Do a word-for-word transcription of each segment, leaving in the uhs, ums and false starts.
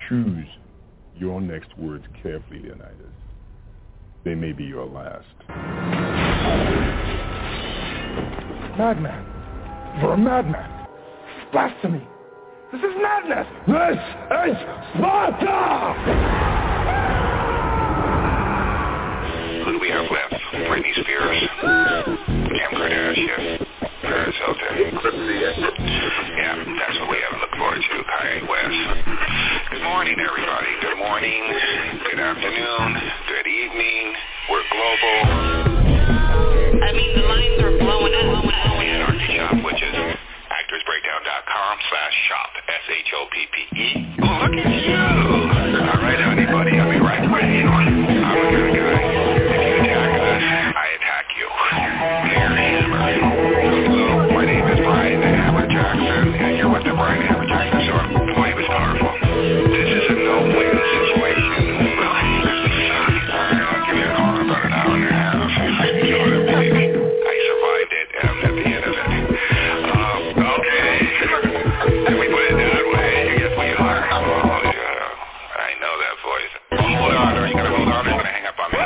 Choose your next words carefully, Leonidas. They may be your last. Madman. You're a madman. Blasphemy. This is madness. This is Sparta! Who do we have left? Britney Spears, Kim Kardashian, Paris Hilton. Yeah, that's what we have to look forward to, Kanye West. Good morning, everybody. Good morning, good afternoon, good evening. We're global. I mean, the lines are blowing up. And our shop, which is actorsbreakdown.com slash shop, S H O P P E. Oh, look at you. All right, anybody, I'll be right with you. I'm the kind of guy, if you attack us, I attack you. Here, Hammer. Hello, my name is Brian Hammer Jackson, and you're with the Brian Hammer Jackson Show. Boy, it was powerful. This is a no-win situation. I'll give you a call in about an hour and a half. You know what I mean? I survived it, and I'm at the end of it. Um, okay. Can we put it that way? You guess we are. Oh, yeah. I know that voice. Hold on. Are you going to hold on or are you going to hang up on me?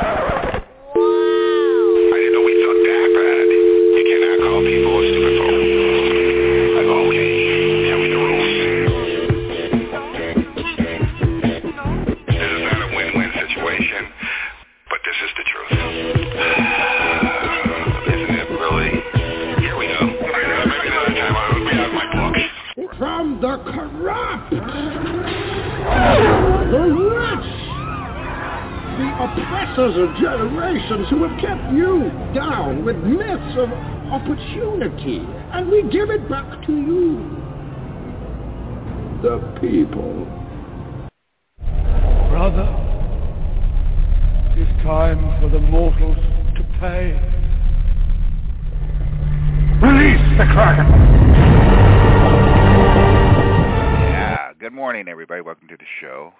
I didn't know we sucked that bad. You cannot call people a stupid phone. Like, okay. Tell me the rules. This is not a win-win situation, but this is the truth. Isn't it really? Here we go. Maybe another time I'll be out of my book. From the corrupt, the rich, the oppressors of generations who have kept you down with myths of opportunity, and we give it back to you, the people. Brother, it's time for the mortals to pay. Release the Kraken! Yeah, good morning, everybody. Welcome to the show.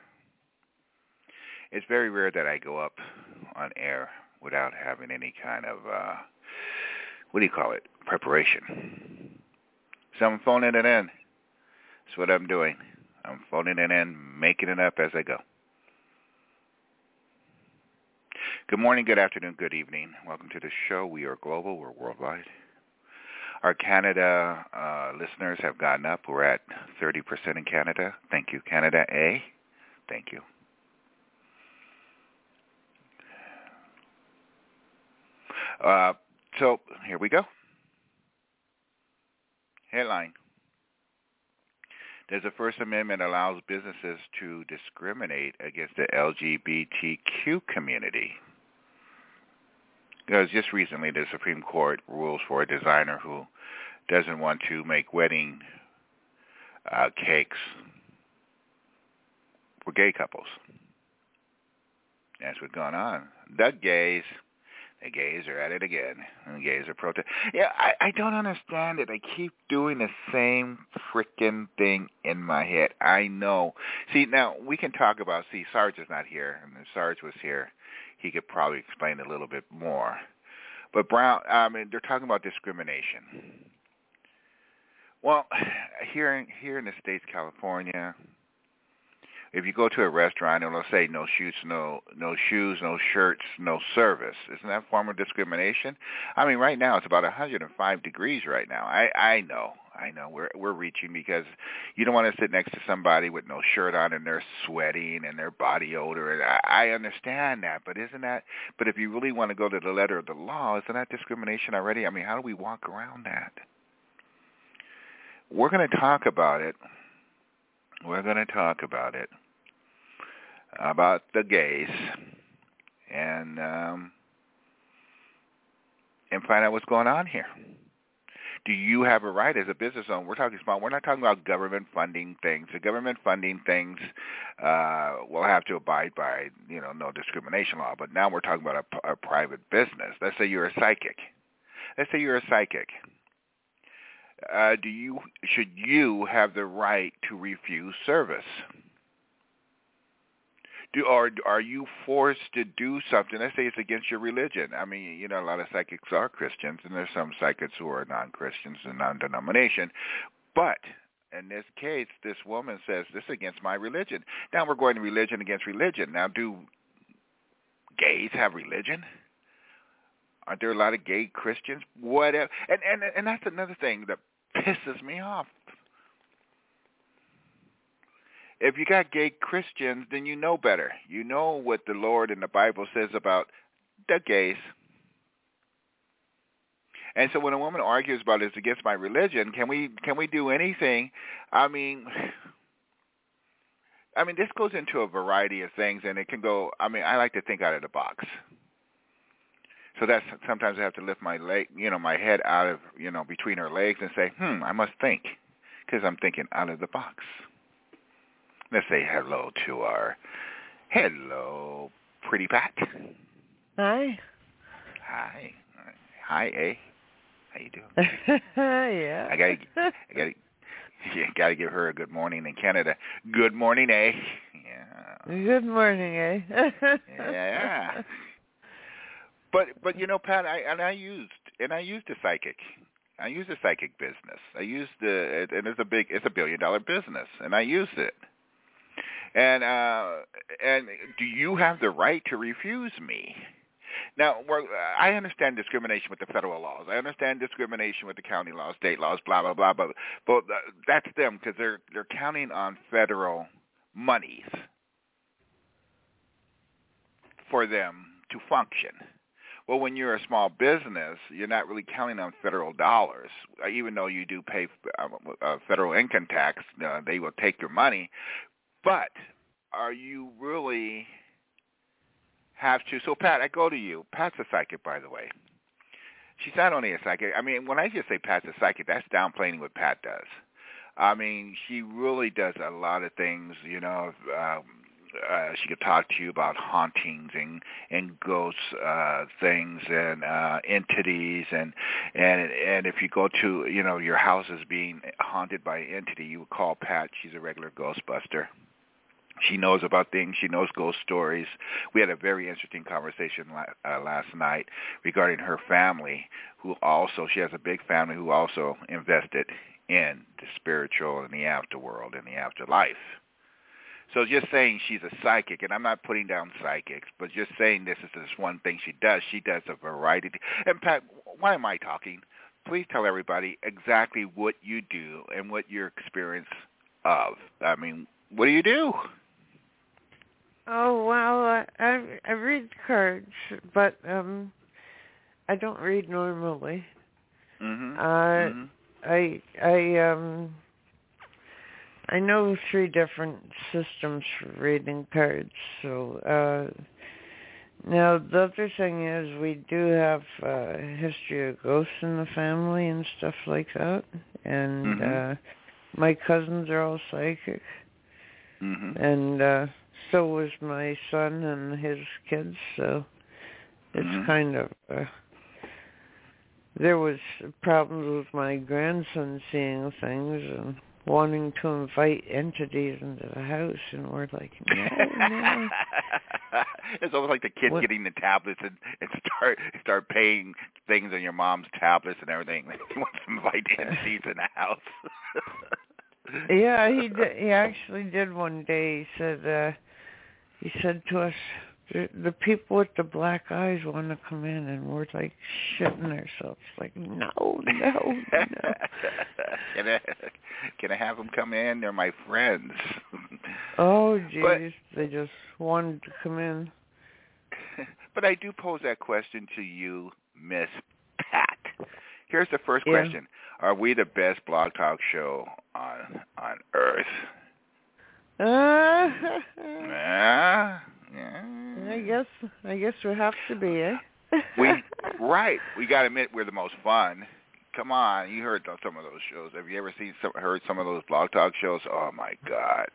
It's very rare that I go up on air without having any kind of, uh, what do you call it, preparation. So I'm phoning it in. That's what I'm doing. I'm phoning it in, making it up as I go. Good morning, good afternoon, good evening. Welcome to the show. We are global. We're worldwide. Our Canada uh, listeners have gotten up. We're at thirty percent in Canada. Thank you, Canada A. Thank you. Uh, so here we go. Headline. Does the First Amendment allows businesses to discriminate against the L G B T Q community? Because just recently the Supreme Court rules for a designer who doesn't want to make wedding uh, cakes for gay couples. That's what's going on. The gays, the gays are at it again. And the gays are protesting. Yeah, I, I don't understand it. They keep doing the same freaking thing in my head. I know. See, now we can talk about, see, Sarge is not here. And if Sarge was here, he could probably explain a little bit more. But Brown, I mean, they're talking about discrimination. Well, here in, here in the States, California, if you go to a restaurant, it'll say no shoes, no no shoes, no shirts, no service. Isn't that a form of discrimination? I mean, right now it's about one hundred five degrees right now. I, I know, I know. We're we're reaching because you don't want to sit next to somebody with no shirt on and they're sweating and their body odor. And I, I understand that, but isn't that? But if you really want to go to the letter of the law, isn't that discrimination already? I mean, how do we walk around that? We're going to talk about it. We're going to talk about it. About the gays, and um, and find out what's going on here. Do you have a right as a business owner? We're talking about. We're not talking about government funding things. The government funding things uh, will have to abide by, you know, no discrimination law. But now we're talking about a, a private business. Let's say you're a psychic. Let's say you're a psychic. Uh, do you should you have the right to refuse service? Do, or are you forced to do something? Let's say it's against your religion. I mean, you know, a lot of psychics are Christians, and there's some psychics who are non-Christians and non-denomination. But in this case, this woman says, this is against my religion. Now we're going to religion against religion. Now, do gays have religion? Aren't there a lot of gay Christians? Whatever. And, and, and that's another thing that pisses me off. If you got gay Christians, then you know better. You know what the Lord in the Bible says about the gays. And so when a woman argues about it's against my religion, can we can we do anything? I mean, I mean this goes into a variety of things, and it can go. I mean, I like to think out of the box. So that's sometimes I have to lift my leg, you know, my head out of, you know, between her legs and say, hmm, I must think, because I'm thinking out of the box. Let's say hello to our, hello, pretty Pat. Hi. Hi. Hi, eh? How you doing? Yeah. I gotta, I gotta, you gotta give her a good morning in Canada. Good morning, eh? Yeah. Good morning, eh? Yeah. But but you know, Pat, I and I used and I used a psychic. I used a psychic business. I used the and it's a big, it's a billion dollar business, and I used it. And uh, and do you have the right to refuse me? Now, I understand discrimination with the federal laws. I understand discrimination with the county laws, state laws, blah blah blah. But but that's them because they're they're counting on federal monies for them to function. Well, when you're a small business, you're not really counting on federal dollars. Even though you do pay uh, federal income tax, uh, they will take your money. But are you really have to? So, Pat, I go to you. Pat's a psychic, by the way. She's not only a psychic. I mean, when I just say Pat's a psychic, that's downplaying what Pat does. I mean, she really does a lot of things, you know. Um, Uh, she could talk to you about hauntings and and ghost uh, things and uh, entities and and and if you go to, you know, your house is being haunted by an entity, you would call Pat. She's a regular Ghostbuster. She knows about things. She knows ghost stories. We had a very interesting conversation la- uh, last night regarding her family, who also, she has a big family who also invested in the spiritual and the afterworld and the afterlife. So just saying she's a psychic, and I'm not putting down psychics, but just saying this is this one thing she does. She does a variety. And Pat, why am I talking? Please tell everybody exactly what you do and what your experience of. I mean, what do you do? Oh, well, I, I, I read cards, but um, I don't read normally. Mm-hmm. Uh, mm-hmm. I, I, um... I know three different systems for reading cards. So uh, now the other thing is we do have a history of ghosts in the family and stuff like that. And mm-hmm. uh, my cousins are all psychic. Mm-hmm. And uh, so was my son and his kids. So it's mm-hmm. kind of... Uh, there was problems with my grandson seeing things and wanting to invite entities into the house, and we're like, no, no. It's almost like the kid what? getting the tablets and, and start start paying things on your mom's tablets and everything. He wants to invite entities in the house. Yeah, he did, he actually did one day. He said, uh, he said to us, the, the people with the black eyes want to come in, and we're like shitting ourselves, like, no, no, no. Can I, can I have them come in? They're my friends. Oh, geez, but, they just wanted to come in. But I do pose that question to you, Miss Pat. Here's the first yeah. question. Are we the best blog talk show on on Earth? Uh, yeah. I guess I guess we have to be, eh? we right. We got to admit we're the most fun. Come on, you heard some of those shows. Have you ever seen some, heard some of those blog talk shows? Oh my God!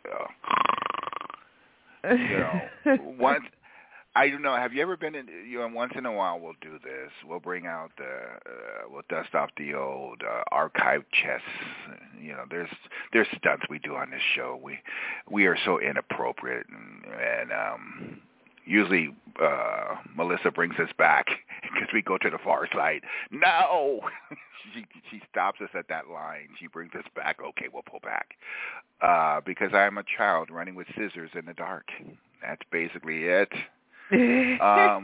Oh. You know, once I don't know. Have you ever been in? You know, once in a while we'll do this. We'll bring out the, uh, we'll dust off the old uh, archive chests. You know, there's there's stunts we do on this show. We we are so inappropriate and, and um. usually uh, Melissa brings us back because we go to the far side. No! she she stops us at that line. She brings us back. Okay, we'll pull back. Uh, because I am a child running with scissors in the dark. That's basically it. um,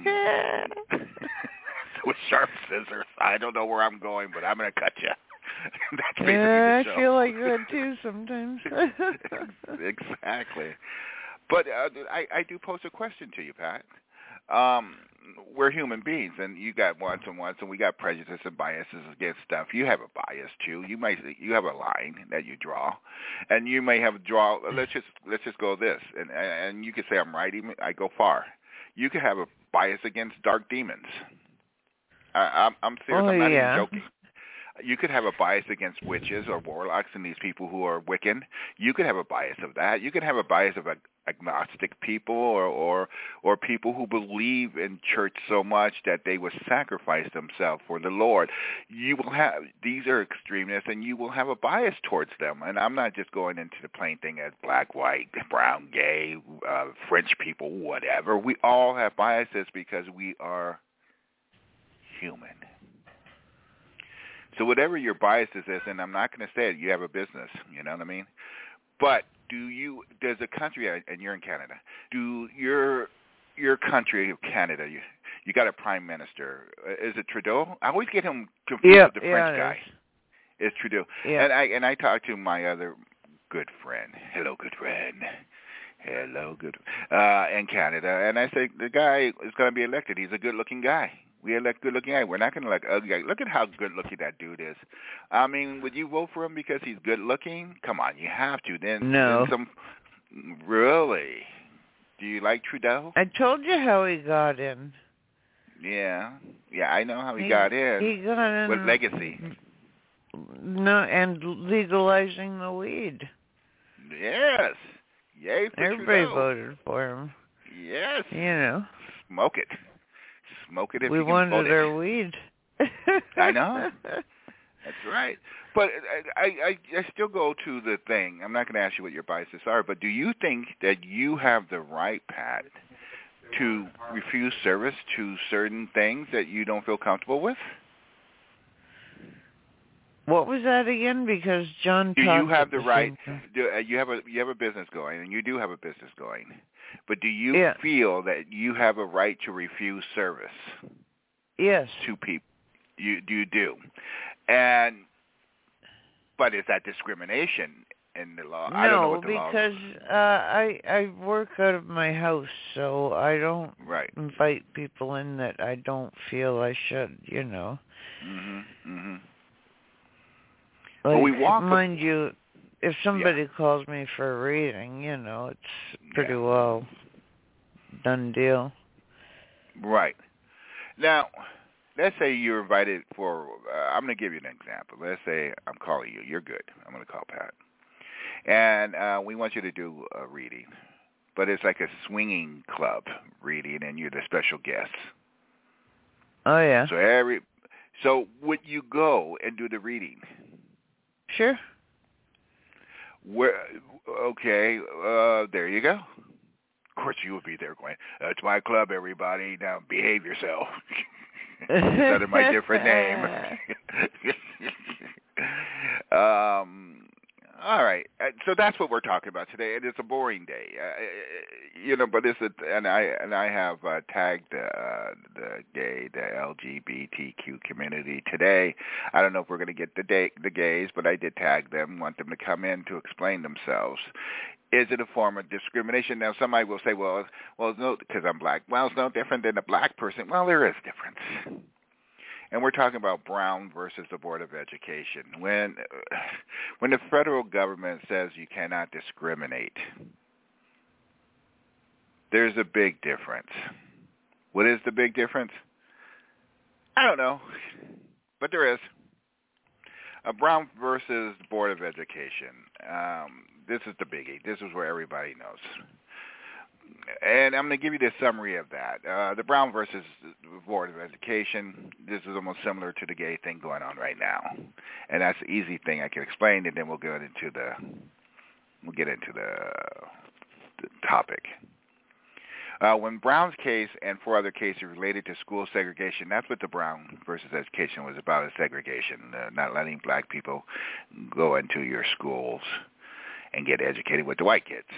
with sharp scissors. I don't know where I'm going, but I'm going to cut you. That's basically yeah, the show. I feel like that too sometimes. Exactly. But uh, I, I do pose a question to you, Pat. Um, we're human beings, and you got wants and wants, and we got prejudice and biases against stuff. You have a bias too. You might you have a line that you draw, and you may have draw. Let's just let's just go this, and and you could say I'm right. Even I go far. You could have a bias against dark demons. I, I'm I'm serious. Oh, I'm not yeah. even joking. You could have a bias against witches or warlocks and these people who are Wiccan. You could have a bias of that. You could have a bias of ag- agnostic people or, or or people who believe in church so much that they would sacrifice themselves for the Lord. You will have these are extremists, and you will have a bias towards them. And I'm not just going into the plain thing as black, white, brown, gay, uh, French people, whatever. We all have biases because we are human. So whatever your biases is, and I'm not going to say it, you have a business, you know what I mean? But do you, does a country, and you're in Canada, do your your country of Canada, you, you got a prime minister, is it Trudeau? I always get him confused Yep, with the yeah, French it guy. is. It's Trudeau. Yeah. And I and I talked to my other good friend, hello good friend, hello good, uh, in Canada, and I said, the guy is going to be elected. He's a good-looking guy. We elect good-looking guy. We're not going to elect ugly guy. Look at how good-looking that dude is. I mean, would you vote for him because he's good-looking? Come on, you have to. Then, no. then some. Really? Do you like Trudeau? I told you how he got in. Yeah, yeah, I know how he, he got in. He got in with legacy. No, and legalizing the weed. Yes. Yay for Everybody Trudeau. voted for him. Yes. You know. Smoke it. Smoke it if we you can wanted vote our it. weed. I know. That's right. But I, I, I still go to the thing. I'm not going to ask you what your biases are, but do you think that you have the right, Pat, to refuse service to certain things that you don't feel comfortable with? What was that again? Because John do you have the, the right? Do, uh, you have a you have a business going, and you do have a business going. But do you yeah. feel that you have a right to refuse service? Yes. To people, you do you do, and but is that discrimination in the law? No, I don't know what the law because uh, I I work out of my house, so I don't right. invite people in that I don't feel I should. You know. Mhm. Mhm. Like, well, we walk. Mind a, you, if somebody yeah. calls me for a reading, you know, it's pretty yeah. well done deal. Right. Now, let's say you're invited for, uh, I'm going to give you an example. Let's say I'm calling you. You're good. I'm going to call Pat. And uh, we want you to do a reading. But it's like a swinging club reading, and you're the special guest. Oh, yeah. So every, so would you go and do the reading? Sure. Where? Okay, uh, there you go. Of course, you would be there going, it's my club, everybody. Now behave yourself. Instead of my different name. um, all right. So that's what we're talking about today. And it's a boring day, uh, you know. But it's a, and I and I have uh, tagged uh, the gay, the L G B T Q community today. I don't know if we're going to get the day, the gays, but I did tag them. Want them to come in to explain themselves. Is it a form of discrimination? Now, somebody will say, well, well, it's no, because I'm black. Well, it's no different than a black person. Well, there is difference. And we're talking about Brown versus the Board of Education. When, when the federal government says you cannot discriminate, there's a big difference. What is the big difference? I don't know, but there is. Uh, Brown versus Board of Education. Um, this is the biggie. This is where everybody knows. And I'm going to give you the summary of that. Uh, the Brown versus Board of Education, this is almost similar to the gay thing going on right now. And that's the easy thing I can explain, and then we'll get into the, we'll get into the, the topic. Uh, when Brown's case and four other cases related to school segregation, that's what the Brown versus Education was about, is segregation, uh, not letting black people go into your schools and get educated with the white kids.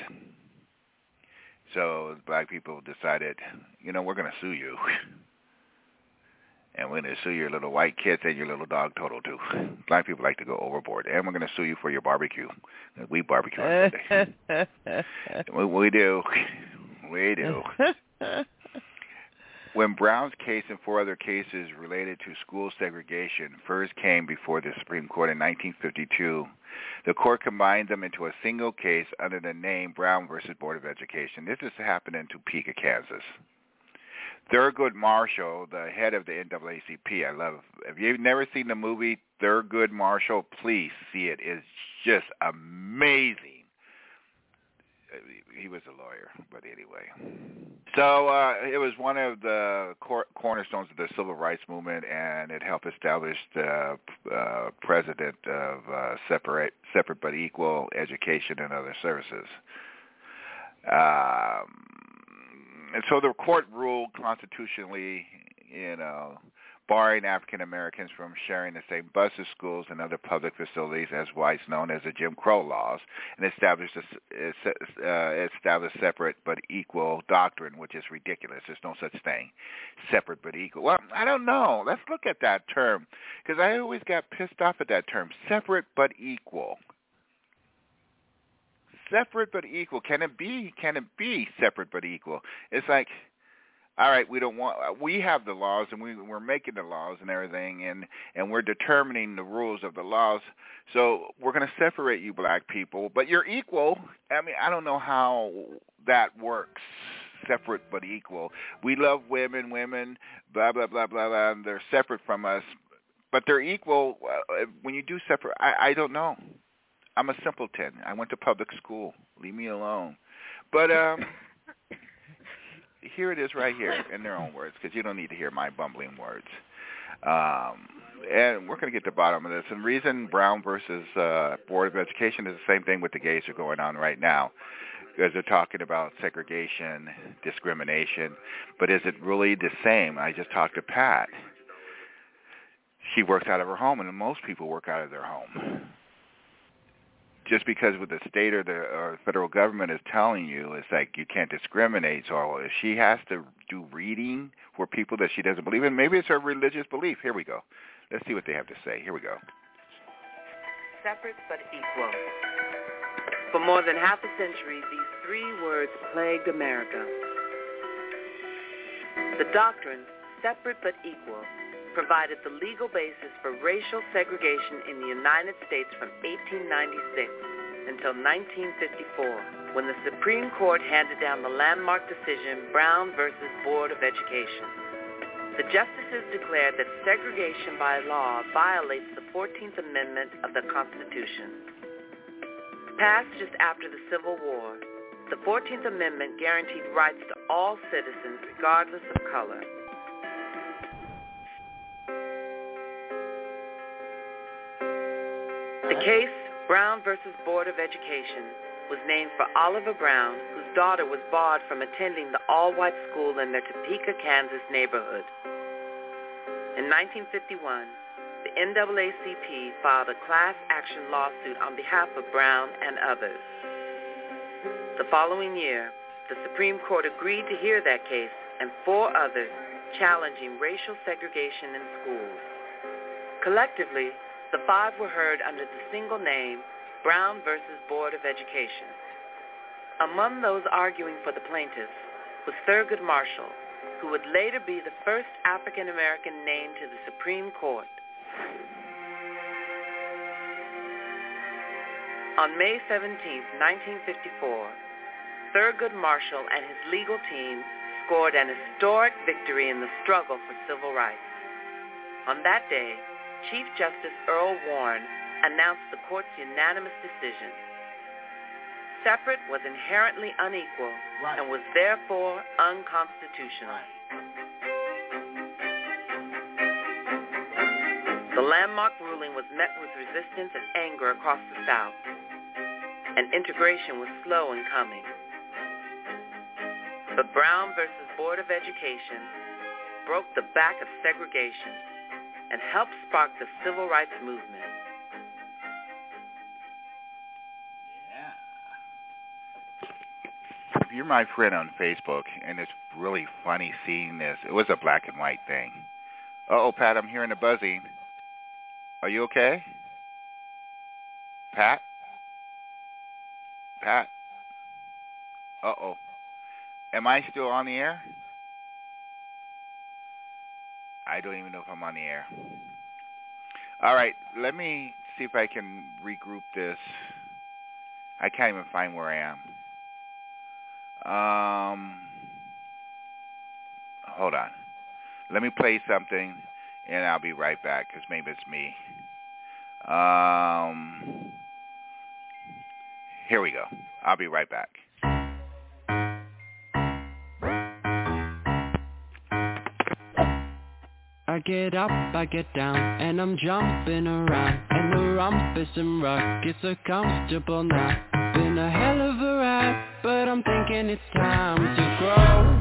So black people decided, you know, we're going to sue you. And we're going to sue your little white kids and your little dog Toto, too. Black people like to go overboard. And we're going to sue you for your barbecue. We barbecue on Sunday. we, we do. We do. When Brown's case and four other cases related to school segregation first came before the Supreme Court in nineteen fifty-two, the court combined them into a single case under the name Brown versus Board of Education. This is happening in Topeka, Kansas. Thurgood Marshall, the head of the N double A C P, I love. If you've never seen the movie Thurgood Marshall, please see it. It's just amazing. He was a lawyer, but anyway. So uh, it was one of the cor- cornerstones of the civil rights movement, and it helped establish the uh, president of uh, separate, separate but equal education and other services. Um, and so the court ruled constitutionally, you know, barring African Americans from sharing the same buses, schools, and other public facilities as whites, known as the Jim Crow laws, and established a, uh, established separate but equal doctrine, which is ridiculous. There's no such thing, separate but equal. Well, I don't know. Let's look at that term, because I always got pissed off at that term, separate but equal. Separate but equal. Can it be? Can it be separate but equal? It's like, all right, we don't want. We have the laws, and we, we're making the laws and everything, and, and we're determining the rules of the laws. So we're going to separate you black people, but you're equal. I mean, I don't know how that works. Separate but equal. We love women, women, blah blah blah blah blah. And they're separate from us, but they're equal. When you do separate, I, I don't know. I'm a simpleton. I went to public school. Leave me alone. But um. Here it is right here in their own words, because you don't need to hear my bumbling words. Um, and we're going to get to the bottom of this. And the reason Brown versus uh, Board of Education is the same thing with the gays are going on right now, because they're talking about segregation, discrimination. But is it really the same? I just talked to Pat. She works out of her home, and most people work out of their home. Just because what the state or the or federal government is telling you, it's like you can't discriminate. So if she has to do reading for people that she doesn't believe in, maybe it's her religious belief. Here we go. Let's see what they have to say. Here we go. Separate but equal. For more than half a century, these three words plagued America. The doctrine, separate but equal, provided the legal basis for racial segregation in the United States from eighteen ninety-six until nineteen fifty-four, when the Supreme Court handed down the landmark decision Brown versus Board of Education. The justices declared that segregation by law violates the fourteenth Amendment of the Constitution. Passed just after the Civil War, the fourteenth Amendment guaranteed rights to all citizens regardless of color. The case, Brown versus Board of Education, was named for Oliver Brown, whose daughter was barred from attending the all-white school in their Topeka, Kansas neighborhood. In nineteen fifty-one, the N double A C P filed a class action lawsuit on behalf of Brown and others. The following year, the Supreme Court agreed to hear that case and four others challenging racial segregation in schools. Collectively, the five were heard under the single name, Brown versus Board of Education. Among those arguing for the plaintiffs was Thurgood Marshall, who would later be the first African-American named to the Supreme Court. On May seventeenth, nineteen fifty-four, Thurgood Marshall and his legal team scored an historic victory in the struggle for civil rights. On that day, Chief Justice Earl Warren announced the court's unanimous decision. Separate was inherently unequal right. and was therefore unconstitutional. Right. The landmark ruling was met with resistance and anger across the South, and integration was slow in coming. But Brown versus Board of Education broke the back of segregation and helped spark the civil rights movement. If you're my friend on Facebook, and it's really funny seeing this, it was a black and white thing. Uh-oh, Pat, I'm hearing a buzzing. Are you okay? Pat? Pat? Uh-oh. Am I still on the air? I don't even know if I'm on the air. All right, let me see if I can regroup this. I can't even find where I am. Um, hold on. Let me play something, and I'll be right back, because maybe it's me. Um, here we go. I'll be right back. I get up, I get down, and I'm jumping around, and the rumpus and ruckus are comfortable now. Been a hell of a ride, but I'm thinking it's time to grow.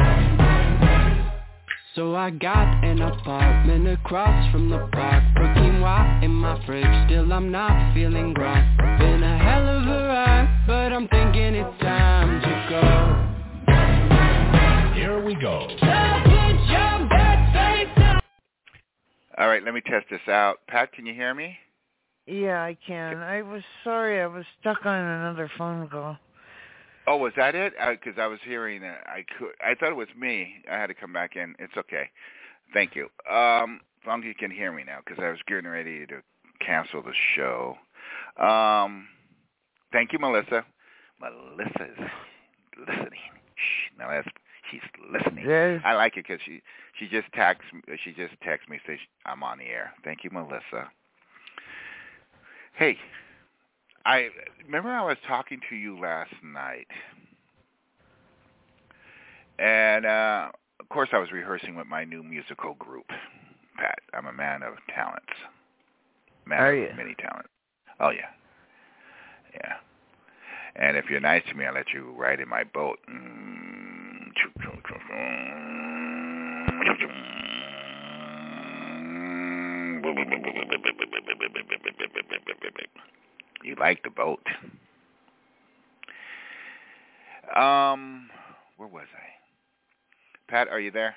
So I got an apartment across from the park, put quinoa in my fridge, still I'm not feeling grown. Been a hell of a ride, but I'm thinking it's time to go. Here we go. All right, let me test this out. Pat, can you hear me? Yeah, I can. I was sorry, I was stuck on another phone call. Oh, was that it? Because I, I was hearing it. I could. I thought it was me. I had to come back in. It's okay. Thank you. Um, as long as you can hear me now, because I was getting ready to cancel the show. Um, thank you, Melissa. Melissa is listening. Shh. Now that's she's listening. Yes. I like it because she she just texts she just texts me says I'm on the air. Thank you, Melissa. Hey. I remember I was talking to you last night, and uh, of course I was rehearsing with my new musical group, Pat. I'm a man of talents, man Are of you? many talents. Oh yeah, yeah. And if you're nice to me, I'll let you ride in my boat. You like the boat. Um, where was I? Pat, are you there?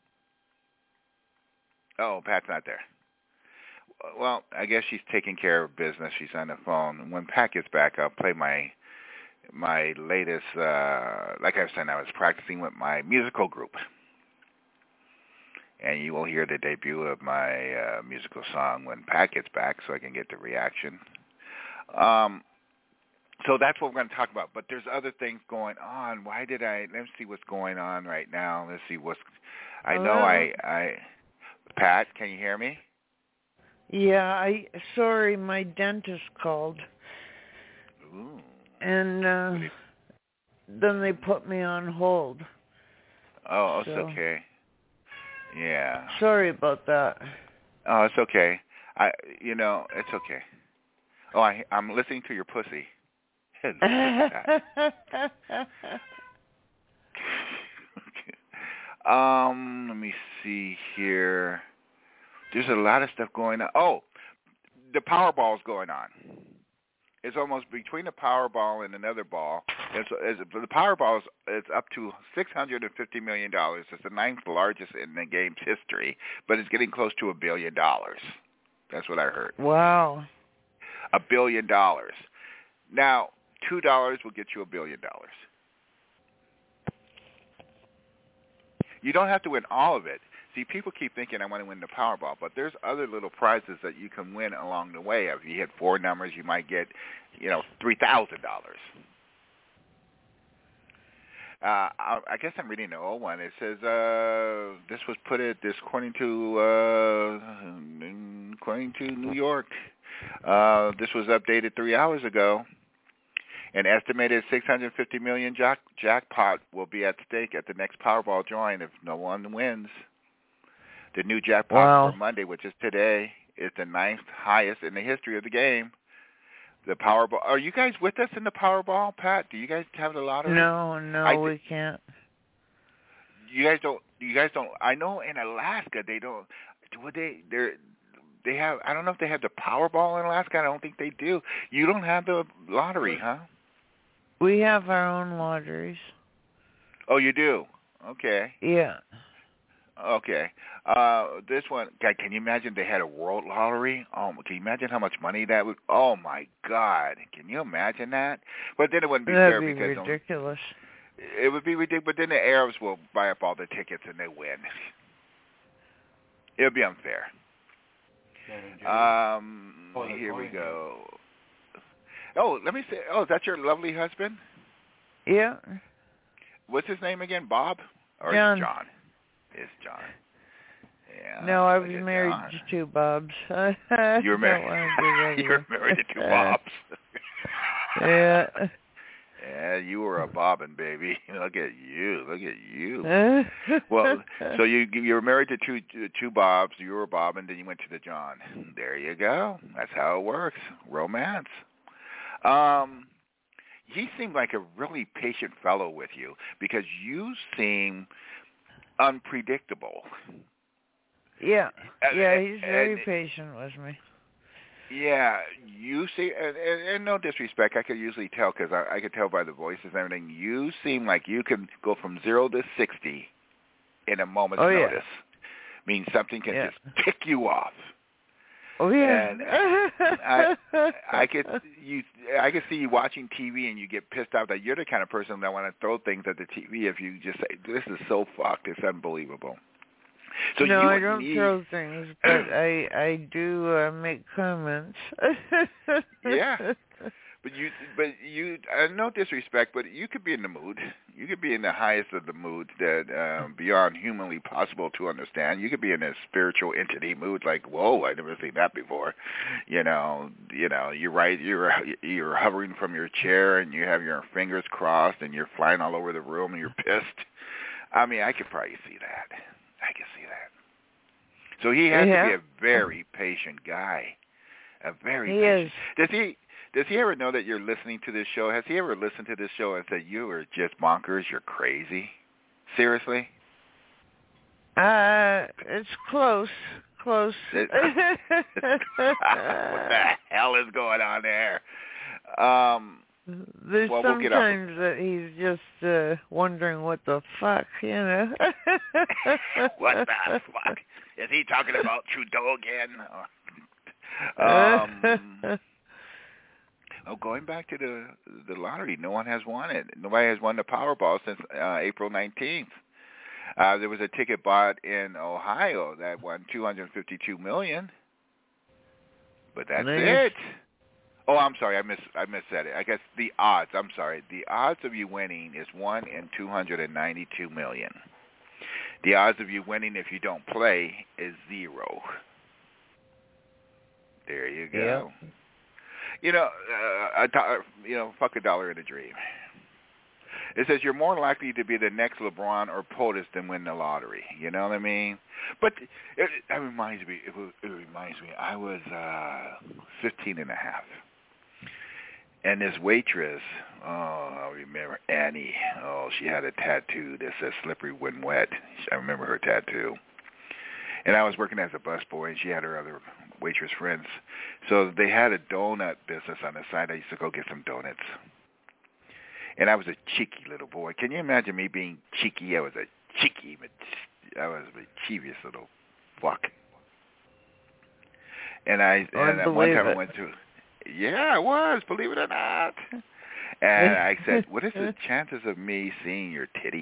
Oh, Pat's not there. Well, I guess she's taking care of business. She's on the phone. When Pat gets back, I'll play my my latest, uh, like I was saying, I was practicing with my musical group. And you will hear the debut of my uh, musical song when Pat gets back so I can get the reaction. Um, so that's what we're going to talk about. But there's other things going on. Why did I, let's see what's going on right now. Let's see what's, I know I, I, Pat, can you hear me? Yeah, I, sorry, my dentist called. Ooh. And uh, then they put me on hold. Oh, so. It's okay. Yeah. Sorry about that. Oh, it's okay. I, you know, it's okay. Oh, I, I'm listening to your pussy. um, let me see here. There's a lot of stuff going on. Oh, the Powerball's going on. It's almost between the Powerball and another ball. It's, it's, the Powerball is it's up to six hundred fifty million dollars. It's the ninth largest in the game's history, but it's getting close to a billion dollars. That's what I heard. Wow. A billion dollars. Now, two dollars will get you a billion dollars. You don't have to win all of it. See, people keep thinking I want to win the Powerball, but there's other little prizes that you can win along the way. If you hit four numbers, you might get, you know, three thousand dollars. Uh, I, I guess I'm reading the old one. It says uh, this was put at this according to uh, according to New York. Uh, this was updated three hours ago. An estimated six hundred fifty million dollars jack, jackpot will be at stake at the next Powerball drawing if no one wins. The new jackpot wow. for Monday, which is today, is the ninth highest in the history of the game. The Powerball. Are you guys with us in the Powerball, Pat? Do you guys have the lottery? No, no, I we can't. you guys don't. You guys don't. I know in Alaska they don't. Would they? They're. They have. I don't know if they have the Powerball in Alaska. I don't think they do. You don't have the lottery, huh? We have our own lotteries. Oh, you do. Okay. Yeah. Okay. Uh, this one, God, can you imagine they had a world lottery? Oh, can you imagine how much money that would? Oh my God, can you imagine that? But then it wouldn't be That'd fair be because ridiculous. It would be ridiculous. But then the Arabs will buy up all the tickets and they win. It'll be unfair. Um, here we go. Oh, let me say. Oh, is that your lovely husband? Yeah. What's his name again? Bob or John? John. It's John. Yeah. No, I was married John. to two Bobs. You were married. You were married to two Bobs. Yeah. Yeah, you were a bobbin, baby. Look at you. Look at you. Well, so you you were married to two two Bobs. You were a bobbin, then you went to the John. There you go. That's how it works. Romance. Um, he seemed like a really patient fellow with you because you seem unpredictable. Yeah. Yeah, he's and, very and, patient with me. Yeah, you see, and, and, and no disrespect, I could usually tell because I, I could tell by the voices and everything. You seem like you can go from zero to sixty in a moment's oh, yeah. notice. Means something can yeah. just tick you off. Oh yeah. And I, I could you, I could see you watching T V and you get pissed off that you're the kind of person that want to throw things at the T V if you just say, "This is so fucked, it's unbelievable." So no, you I don't need... throw things, but I I do uh, make comments. Yeah, but you but you uh, no disrespect, but you could be in the mood. You could be in the highest of the moods that uh, beyond humanly possible to understand. You could be in a spiritual entity mood, like whoa, I never seen that before. You know, you know, you're right. You're you're hovering from your chair and you have your fingers crossed and you're flying all over the room and you're pissed. I mean, I could probably see that. I can see that. So he has yeah. to be a very patient guy. A very he patient. is. Does he does he ever know that you're listening to this show? Has he ever listened to this show and said, you are just bonkers, you're crazy? Seriously? Uh, it's close. Close. It, what the hell is going on there? Um There's well, we'll sometimes that he's just uh, wondering what the fuck, you know. What the fuck? Is he talking about Trudeau again? Um, oh, going back to the the lottery, no one has won it. Nobody has won the Powerball since uh, April nineteenth. Uh, there was a ticket bought in Ohio that won two hundred fifty-two million dollars. But that's nice. it. Oh, I'm sorry, I miss I missaid it. I guess the odds. I'm sorry. The odds of you winning is one in two hundred and ninety-two million. The odds of you winning if you don't play is zero. There you go. Yep. You know, uh, a do- you know, fuck a dollar in a dream. It says you're more likely to be the next LeBron or POTUS than win the lottery. You know what I mean? But it, it reminds me. It, it reminds me. I was uh, fifteen and a half. And this waitress, oh, I remember Annie. Oh, she had a tattoo that says "slippery when wet." I remember her tattoo. And I was working as a busboy, and she had her other waitress friends. So they had a donut business on the side. I used to go get some donuts. And I was a cheeky little boy. Can you imagine me being cheeky? I was a cheeky, I was a mischievous little fuck. And I, and at one time I went to. Yeah, I was, believe it or not. And I said, what is the chances of me seeing your titties?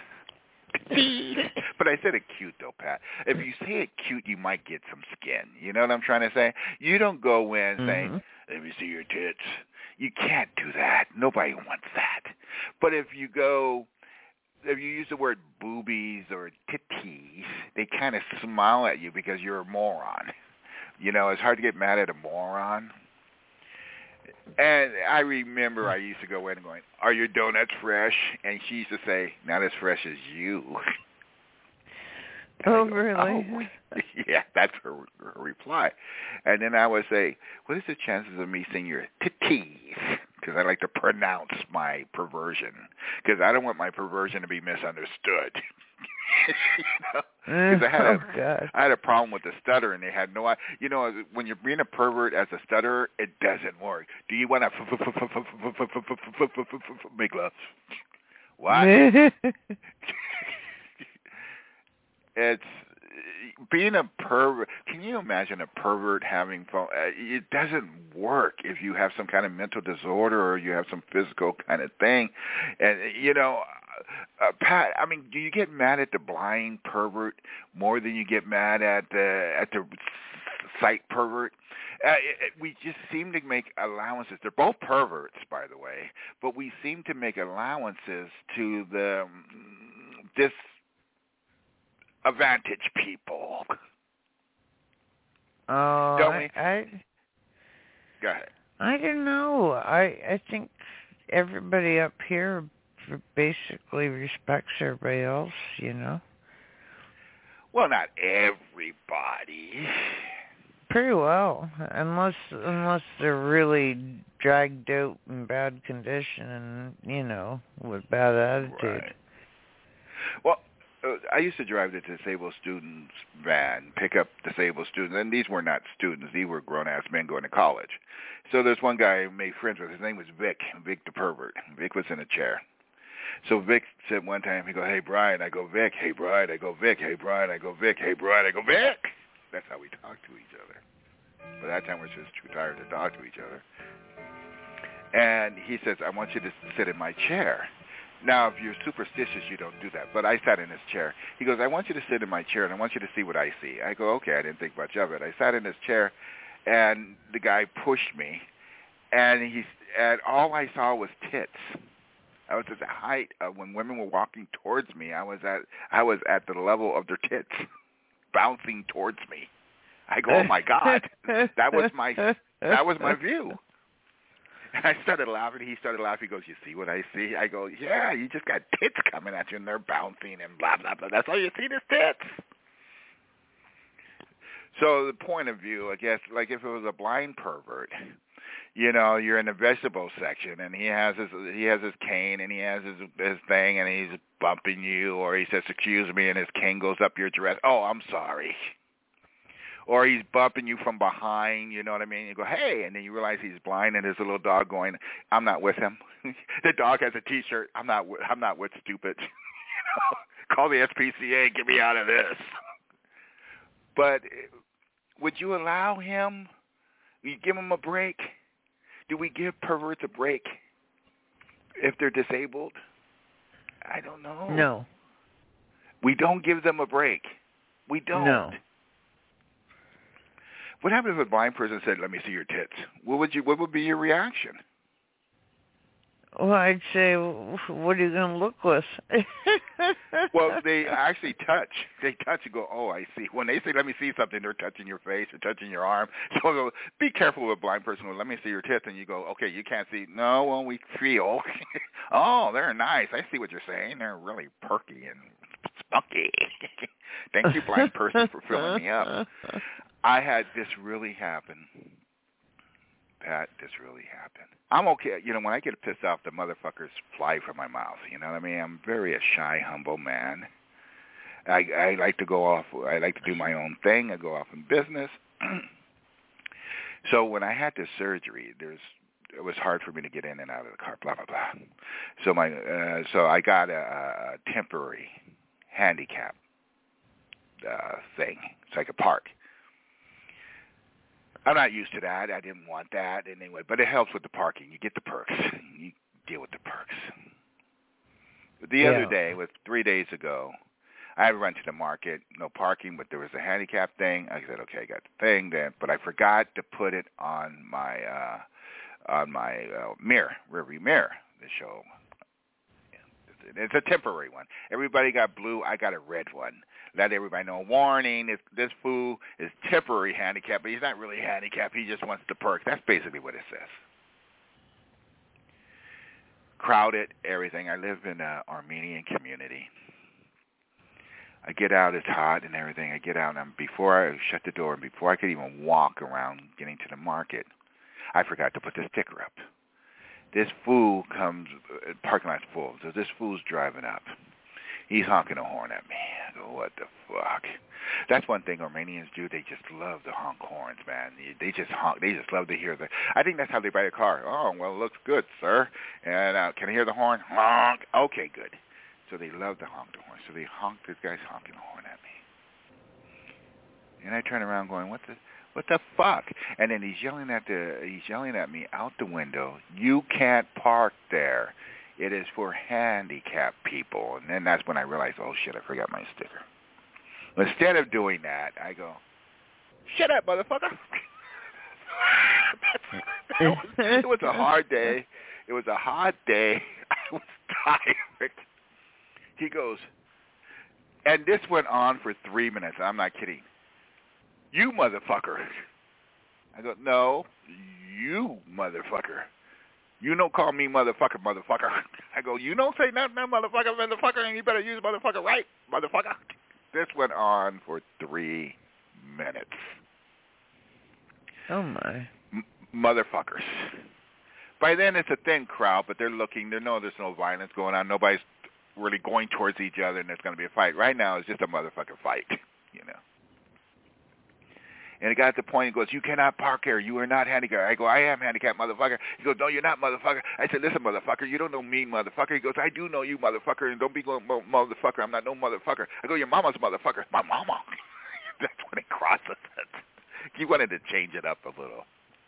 But I said it cute, though, Pat. If you say it cute, you might get some skin. You know what I'm trying to say? You don't go in mm-hmm. saying, let me see your tits. You can't do that. Nobody wants that. But if you go, if you use the word boobies or titties, they kind of smile at you because you're a moron. You know, it's hard to get mad at a moron. And I remember I used to go in and going, are your donuts fresh? And she used to say, not as fresh as you. Oh, go, really? Oh. Yeah, that's her, her reply. And then I would say, what is the chances of me seeing your titties? Because I like to pronounce my perversion. Because I don't want my perversion to be misunderstood. you know, because I had a, Oh, God. I had a problem with the stutter, and they had no, you know, when you're being a pervert as a stutterer, it doesn't work. Do you want to make love? What? It's being a pervert. Can you imagine a pervert having fun? It doesn't work if you have some kind of mental disorder or you have some physical kind of thing. And, you know, uh, Pat, I mean, do you get mad at the blind pervert more than you get mad at the, at the sight pervert? Uh, it, we just seem to make allowances. They're both perverts, by the way, but we seem to make allowances to the this advantage people. Oh, Don't I, we? I, Go ahead. I don't know. I, I think everybody up here basically respects everybody else, you know? Well, not everybody. Pretty well, unless unless they're really dragged out in bad condition and, you know, with bad attitude. Right. Well, uh, I used to drive the disabled students van, pick up disabled students, and these were not students. These were grown-ass men going to college. So there's one guy I made friends with. His name was Vic, Vic the pervert. Vic was in a chair. So Vic said one time, he go, "Hey, Brian." I go, "Vic." "Hey, Brian." I go, "Vic." "Hey, Brian." I go, "Vic." "Hey, Brian." I go, "Vic." That's how we talk to each other. By that time, we're just too tired to talk to each other. And he says, "I want you to sit in my chair." Now, if you're superstitious, you don't do that. But I sat in his chair. He goes, "I want you to sit in my chair, and I want you to see what I see." I go, "Okay." I didn't think much of it. I sat in his chair, and the guy pushed me, and he and all I saw was tits. I was at the height of when women were walking towards me. I was at I was at the level of their tits, bouncing towards me. I go, "Oh my God, that was my that was my view." And I started laughing. He started laughing. He goes, "You see what I see?" I go, "Yeah, you just got tits coming at you, and they're bouncing and blah blah blah. That's all you see, is tits." So the point of view, I guess, like if it was a blind pervert, you know, you're in the vegetable section, and he has his he has his cane, and he has his his thing, and he's bumping you, or he says, "Excuse me," and his cane goes up your dress. "Oh, I'm sorry." Or he's bumping you from behind, you know what I mean? You go, "Hey," and then you realize he's blind, and there's a little dog going, "I'm not with him." The dog has a T-shirt. I'm not. I'm not with stupid. You know? Call the S P C A and get me out of this. But would you allow him? You give him a break? Do we give perverts a break if they're disabled? I don't know. No. We don't give them a break. We don't. No. What happens if a blind person said, "Let me see your tits"? What would you? What would be your reaction? Well, I'd say, what are you going to look with? Well, they actually touch. They touch and go, "Oh, I see." When they say, "Let me see something," they're touching your face or touching your arm. So go, be careful with a blind person. Go, "Let me see your tits," and you go, "Okay, you can't see." "No, well, we feel." "Oh, they're nice. I see what you're saying. They're really perky and spunky." Thank you, blind person, for filling me up. I had this really happen. Pat, this really happened. I'm okay. You know, when I get pissed off, the motherfuckers fly from my mouth. You know what I mean? I'm very a shy, humble man. I, I like to go off. I like to do my own thing. I go off in business. So when I had this surgery, there's it was hard for me to get in and out of the car. Blah blah blah. So my uh, so I got a, a temporary handicap uh, thing, so I could park. I'm not used to that. I didn't want that anyway, but it helps with the parking. You get the perks. You deal with the perks. The yeah. other day, was three days ago, I had run to the market, no parking, but there was a handicap thing. I said, "Okay, I got the thing," then, but I forgot to put it on my uh, on my uh, mirror, rearview mirror. The show. It's a temporary one. Everybody got blue. I got a red one. Let everybody know. Warning, if this fool is temporary handicapped, but he's not really handicapped. He just wants the perk. That's basically what it says. Crowded, everything. I live in an Armenian community. I get out, it's hot and everything. I get out, and I'm, before I shut the door, and before I could even walk around getting to the market, I forgot to put the sticker up. This fool comes, uh, parking lot's full, so this fool's driving up. He's honking a horn at me. I go, what the fuck? That's one thing Armenians do. They just love to honk horns, man. They just honk. They just love to hear the. I think that's how they buy a car. Oh, well, it looks good, sir. And uh, can I hear the horn? Honk. Okay, good. So they love to honk the horn. So they honk. This guy's honking a horn at me. And I turn around, going, what the, what the fuck? And then he's yelling at the. He's yelling at me out the window. You can't park there. It is for handicapped people. And then that's when I realized, oh shit, I forgot my sticker. Instead of doing that, I go, shut up, motherfucker. it, was, it was a hard day. It was a hot day. I was tired. He goes, and this went on for three minutes. I'm not kidding. You motherfucker. I go, no, you motherfucker. You don't call me motherfucker, motherfucker. I go, you don't say nothing, motherfucker, motherfucker, and you better use motherfucker right, motherfucker. This went on for three minutes. Oh, my. M- motherfuckers. By then, it's a thin crowd, but they're looking. They know there's no violence going on. Nobody's really going towards each other, and there's going to be a fight. Right now, it's just a motherfucker fight, you know. And it got to the point, he goes, you cannot park here. You are not handicapped. I go, I am handicapped, motherfucker. He goes, no, you're not, motherfucker. I said, listen, motherfucker, you don't know me, motherfucker. He goes, I do know you, motherfucker, and don't be going, motherfucker. I'm not no motherfucker. I go, your mama's motherfucker. My mama. That's when he crossed it. He wanted to change it up a little.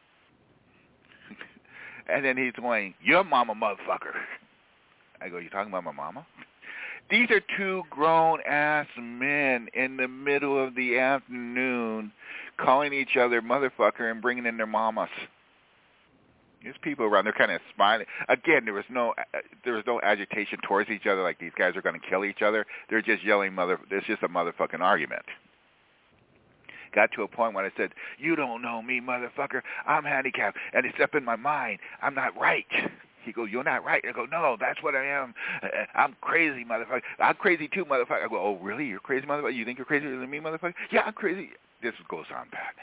And then he's going, your mama, motherfucker. I go, you talking about my mama? These are two grown-ass men in the middle of the afternoon calling each other motherfucker and bringing in their mamas. There's people around. They're kind of smiling. Again, there was no uh, there was no agitation towards each other like these guys are going to kill each other. They're just yelling mother. It's just a motherfucking argument. Got to a point when I said, you don't know me, motherfucker. I'm handicapped, and it's up in my mind. I'm not right. He goes, you're not right. I go, no, that's what I am. Uh, I'm crazy, motherfucker. I'm crazy too, motherfucker. I go, oh, really? You're crazy, motherfucker? You think you're crazier than me, motherfucker? Yeah, I'm crazy. This goes on, Pat.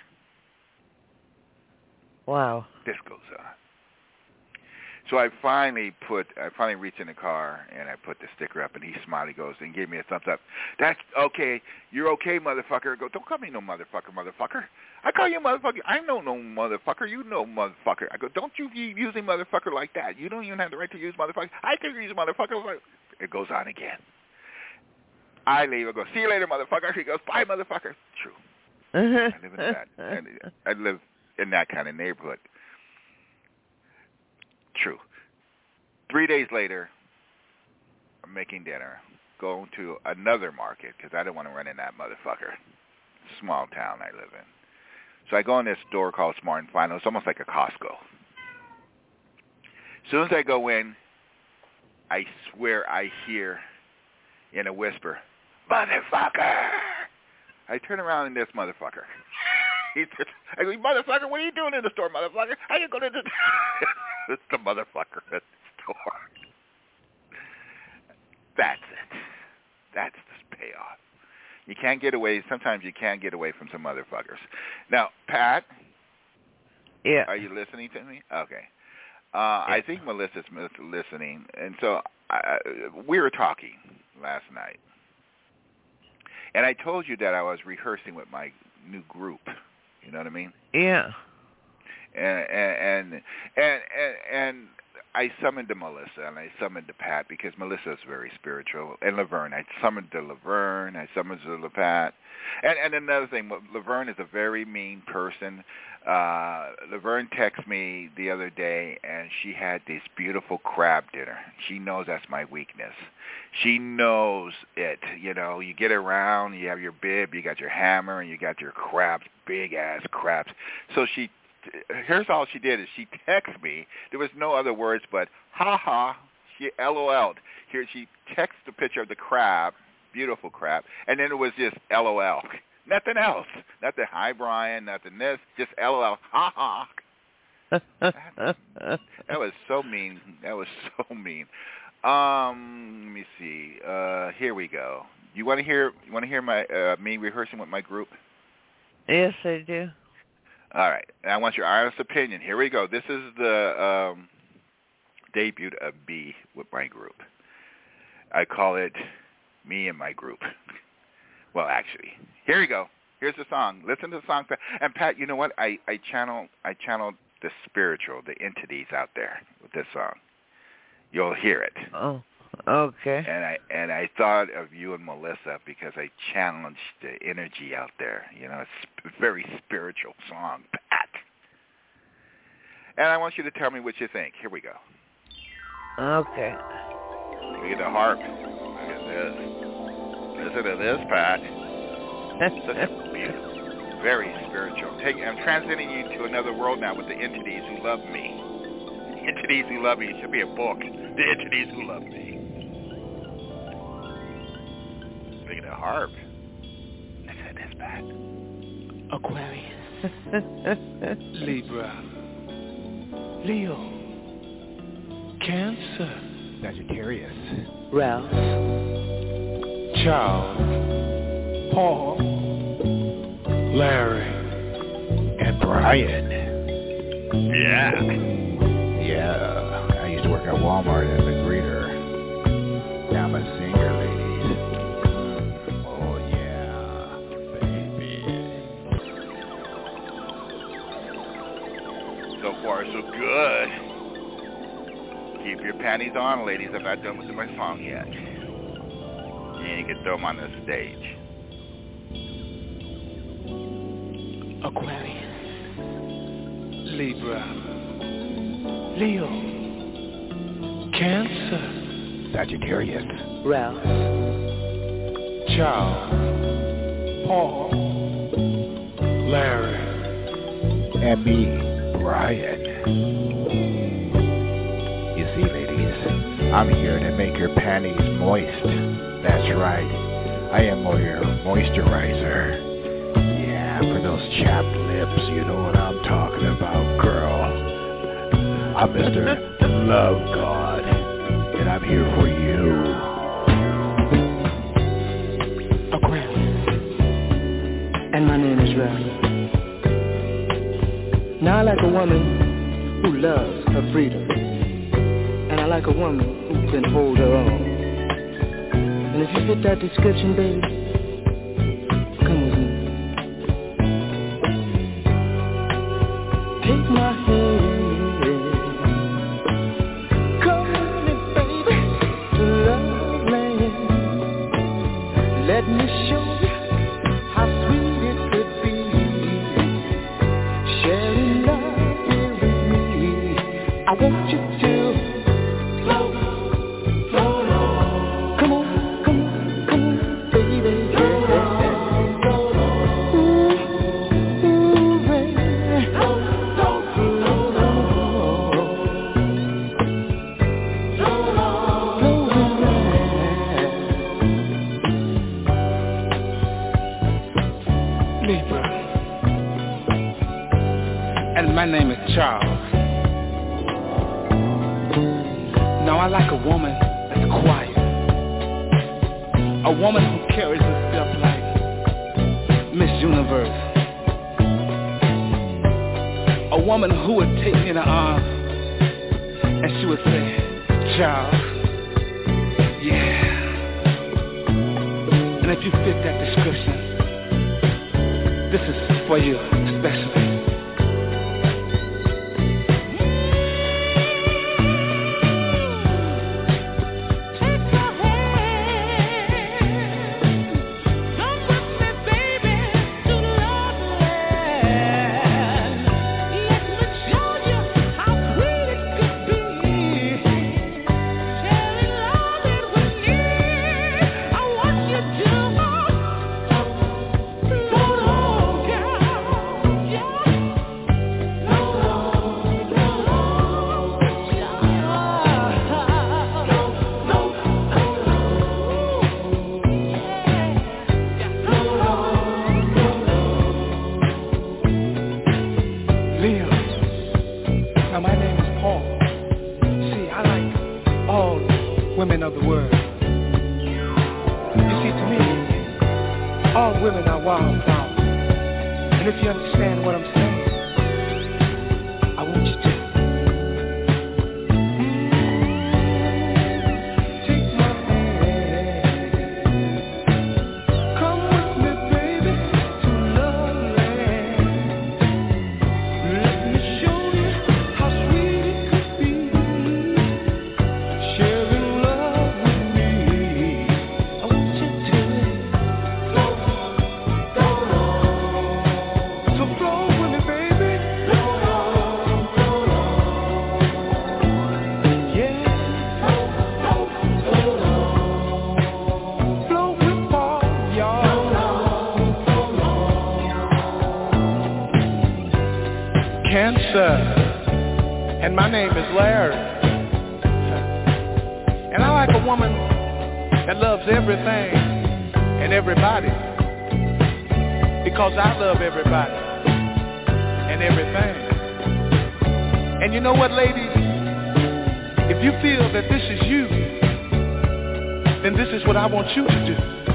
Wow. This goes on. So I finally put, I finally reached in the car, and I put the sticker up, and he smiled. He goes, and gave me a thumbs up. That's okay. You're okay, motherfucker. I go, don't call me no motherfucker, motherfucker. I call you motherfucker. I know no motherfucker. You know motherfucker. I go, don't you be using motherfucker like that. You don't even have the right to use motherfucker. I can use motherfucker. It goes on again. I leave. I go, see you later, motherfucker. He goes, bye, motherfucker. True. I live in that. I live in that kind of neighborhood. True. Three days later, I'm making dinner, going to another market because I didn't want to run in that motherfucker. Small town I live in. So I go in this store called Smart and Final. It's almost like a Costco. As soon as I go in, I swear I hear in a whisper, motherfucker! I turn around and this motherfucker. He says, I go, motherfucker, what are you doing in the store, motherfucker? How you going to the... It's the motherfucker at the store. That's it. That's the payoff. You can't get away. Sometimes you can't get away from some motherfuckers. Now, Pat. Yeah. Are you listening to me? Okay. Uh, yeah. I think Melissa's listening. And so I, we were talking last night. And I told you that I was rehearsing with my new group. You know what I mean? Yeah. And and and and, and I summoned to Melissa and I summoned to Pat because Melissa is very spiritual, and Laverne. I summoned to Laverne. I summoned to Pat. And and another thing, Laverne is a very mean person. Uh, Laverne texted me the other day, and she had this beautiful crab dinner. She knows that's my weakness. She knows it. You know, you get around, you have your bib, you got your hammer, and you got your crabs, big-ass crabs. So she, here's all she did is she texted me. There was no other words but, ha-ha, she LOL'd. Here, she texted a picture of the crab, beautiful crab, and then it was just LOL. Nothing else. Nothing, hi, Brian, nothing this, just LOL, ha-ha. that, that was so mean. That was so mean. Um, let me see. Uh, here we go. You want to hear? You want to hear my uh, me rehearsing with my group? Yes, I do. All right. And I want your honest opinion. Here we go. This is the um, debut of B with my group. I call it Me and my group. Well, actually, here you go. Here's the song. Listen to the song. And Pat, you know what? I, I channel I channeled the spiritual, the entities out there with this song. You'll hear it. Oh, okay. And I and I thought of you and Melissa because I challenged the energy out there. You know, it's a very spiritual song, Pat. And I want you to tell me what you think. Here we go. Okay. Look at the harp. Look at this. Listen to this, Pat. Such a beautiful, very spiritual. Take, I'm transiting you to another world now with the entities who love me. Entities who love me. It should be a book. The entities who love me. Look at the harp. Listen to this, Pat. Aquarius. Libra. Leo. Cancer. Sagittarius. Ralph. Charles. Paul. Larry. And Brian. Yeah. Yeah. I used to work at Walmart as a greeter. Now I'm a singer, ladies. Oh, yeah. Baby. So far, so good. Keep your panties on, ladies. I'm not done with my song yet. You can throw them on the stage. Aquarius. Libra. Leo. Cancer. Sagittarius. Ralph. Charles. Paul. Larry. And me, Brian. You see, ladies, I'm here to make your panties moist. That's right. I am more your moisturizer. Yeah, for those chapped lips, you know what I'm talking about, girl. I'm Mister Love God, and I'm here for you. Aquarius. And my name is Ralph. Now I like a woman who loves her freedom. And I like a woman who can hold her own. And if you fit that description, baby, come with me. Take my hand, come with me, baby, to love land. Let me show you how sweet it could be, sharing love here with me. I want you to My name is Charles. Now I like a woman that's quiet. A woman who carries herself like Miss Universe. A woman who would take me in her arms and she would say, Charles, yeah. And if you fit that description, this is for you especially. my name is Larry. And I like a woman that loves everything and everybody. Because I love everybody and everything. And you know what, ladies? If you feel that this is you, then this is what I want you to do.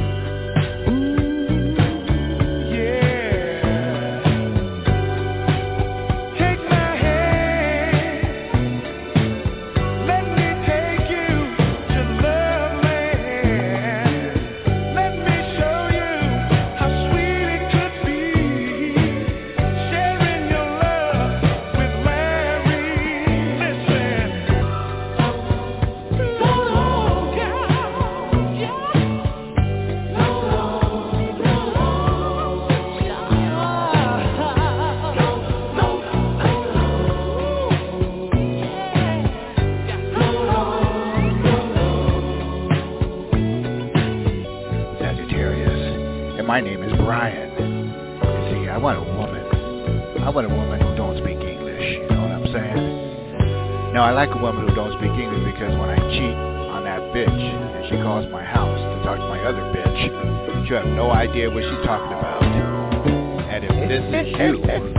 My name is Brian. You see, I want a woman. I want a woman who don't speak English, you know what I'm saying? Now, I like a woman who don't speak English because when I cheat on that bitch and she calls my house to talk to my other bitch, she'll have no idea what she's talking about. And if this is you...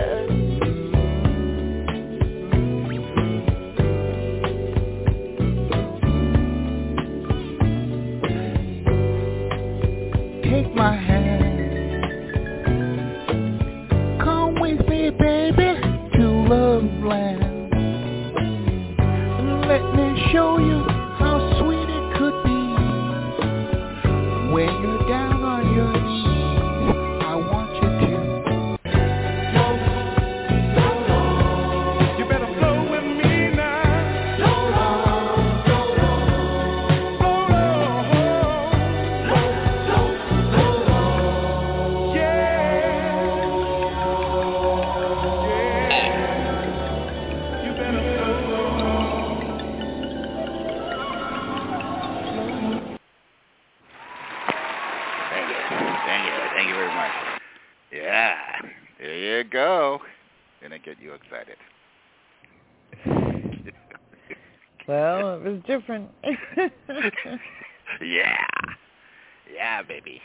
Take my hand. Show you how sweet it could be when you're down on your knees. I want you to. You better flow with me now. Flow, flow, flow, yeah. Yeah. You better flow. Go. Gonna get you excited. Well, it was different. Yeah. Yeah, baby.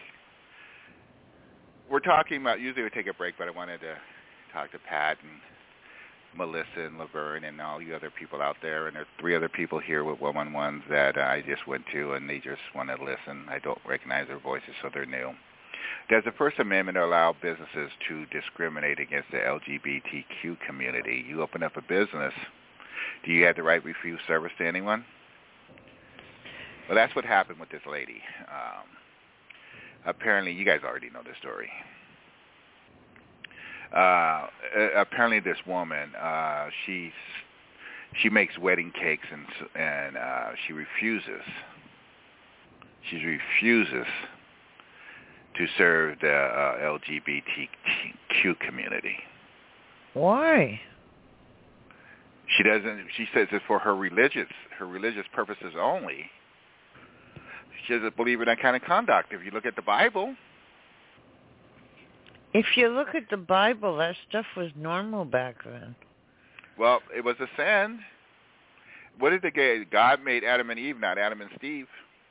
We're talking about, usually we take a break, but I wanted to talk to Pat and Melissa and Laverne and all you other people out there. And there's three other people here with one-on-ones that I just went to, and they just want to listen. I don't recognize their voices, so they're new. Does the First Amendment allow businesses to discriminate against the L G B T Q community? You open up a business, do you have the right to refuse service to anyone? Well, that's what happened with this lady. Um, apparently, you guys already know this story. Uh, apparently, this woman, uh, she's she makes wedding cakes and and uh, she refuses. She refuses to serve the uh, L G B T Q community. Why? She doesn't. She says it's for her religious, her religious purposes only. She doesn't believe in that kind of conduct. If you look at the Bible, if you look at the Bible, that stuff was normal back then. Well, it was a sin. What did the gay? God made Adam and Eve, not Adam and Steve.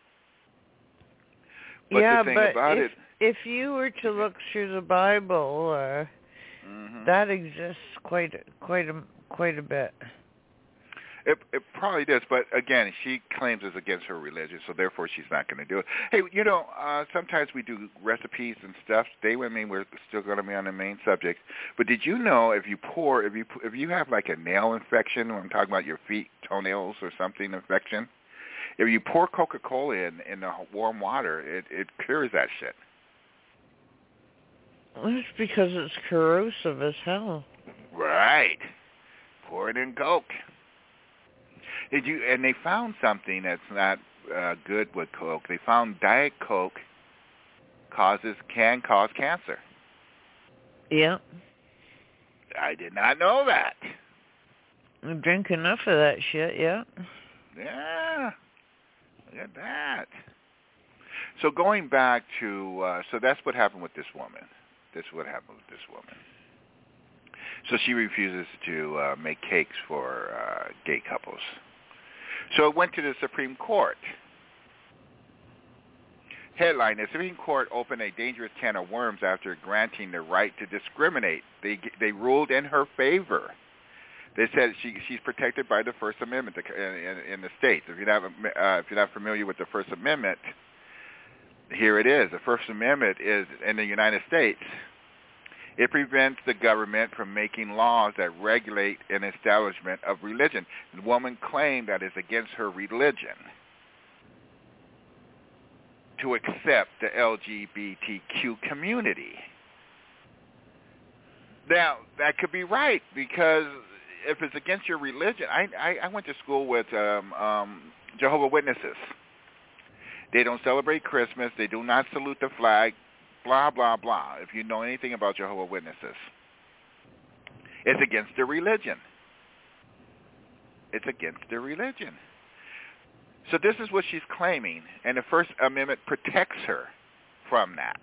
But yeah, the thing but about if, it, if you were to look through the Bible, uh, mm-hmm. that exists quite quite a quite a bit. It, it probably does, but again, she claims it's against her religion, so therefore she's not going to do it. Hey, you know, uh, sometimes we do recipes and stuff. Stay with me. We're still going to be on the main subject. But did you know if you pour, if you if you have like a nail infection, when I'm talking about your feet, toenails, or something infection, if you pour Coca-Cola in in the warm water, it it cures that shit. That's because it's corrosive as hell. Right. Pour it in Coke. Did you? And they found something that's not uh, good with Coke. They found Diet Coke causes can cause cancer. Yeah. I did not know that. You drink enough of that shit, yeah. Yeah. Look at that. So going back to, uh, so that's what happened with this woman. This is what happened with this woman. So she refuses to uh, make cakes for uh, gay couples. So it went to the Supreme Court. Headline, the Supreme Court opened a dangerous can of worms after granting the right to discriminate. They they ruled in her favor. They said she she's protected by the First Amendment in, in, in the states. If you're not uh, if you're not familiar with the First Amendment, here it is. The First Amendment is in the United States. It prevents the government from making laws that regulate an establishment of religion. The woman claimed that it's against her religion to accept the L G B T Q community. Now, that could be right, because if it's against your religion, I, I, I went to school with um, um, Jehovah's Witnesses. They don't celebrate Christmas. They do not salute the flag, blah, blah, blah. If you know anything about Jehovah's Witnesses, it's against their religion. It's against their religion. So this is what she's claiming, and the First Amendment protects her from that.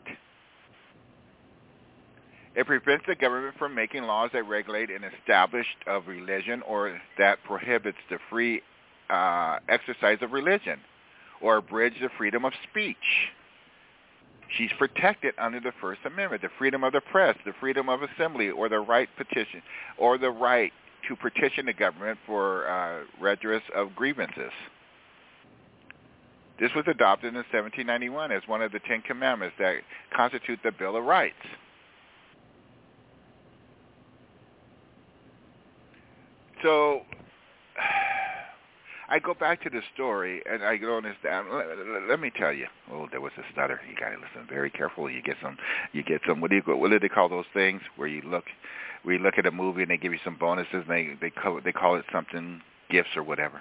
It prevents the government from making laws that regulate an established of religion or that prohibits the free uh, exercise of religion or abridge the freedom of speech. She's protected under the First Amendment, the freedom of the press, the freedom of assembly, or the right petition, or the right to petition the government for uh, redress of grievances. This was adopted in seventeen ninety-one as one of the Ten Commandments that constitute the Bill of Rights. So I go back to the story, and I go understand. Let, let me tell you. Oh, there was a stutter. You got to listen very carefully. You get some. You get some. What do you? What do they call those things where you look, where you look at a movie and they give you some bonuses? And they they call they call it something, gifts or whatever.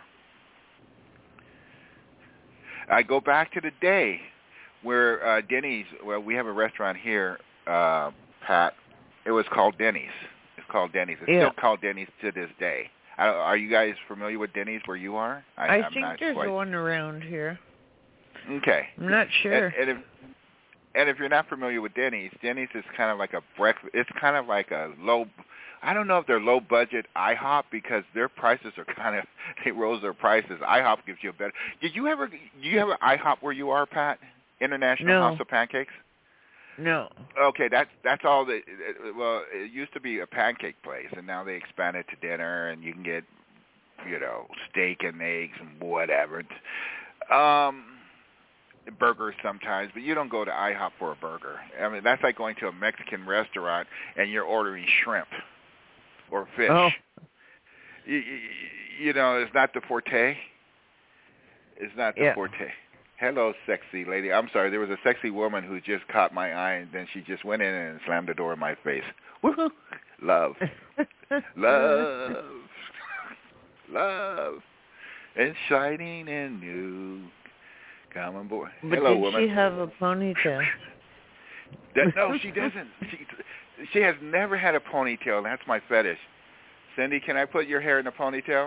I go back to the day where uh, Denny's. Well, we have a restaurant here, uh, Pat. It was called Denny's. It's called Denny's. It's yeah. still called Denny's to this day. I, are you guys familiar with Denny's where you are? I, I I'm think not there's quite. one around here. Okay. I'm not sure. And, and if and if you're not familiar with Denny's, Denny's is kind of like a breakfast. It's kind of like a low. I don't know if they're low budget IHOP because their prices are kind of they rose their prices. IHOP gives you a better. Did you ever? Do you have an IHOP where you are, Pat? International no. House of Pancakes? No. Okay, that's that's all. The well, it used to be a pancake place, and now they expanded to dinner, and you can get, you know, steak and eggs and whatever. Um, burgers sometimes, but you don't go to IHOP for a burger. I mean, that's like going to a Mexican restaurant and you're ordering shrimp or fish. Oh. You, you, you know, it's not the forte. It's not the yeah. forte. Hello, sexy lady. I'm sorry, there was a sexy woman who just caught my eye, and then she just went in and slammed the door in my face. Woohoo! Love. Love. Love. And shining and new. Come on board. But Hello, did woman. she have a ponytail? That, no, she doesn't. She, she has never had a ponytail. That's my fetish. Cindy, can I put your hair in a ponytail?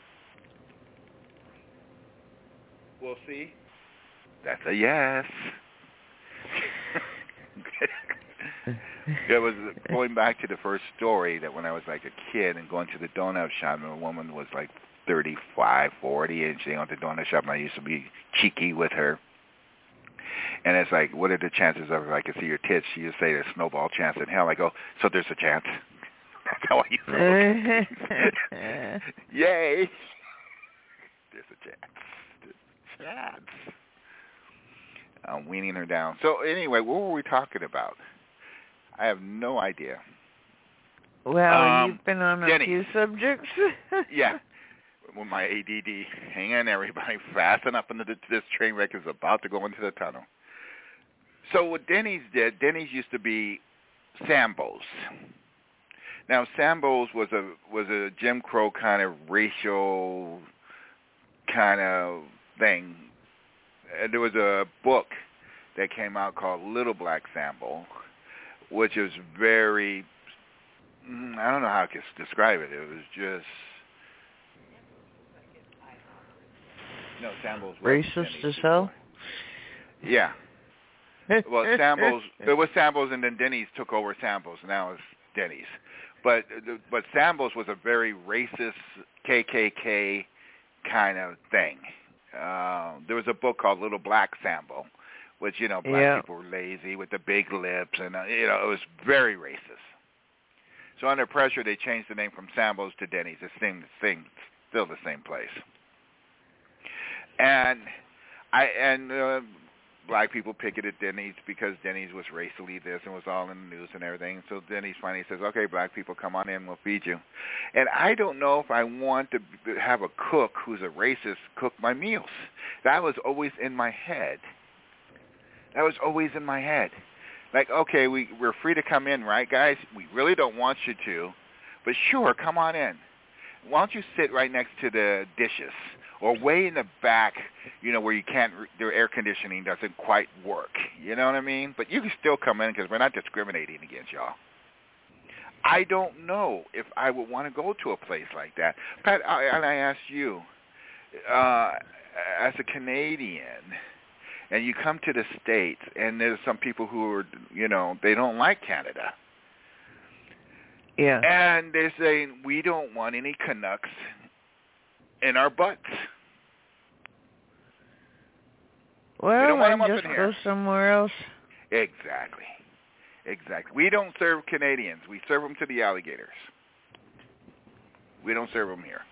We'll see. That's a yes. It was going back to the first story that when I was like a kid and going to the donut shop, and a woman was like thirty-five, forty, and she went to the donut shop, and I used to be cheeky with her. And it's like, what are the chances of if I could see your tits? She used to say there's snowball chance in hell. I go, so there's a chance. That's how I used to look. Yay. There's a chance. There's a chance. I'm weaning her down. So anyway, what were we talking about? I have no idea. Well, um, you've been on a Denny. few subjects. Yeah. With my A D D. Hang on, everybody. Fasten up into the, this train wreck is about to go into the tunnel. So what Denny's did, Denny's used to be Sambo's. Now, Sambo's was a was a Jim Crow kind of racial kind of thing. And there was a book that came out called Little Black Sambo, which is very, I don't know how I can describe it. It was just, no, Sambo's racist as hell? Yeah. Well, Sambo's, it was Sambo's, and then Denny's took over Sambo's. Now it's Denny's. But but Sambos was a very racist K K K kind of thing. Uh, there was a book called Little Black Sambo, which, you know, black yeah. people were lazy with the big lips, and, uh, you know, it was very racist. So under pressure, they changed the name from Sambo's to Denny's. It's same thing, still the same place. And I and uh, black people picketed Denny's because Denny's was racially this and was all in the news and everything. So Denny's finally says, okay, black people, come on in, we'll feed you. And I don't know if I want to have a cook who's a racist cook my meals. That was always in my head. That was always in my head. Like, okay, we, we're free to come in, right, guys? We really don't want you to, but sure, come on in. Why don't you sit right next to the dishes or way in the back, you know, where you can't, their air conditioning doesn't quite work. You know what I mean? But you can still come in because we're not discriminating against y'all. I don't know if I would want to go to a place like that. Pat, I, and I ask you, uh, as a Canadian, and you come to the States, and there's some people who are, you know, they don't like Canada. Yeah. And they're saying, we don't want any Canucks in our butts. Well, we don't want then them up just in go here. somewhere else. Exactly. Exactly. We don't serve Canadians. We serve them to the alligators. We don't serve them here.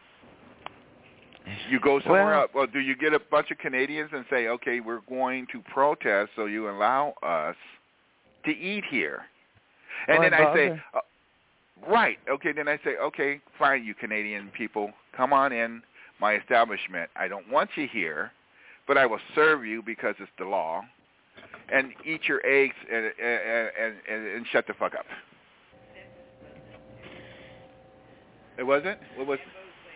You go somewhere well, else. Well, do you get a bunch of Canadians and say, okay, we're going to protest so you allow us to eat here? And Why then I say, bother? uh, right, okay, then I say, okay, fine, you Canadian people, come on in my establishment. I don't want you here, but I will serve you because it's the law, and eat your eggs and and, and, and, and shut the fuck up. It wasn't? What was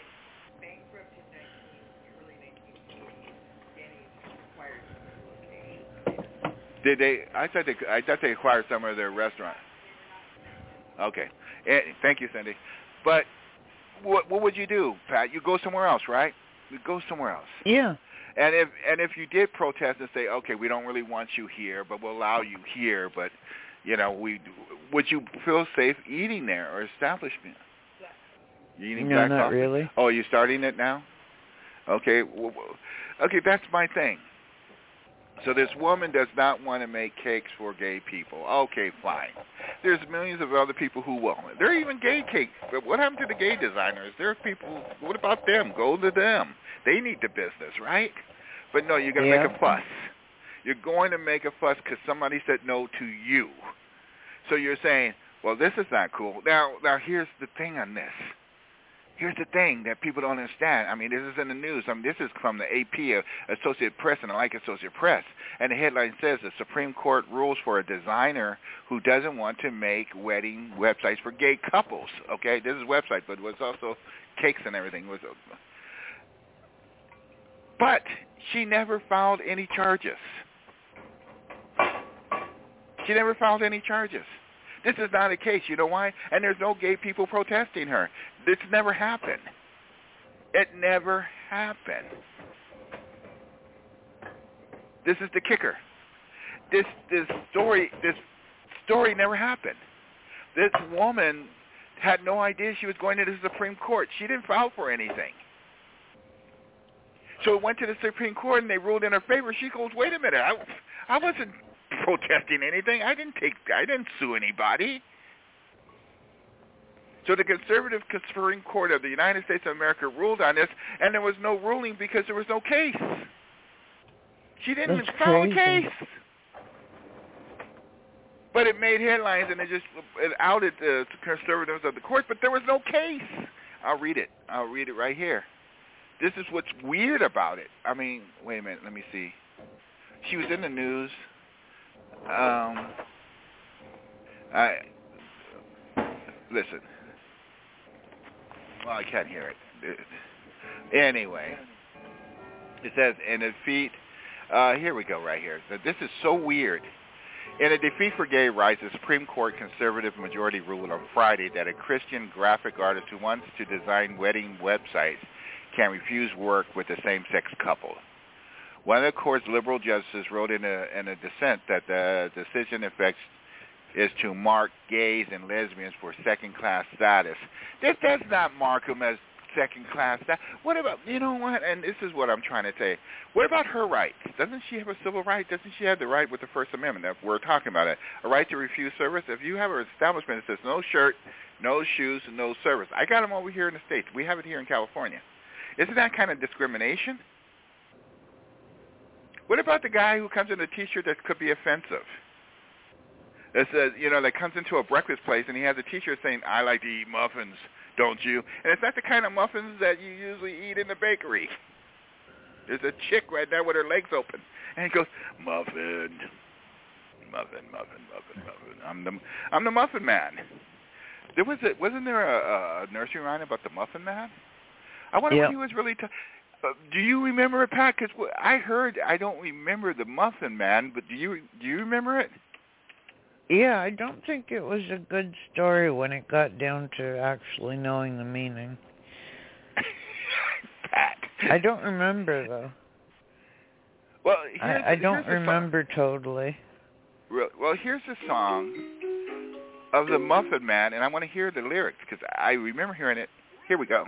Did they? I thought they. I thought they acquired some of their restaurant. Okay, and, thank you, Cindy. But what what would you do, Pat? You go somewhere else, right? You go somewhere else. Yeah. And if and if you did protest and say, okay, we don't really want you here, but we'll allow you here, but you know, we would you feel safe eating there or establishment? You eating no, black not coffee? really. Oh, you're starting it now? Okay. Well, okay, that's my thing. So this woman does not want to make cakes for gay people. Okay, fine. There's millions of other people who will. There are even gay cakes. But what happened to the gay designers? There are people, what about them? Go to them. They need the business, right? But no, you're going to yeah. make a fuss. You're going to make a fuss because somebody said no to you. So you're saying, well, this is not cool. Now, now here's the thing on this. Here's the thing that people don't understand. I mean, this is in the news. I mean, this is from the A P, uh, Associated Press, and I like Associated Press. And the headline says the Supreme Court rules for a designer who doesn't want to make wedding websites for gay couples. Okay, this is a website, but it was also cakes and everything. It was, but she never filed any charges. She never filed any charges. This is not a case. You know why? And there's no gay people protesting her. This never happened. It never happened. This is the kicker. This this story this story never happened. This woman had no idea she was going to the Supreme Court. She didn't file for anything. So it went to the Supreme Court and they ruled in her favor. She goes, "Wait a minute. I I wasn't protesting anything. I didn't take. I didn't sue anybody." So the conservative Supreme Court of the United States of America ruled on this, and there was no ruling because there was no case. She didn't That's file crazy. a case. But it made headlines, and it just it outed the conservatives of the court, but there was no case. I'll read it. I'll read it right here. This is what's weird about it. I mean, wait a minute. Let me see. She was in the news. Um, I listen. Well, I can't hear it. Anyway, it says in a defeat. Uh, here we go, right here. This is so weird. In a defeat for gay rights, the Supreme Court conservative majority ruled on Friday that a Christian graphic artist who wants to design wedding websites can refuse work with a same-sex couple. One of the court's liberal justices wrote in a, in a dissent that the decision affects is to mark gays and lesbians for second-class status. This does not mark them as second-class status. What about, you know what, and this is what I'm trying to say. What about her rights? Doesn't she have a civil right? Doesn't she have the right with the First Amendment that we're talking about it? A right to refuse service? If you have an establishment that says no shirt, no shoes, and no service. I got them over here in the States. We have it here in California. Isn't that kind of discrimination? What about the guy who comes in a T-shirt that could be offensive? That says, you know, that comes into a breakfast place and he has a T-shirt saying, I like to eat muffins, don't you? And it's not the kind of muffins that you usually eat in the bakery. There's a chick right there with her legs open. And he goes, muffin, muffin, muffin, muffin, muffin. I'm the, I'm the muffin man. There was a, wasn't there a, a nursery rhyme about the muffin man? I wonder yep. what he was really talking. Uh, do you remember it, Pat? Because I heard, I don't remember the Muffin Man, but do you do you remember it? Yeah, I don't think it was a good story when it got down to actually knowing the meaning. Pat. I don't remember, though. Well, I, I don't remember song. totally. Well, here's a song of the Muffin Man, and I want to hear the lyrics, because I remember hearing it. Here we go.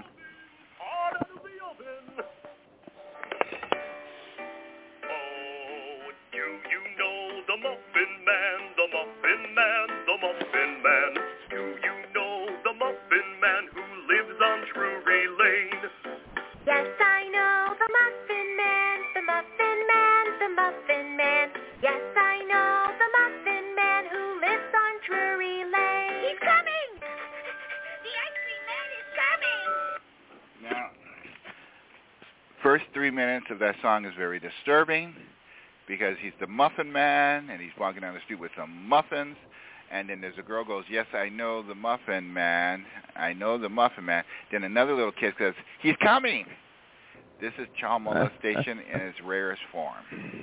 The Muffin Man, the Muffin Man, the Muffin Man. Do you know the Muffin Man who lives on Drury Lane? Yes, I know the Muffin Man, the Muffin Man, the Muffin Man. Yes, I know the Muffin Man who lives on Drury Lane. He's coming! The ice cream man is coming! Now, first three minutes of that song is very disturbing, because he's the Muffin Man, and he's walking down the street with some muffins, and then there's a girl goes, yes, I know the Muffin Man, I know the Muffin Man. Then another little kid says, he's coming. This is child molestation in its rarest form.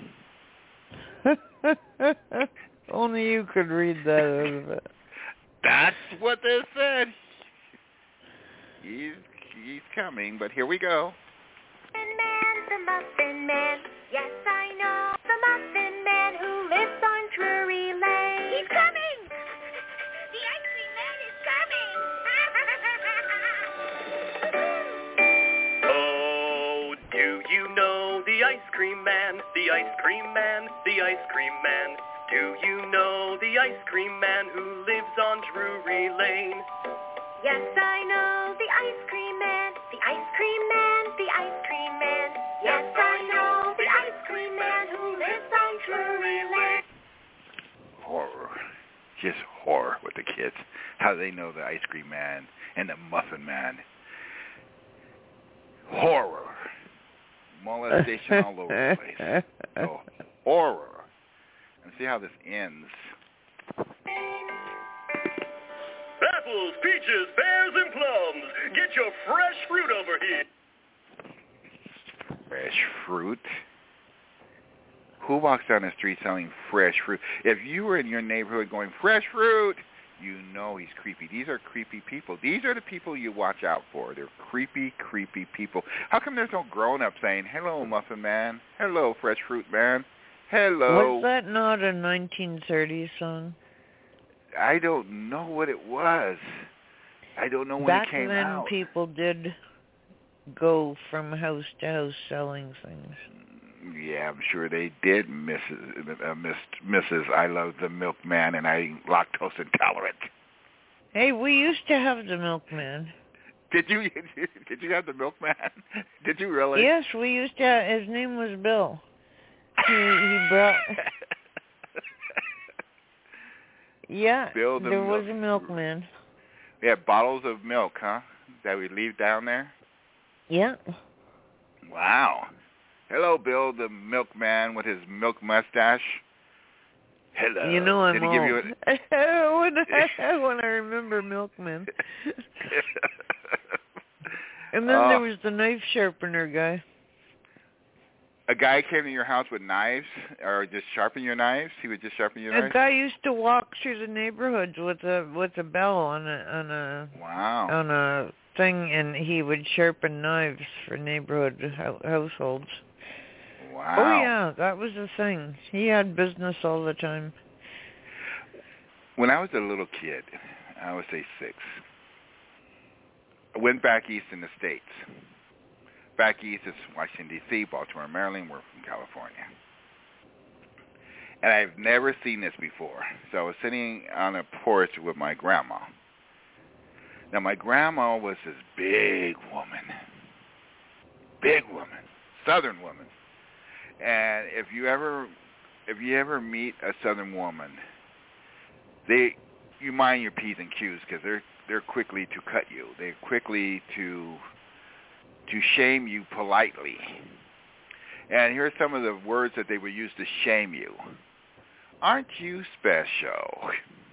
Only you could read that out of it. That's what they said. He's, he's coming, but here we go. Muffin Man, the Muffin Man. Yes, I know the Muffin Man who lives on Drury Lane. He's coming! The ice cream man is coming! Oh, do you know the ice cream man, the ice cream man, the ice cream man? Do you know the ice cream man who lives on Drury Lane? Yes, I know the ice cream man, the ice cream man, the ice cream man. Yes, I know the ice cream man who lives on Drury Lane. Horror. Just horror with the kids. How they know the ice cream man and the Muffin Man. Horror. Molestation all over the place. So, horror. And see how this ends. Apples, peaches, pears, and plums. Get your fresh fruit over here. Fresh fruit? Who walks down the street selling fresh fruit? If you were in your neighborhood going, fresh fruit, you know he's creepy. These are creepy people. These are the people you watch out for. They're creepy, creepy people. How come there's no grown-up saying, hello, Muffin Man? Hello, Fresh Fruit Man? Hello. Was that not a nineteen thirties song? I don't know what it was. I don't know when Back it came then, out. people did go from house to house selling things. Yeah, I'm sure they did, Missus Uh, Miss, Missus I love the milkman and I'm lactose intolerant. Hey, we used to have the milkman. Did you? Did you have the milkman? Did you really? Yes, we used to have, his name was Bill. He, he brought... Yeah, Bill the there was milk. a milkman. We had bottles of milk, huh, that we leave down there? Yeah. Wow. Hello, Bill the milkman with his milk mustache. Hello. You know I'm Did he old. give you a... when, I, when I remember milkman. And then uh, there was the knife sharpener guy. A guy came to your house with knives, or just sharpen your knives? He would just sharpen your A knives? guy used to walk through the neighborhoods with a with a bell on a on a wow on a thing, and he would sharpen knives for neighborhood ho- households. Wow. Oh yeah, that was the thing. He had business all the time. when I was a little kid, I would say six, I went back east in the States. Back east is Washington, D C, Baltimore, Maryland. We're from California. And I've never seen this before. So I was sitting on a porch with my grandma. Now, my grandma was this big woman. Big woman. Southern woman. And if you ever if you ever meet a Southern woman, they you mind your P's and Q's because they're they're quickly to cut you. They're quickly to to shame you politely. And here's some of the words that they would use to shame you. Aren't you special?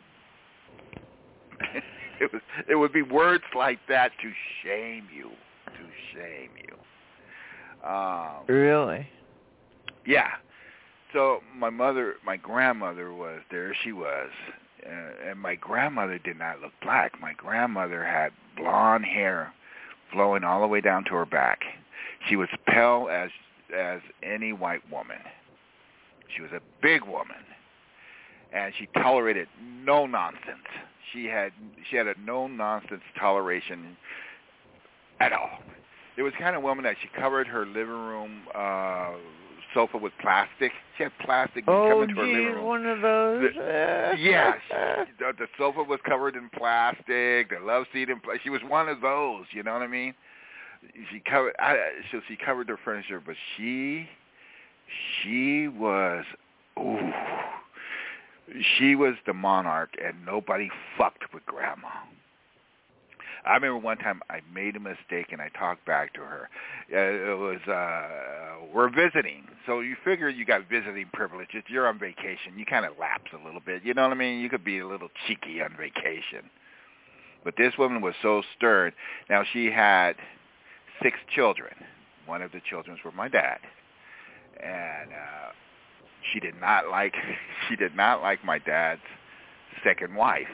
it was it would be words like that to shame you. To shame you. Um, really? Yeah. So my mother, my grandmother was, there she was. Uh, and my grandmother did not look black. My grandmother had blonde hair flowing all the way down to her back. She was pale as as any white woman. She was a big woman, and she tolerated no nonsense. She had she had a no nonsense toleration at all. It was the kind of woman that she covered her living room uh, sofa with plastic. She had plastic oh, come into her geez, living room. one of those. The, yeah, she, the, the sofa was covered in plastic. The love seat in plastic. She was one of those. You know what I mean? She covered. I, so she covered her furniture, but she, she was. Ooh, she was the monarch, and nobody fucked with Grandma. I remember one time I made a mistake and I talked back to her. Uh, it was, uh, we're visiting. So you figure you got visiting privileges. You're on vacation. You kind of lapse a little bit. You know what I mean? You could be a little cheeky on vacation. But this woman was so stern. Now, she had six children. One of the children were my dad. And uh, she did not like, she did not like my dad's second wife.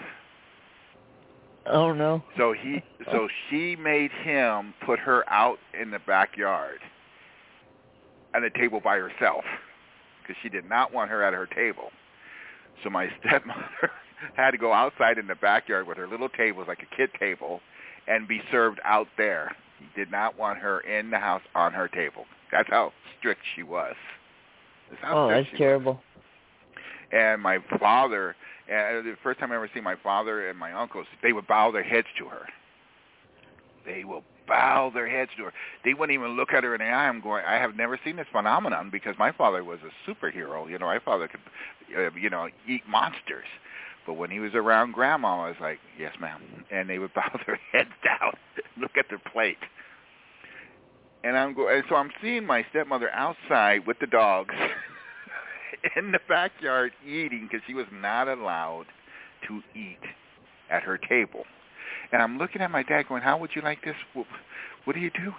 Oh no! So he, so she made him put her out in the backyard at a table by herself because she did not want her at her table. So my stepmother had to go outside in the backyard with her little tables, like a kid table, and be served out there. He did not want her in the house on her table. That's how strict she was. That's how oh, that's terrible. Was. And my father. And the first time I ever seen my father and my uncles, they would bow their heads to her. They will bow their heads to her. They wouldn't even look at her in the eye. I'm going, I have never seen this phenomenon because my father was a superhero. You know, my father could, uh, you know, eat monsters. But when he was around Grandma, I was like, yes, ma'am. And they would bow their heads down, look at their plate. And I'm going, and so I'm seeing my stepmother outside with the dogs. In the backyard eating because she was not allowed to eat at her table. And I'm looking at my dad going, how would you like this? What do you do?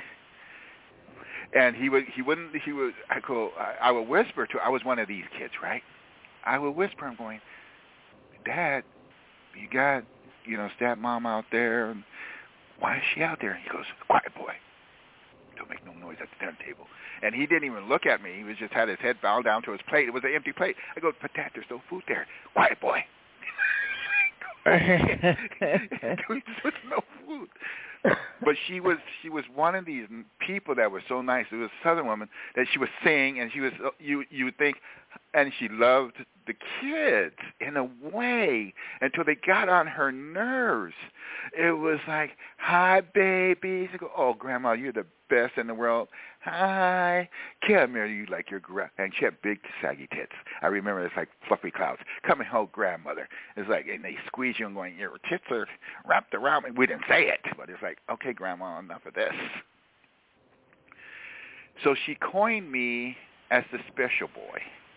And he would, he wouldn't, he would, I go, I, I would whisper to, I was one of these kids, right? I would whisper, I'm going, Dad, you got, you know, stepmom out there. And why is she out there? And he goes, quiet, boy. Don't make no noise at the dinner table. And he didn't even look at me. He was just had his head bowed down to his plate. It was an empty plate. I go, but Dad, there's no food there. Quiet, boy. There's no food. But she was she was one of these people that were so nice. It was a Southern woman that she was sing, and she was you you would think, and she loved the kids in a way until they got on her nerves. It was like, hi, babies. I go, oh, Grandma, you're the best in the world. Hi. Come here, you like your gra-. And she had big, saggy tits. I remember it's like fluffy clouds. Come and hold grandmother. It's like, and they squeeze you and going, your tits are wrapped around me. We didn't say it, but it's like, okay, Grandma, enough of this. So she coined me as the special boy.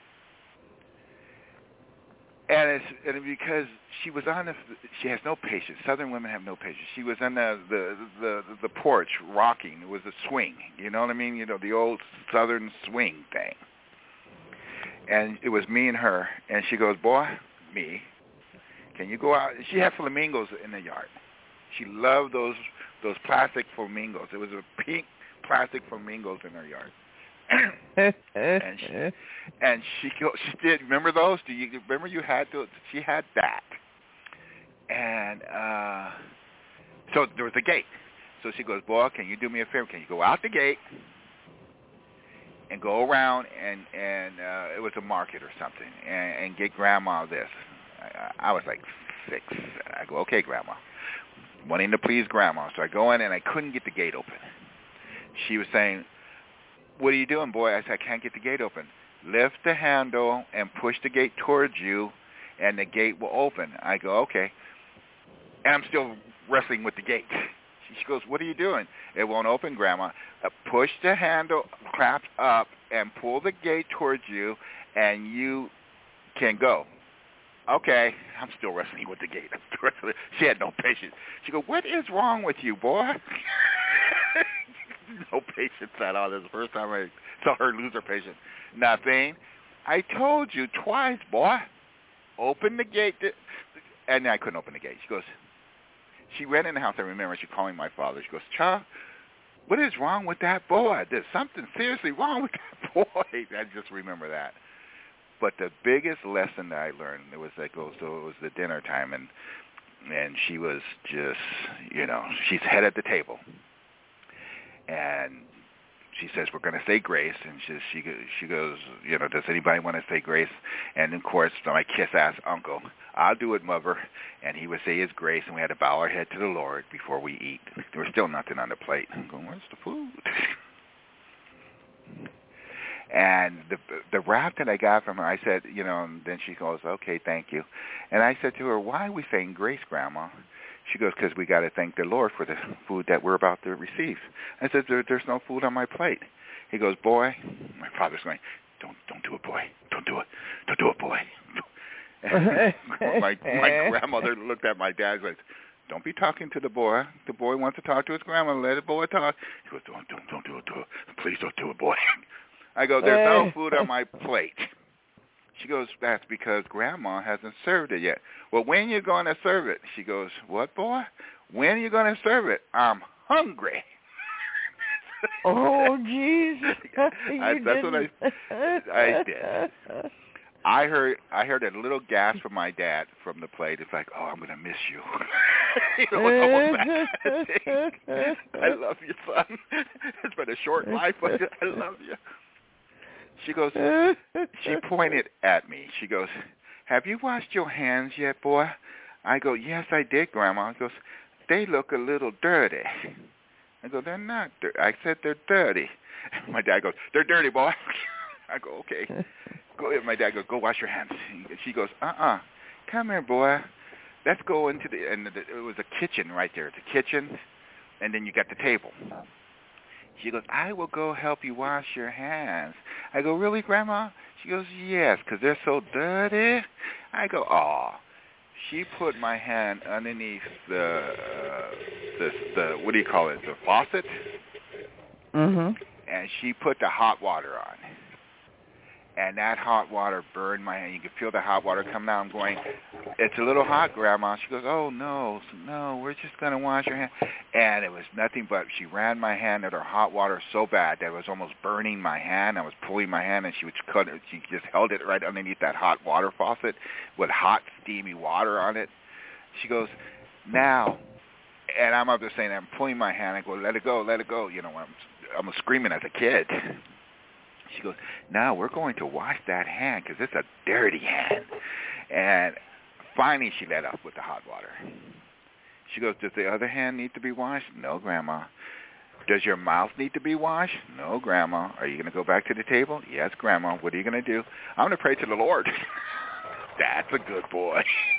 And it's and because she was on the, she has no patience. Southern women have no patience. She was on the the the, the porch rocking. It was a swing. You know what I mean? You know, the old Southern swing thing. And it was me and her. And she goes, boy, me, can you go out? She had flamingos in the yard. She loved those those plastic flamingos. It was a pink plastic flamingos in her yard. and she, and she go, she did. Remember those? Do you remember you had to? She had that, and uh, so there was a gate. So she goes, boy, can you do me a favor? Can you go out the gate and go around and and uh, it was a market or something, and, and get Grandma this. I, I was like six. I go, okay, Grandma, wanting to please Grandma. So I go in and I couldn't get the gate open. She was saying, what are you doing, boy? I said, I can't get the gate open. Lift the handle and push the gate towards you, and the gate will open. I go, okay. And I'm still wrestling with the gate. She goes, what are you doing? It won't open, Grandma. Uh, push the handle, clap up, and pull the gate towards you, and you can go. Okay. I'm still wrestling with the gate. She had no patience. She goes, what is wrong with you, boy? No patience at all. This is the first time I saw her lose her patience. Nothing. I told you twice, boy. Open the gate. To... And I couldn't open the gate. She goes, she ran in the house. I remember she calling my father. She goes, Cha, what is wrong with that boy? There's something seriously wrong with that boy. I just remember that. But the biggest lesson that I learned, it was like, oh, so it was the dinner time, and and she was just, you know, she's head at the table. And she says, we're going to say grace. And she, she she goes, you know, does anybody want to say grace? And, of course, my kiss-ass uncle, I'll do it, mother. And he would say his grace, and we had to bow our head to the Lord before we eat. There was still nothing on the plate. I'm going, where's the food? And the the wrap that I got from her, I said, you know, and then she goes, okay, thank you. And I said to her, why are we saying grace, Grandma? She goes, because we got to thank the Lord for the food that we're about to receive. I said, there, there's no food on my plate. He goes, boy, my father's going, don't don't do it, boy. Don't do it. Don't do it, boy. And my, my grandmother looked at my dad and said, don't be talking to the boy. The boy wants to talk to his grandma. Let the boy talk. He goes, don't, don't, don't do it, do it. Please don't do it, boy. I go, there's no food on my plate. She goes, that's because Grandma hasn't served it yet. Well, when are you going to serve it? She goes, what, boy? When are you going to serve it? I'm hungry. Oh, jeez. That's didn't. what I, I did. I heard I heard a little gasp from my dad from the plate. It's like, oh, I'm going to miss you. You know, it's almost that. I love you, son. It's been a short life, but I love you. She goes, she pointed at me. She goes, have you washed your hands yet, boy? I go, yes, I did, Grandma. She goes, they look a little dirty. I go, they're not dirty. I said they're dirty. My dad goes, they're dirty, boy. I go, okay. Go ahead. My dad goes, go wash your hands. She goes, uh-uh. Come here, boy. Let's go into the, and the, it was a kitchen right there. It's a kitchen, and then you got the table. She goes, I will go help you wash your hands. I go, really, Grandma? She goes, yes, because they're so dirty. I go, oh. She put my hand underneath the, uh, the, the what do you call it, the faucet? Mm-hmm. And she put the hot water on. And that hot water burned my hand. You could feel the hot water coming out. I'm going, it's a little hot, Grandma. She goes, oh, no, no, we're just going to wash your hand. And it was nothing but she ran my hand at her hot water so bad that it was almost burning my hand. I was pulling my hand, and she would cut it. She just held it right underneath that hot water faucet with hot, steamy water on it. She goes, now, and I'm up there saying, I'm pulling my hand. I go, let it go, let it go. You know, I'm, I'm screaming as a kid. She goes, now we're going to wash that hand because it's a dirty hand. And finally she let up with the hot water. She goes, does the other hand need to be washed? No, Grandma. Does your mouth need to be washed? No, Grandma. Are you going to go back to the table? Yes, Grandma. What are you going to do? I'm going to pray to the Lord. That's a good boy.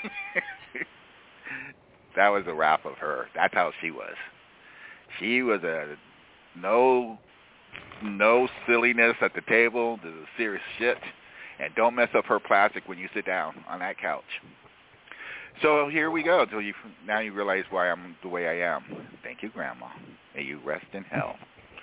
That was the wrap of her. That's how she was. She was a no... no silliness at the table. This is serious shit. And don't mess up her plastic when you sit down on that couch. So here we go. So you, now you realize why I'm the way I am. Thank you, Grandma. May you rest in hell.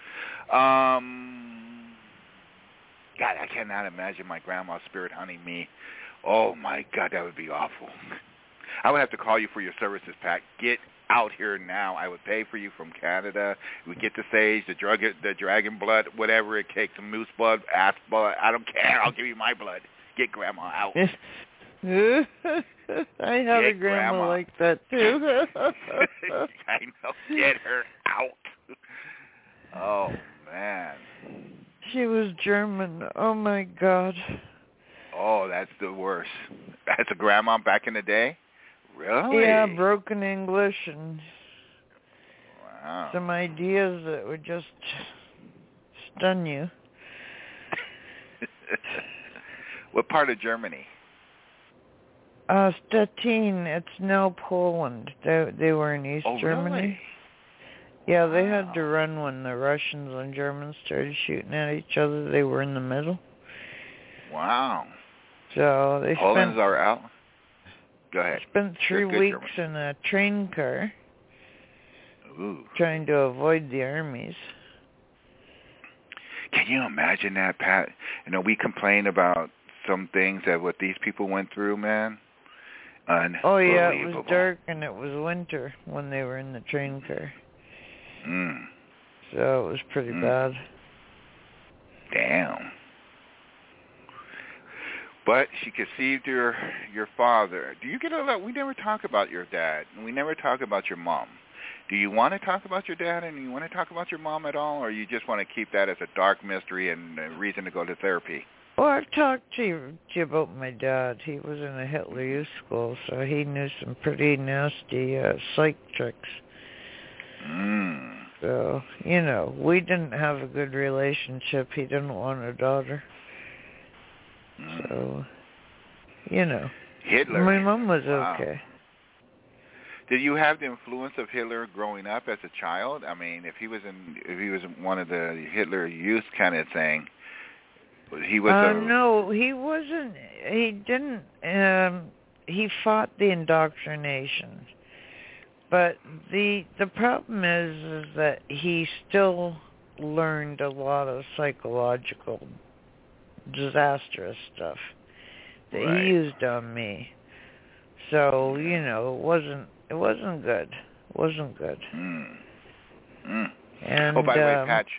Um, God, I cannot imagine my grandma's spirit hunting me. Oh, my God, that would be awful. I would have to call you for your services, Pat. Get out here now. I would pay for you from Canada. We get the sage, the drug, the dragon blood, whatever it takes, some moose blood, ass blood. I don't care. I'll give you my blood. Get Grandma out. I had Get a grandma Grandma. like that too. I know. Get her out. Oh man. She was German. Oh my God. Oh, that's the worst. That's a grandma back in the day? Really? Yeah, broken English and wow. some ideas that would just stun you. What part of Germany? Uh, Stettin. It's now Poland. They they were in East Oh, Germany. really? Yeah, they had to run when the Russians and Germans started shooting at each other. They were in the middle. Wow. So they Poland's spent, are out. Go ahead. spent three Good, good weeks German. in a train car Ooh. trying to avoid the armies. Can you imagine that, Pat? You know, we complain about some things that what these people went through, man. Oh yeah, it was dark and it was winter when they were in the train car. Mm. So it was pretty Mm. bad. Damn. But she conceived your your father. Do you get a lot? We never talk about your dad. We never talk about your mom. Do you want to talk about your dad and you want to talk about your mom at all, or you just want to keep that as a dark mystery and a reason to go to therapy? Well, I've talked to you, to you about my dad. He was in a Hitler Youth School, so he knew some pretty nasty uh, psych tricks. Mm. So, you know, we didn't have a good relationship. He didn't want a daughter. Mm. So, you know. Hitler. My mom was Wow. okay. Did you have the influence of Hitler growing up as a child? I mean, if he was in, if he was one of the Hitler Youth kind of thing, he was. Uh, a, no, he wasn't. He didn't. Um, he fought the indoctrination, but the the problem is, is that he still learned a lot of psychological disastrous stuff that Right. he used on me. So you know, it wasn't it wasn't good. It wasn't good. Mm. Mm. And oh, by the um, way, Pat.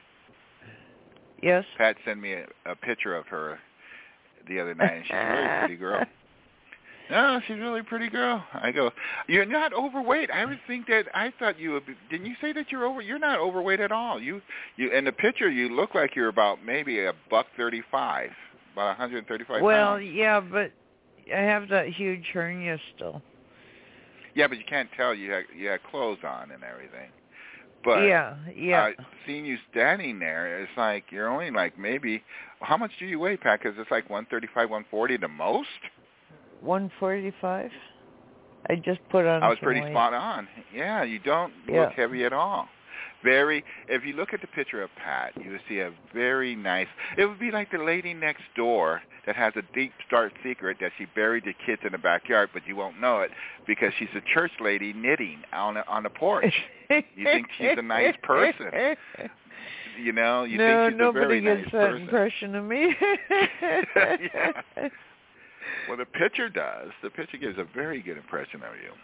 Yes. Pat sent me a, a picture of her the other night, and she's a really pretty girl. No, she's a really pretty girl. I go, you're not overweight. I would think that I thought you would be, didn't you say that you're over? You're not overweight at all. You, you in the picture, you look like you're about maybe a buck thirty-five, about one hundred thirty-five Well, pounds. yeah, but I have that huge hernia still. Yeah, but you can't tell. You had, you had clothes on and everything. But yeah, yeah. Uh, seeing you standing there, it's like you're only like maybe. How much do you weigh, Pat? Because it's like one thirty-five, one forty the most. one forty-five. I just put on I was some pretty weight. spot on. Yeah, you don't Yeah. look heavy at all. Very. If you look at the picture of Pat, you will see a very nice. It would be like the lady next door that has a deep, dark secret that she buried the kids in the backyard, but you won't know it because she's a church lady knitting on a, on the porch. You think she's a nice person. You know, you no, think she's a very nobody gets nice that person. impression of me. Yeah. Well, the picture does. The picture gives a very good impression of you.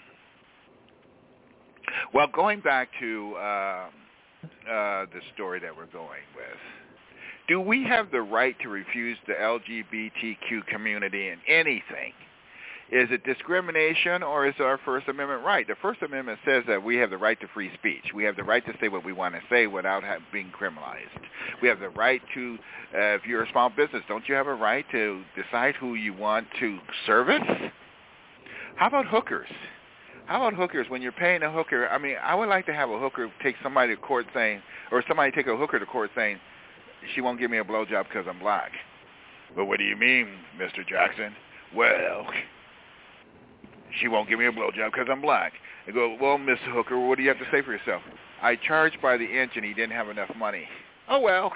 Well, going back to uh, uh, the story that we're going with, do we have the right to refuse the L G B T Q community in anything? Is it discrimination or is it our First Amendment right? The First Amendment says that we have the right to free speech. We have the right to say what we want to say without have, being criminalized. We have the right to, uh, if you're a small business, don't you have a right to decide who you want to service? How about hookers? How about hookers? When you're paying a hooker, I mean, I would like to have a hooker take somebody to court saying, or somebody take a hooker to court saying, she won't give me a blowjob because I'm black. But what do you mean, Mister Jackson? Well, she won't give me a blowjob because I'm black. I go, well, Mister Hooker, what do you have to say for yourself? I charged by the inch and he didn't have enough money. Oh, well.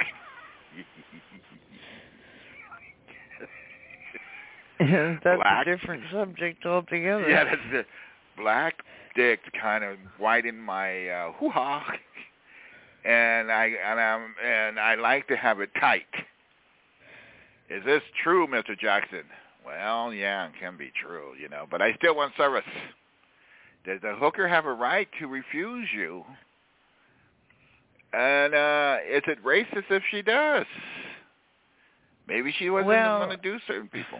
That's Black. a different subject altogether. Yeah, that's the black dick kind of widen my uh, hoo-ha, and I and I'm and I like to have it tight. Is this true, Mister Jackson? Well, yeah, it can be true, you know, but I still want service. Does the hooker have a right to refuse you? And uh, is it racist if she does? Maybe she wasn't well, going to do certain people.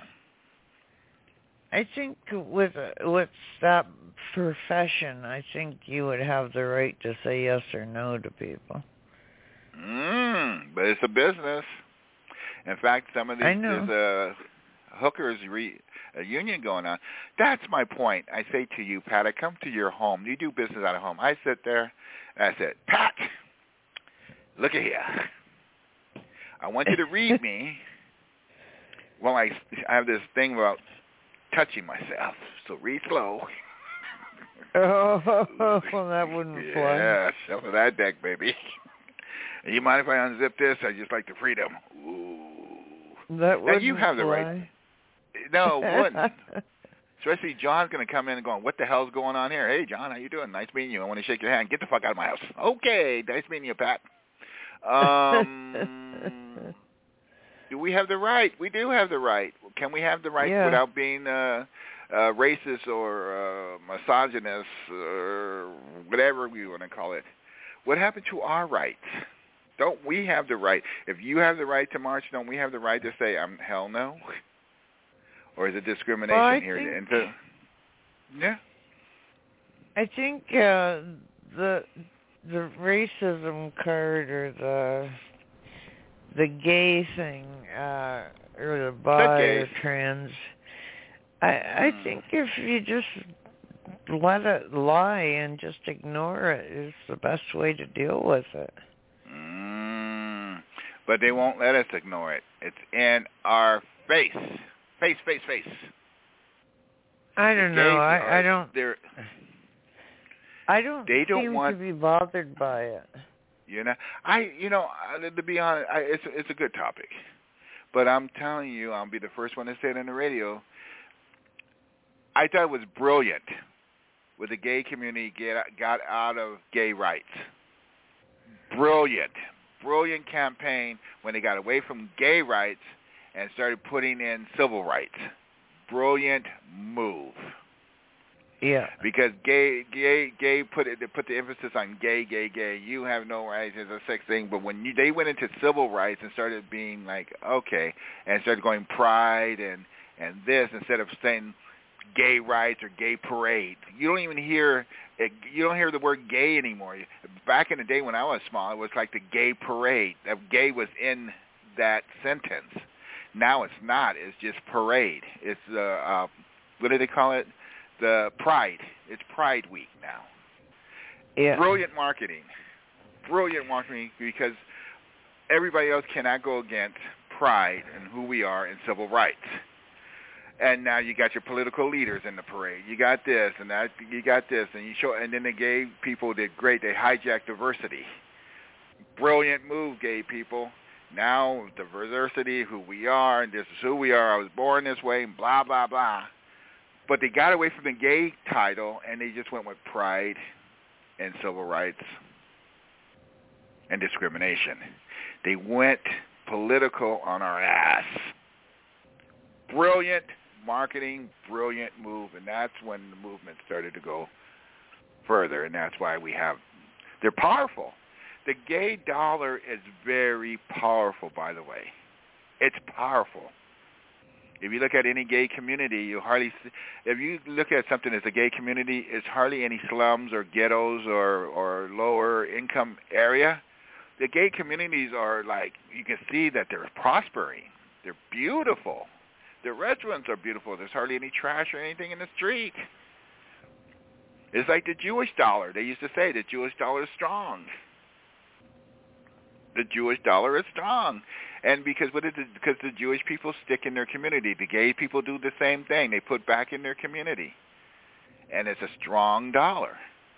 I think with with that profession, I think you would have the right to say yes or no to people. Mm, but it's a business. In fact, some of these I know. there's a hookers re, a union going on. That's my point. I say to you, Pat, I come to your home. You do business out of home. I sit there, and I said, Pat, look at here. I want you to read me. Well, I, I have this thing about touching myself, so read slow. Oh, well, that wouldn't yeah, fly. Yeah, some of that deck, baby. You mind if I unzip this? I just like the freedom. Ooh. That wouldn't now you have the fly. right. No, it wouldn't. Especially John's going to come in and going, what the hell's going on here? Hey, John, how you doing? Nice meeting you. I want to shake your hand. Get the fuck out of my house. Okay, nice meeting you, Pat. Um, do we have the right? We do have the right. Can we have the right yeah. without being uh, uh, racist or uh, misogynist or whatever we want to call it? What happened to our rights? Don't we have the right? If you have the right to march, don't we have the right to say, "I'm hell no"? Or is it discrimination well, I here? Think, into, yeah. I think uh, the the racism card or the the gay thing uh, or the bi or trans. I I mm. think if you just let it lie and just ignore it is the best way to deal with it. Mm, but they won't let us ignore it. It's in our face. Face, face, face. I don't know. I, I don't. They're, I don't they don't seem want, to be bothered by it. You know, I. You know, to be honest, I, it's it's a good topic, but I'm telling you, I'll be the first one to say it on the radio. I thought it was brilliant when the gay community get, got out of gay rights. Brilliant, brilliant campaign when they got away from gay rights and started putting in civil rights. Brilliant move. Yeah. Because gay, gay, gay put it, they put the emphasis on gay, gay, gay. You have no rights. It's a sex thing. But when you, they went into civil rights and started being like, okay, and started going pride and and this instead of saying gay rights or gay parade. You don't even hear it, you don't hear the word gay anymore. Back in the day when I was small, it was like the gay parade. That gay was in that sentence. Now it's not. It's just parade. It's uh, uh what do they call it? The Pride. It's Pride Week now. Yeah. Brilliant marketing. Brilliant marketing because everybody else cannot go against pride and who we are in civil rights. And now you got your political leaders in the parade. You got this and that. You got this, and you show. And then the gay people did great. They hijacked diversity. Brilliant move, gay people. Now diversity, who we are, and this is who we are. I was born this way, and blah blah blah. But they got away from the gay title, and they just went with pride and civil rights and discrimination. They went political on our ass. Brilliant marketing, brilliant move, and that's when the movement started to go further, and that's why we have, they're powerful. The gay dollar is very powerful, by the way. It's powerful. If you look at any gay community, you hardly see, if you look at something as a gay community, it's hardly any slums or ghettos or, or lower income area. The gay communities are like, you can see that they're prospering. They're beautiful. The restaurants are beautiful. There's hardly any trash or anything in the street. It's like the Jewish dollar. They used to say the Jewish dollar is strong. The Jewish dollar is strong. And because what is it? Because the Jewish people stick in their community. The gay people do the same thing. They put back in their community. And it's a strong dollar.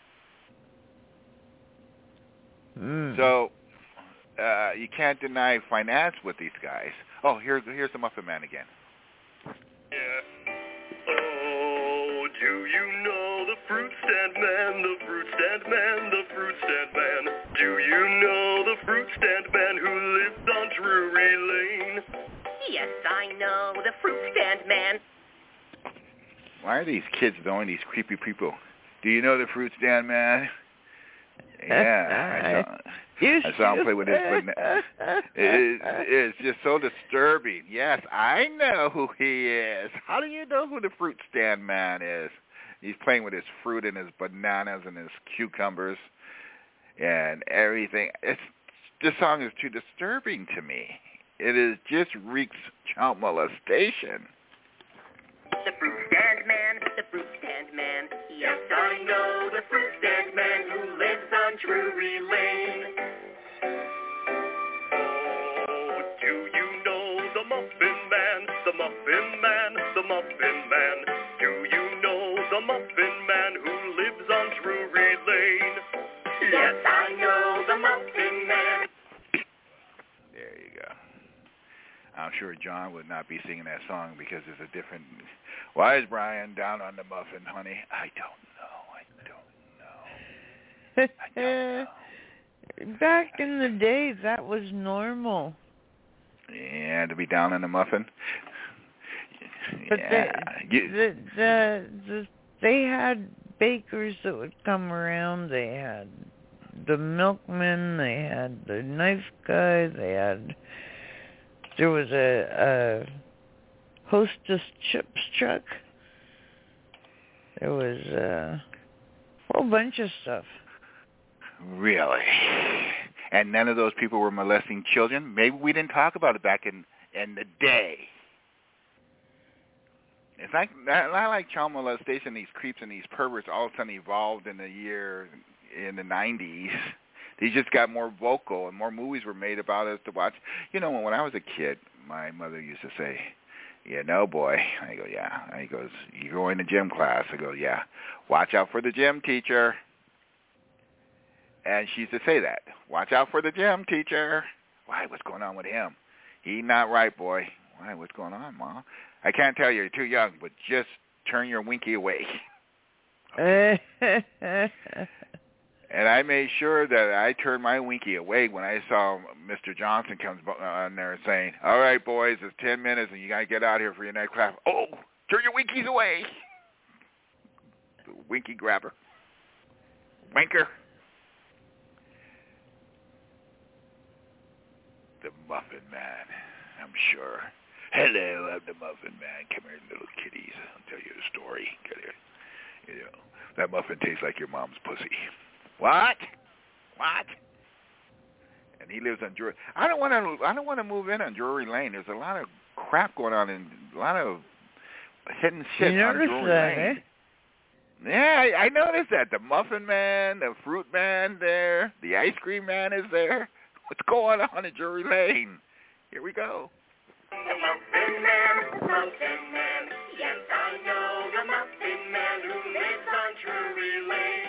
Mm. So uh, you can't deny finance with these guys. Oh, here, here's the Muffin Man again. Yeah. Oh, do you know the fruit stand man, the fruit stand man, the fruit stand man? Do you know the fruit stand man who lives on Drury Lane? Yes, I know the fruit stand man. Why are these kids knowing these creepy people? Do you know the fruit stand man? Yeah, I saw, you I saw him play with his banana. It, it's just so disturbing. Yes, I know who he is. How do you know who the fruit stand man is? He's playing with his fruit and his bananas and his cucumbers and everything. It's this song is too disturbing to me. It is just reeks child molestation. The fruit stand man, the fruit stand man. Yes, I know the fruit stand man who lives on Drury Lane. Oh, do you know the Muffin Man, the Muffin Man, the Muffin Man? Do you know the Muffin Man who lives on Drury Lane? Yes, I know the Muffin Man. There you go. I'm sure John would not be singing that song because it's a different... Why is Brian down on the muffin, honey? I don't know. I don't know. I don't know. Back in the day, that was normal. Yeah, to be down on the muffin? But yeah. they, You, the, the, the, they had bakers that would come around. They had the milkman. They had the knife guy. They had... There was a, a Hostess chips truck. There was a whole bunch of stuff. Really? And none of those people were molesting children? Maybe we didn't talk about it back in, in the day. It's like, not like child molestation, these creeps and these perverts all of a sudden evolved in the year, in the nineties. They just got more vocal and more movies were made about us to watch. You know, when I was a kid, my mother used to say, you know, boy. I go, yeah. And he goes, you going to gym class? I go, yeah. Watch out for the gym teacher. And she used to say that. Watch out for the gym teacher. Why, what's going on with him? He not right, boy. Why, what's going on, Mom? I can't tell you, you're too young, but just turn your winky away. And I made sure that I turned my winky away when I saw Mister Johnson comes on there saying, all right, boys, it's ten minutes and you got to get out here for your next class. Oh, turn your winkies away. The winky grabber. Wanker. The Muffin Man, I'm sure. Hello, I'm the Muffin Man. Come here, little kitties. I'll tell you a story. Get it? You know, that muffin tastes like your mom's pussy. What? What? And he lives on Drury. I don't want to. I don't want to move in on Drury Lane. There's a lot of crap going on and a lot of hidden shit you on noticed Drury that, Lane. Eh? Yeah, I, I noticed that. The Muffin Man, the Fruit Man, there. The Ice Cream Man is there. What's going on in Drury Lane? Here we go. The Muffin Man, the Muffin Man. Yes, I know the Muffin Man who lives on Drury Lane.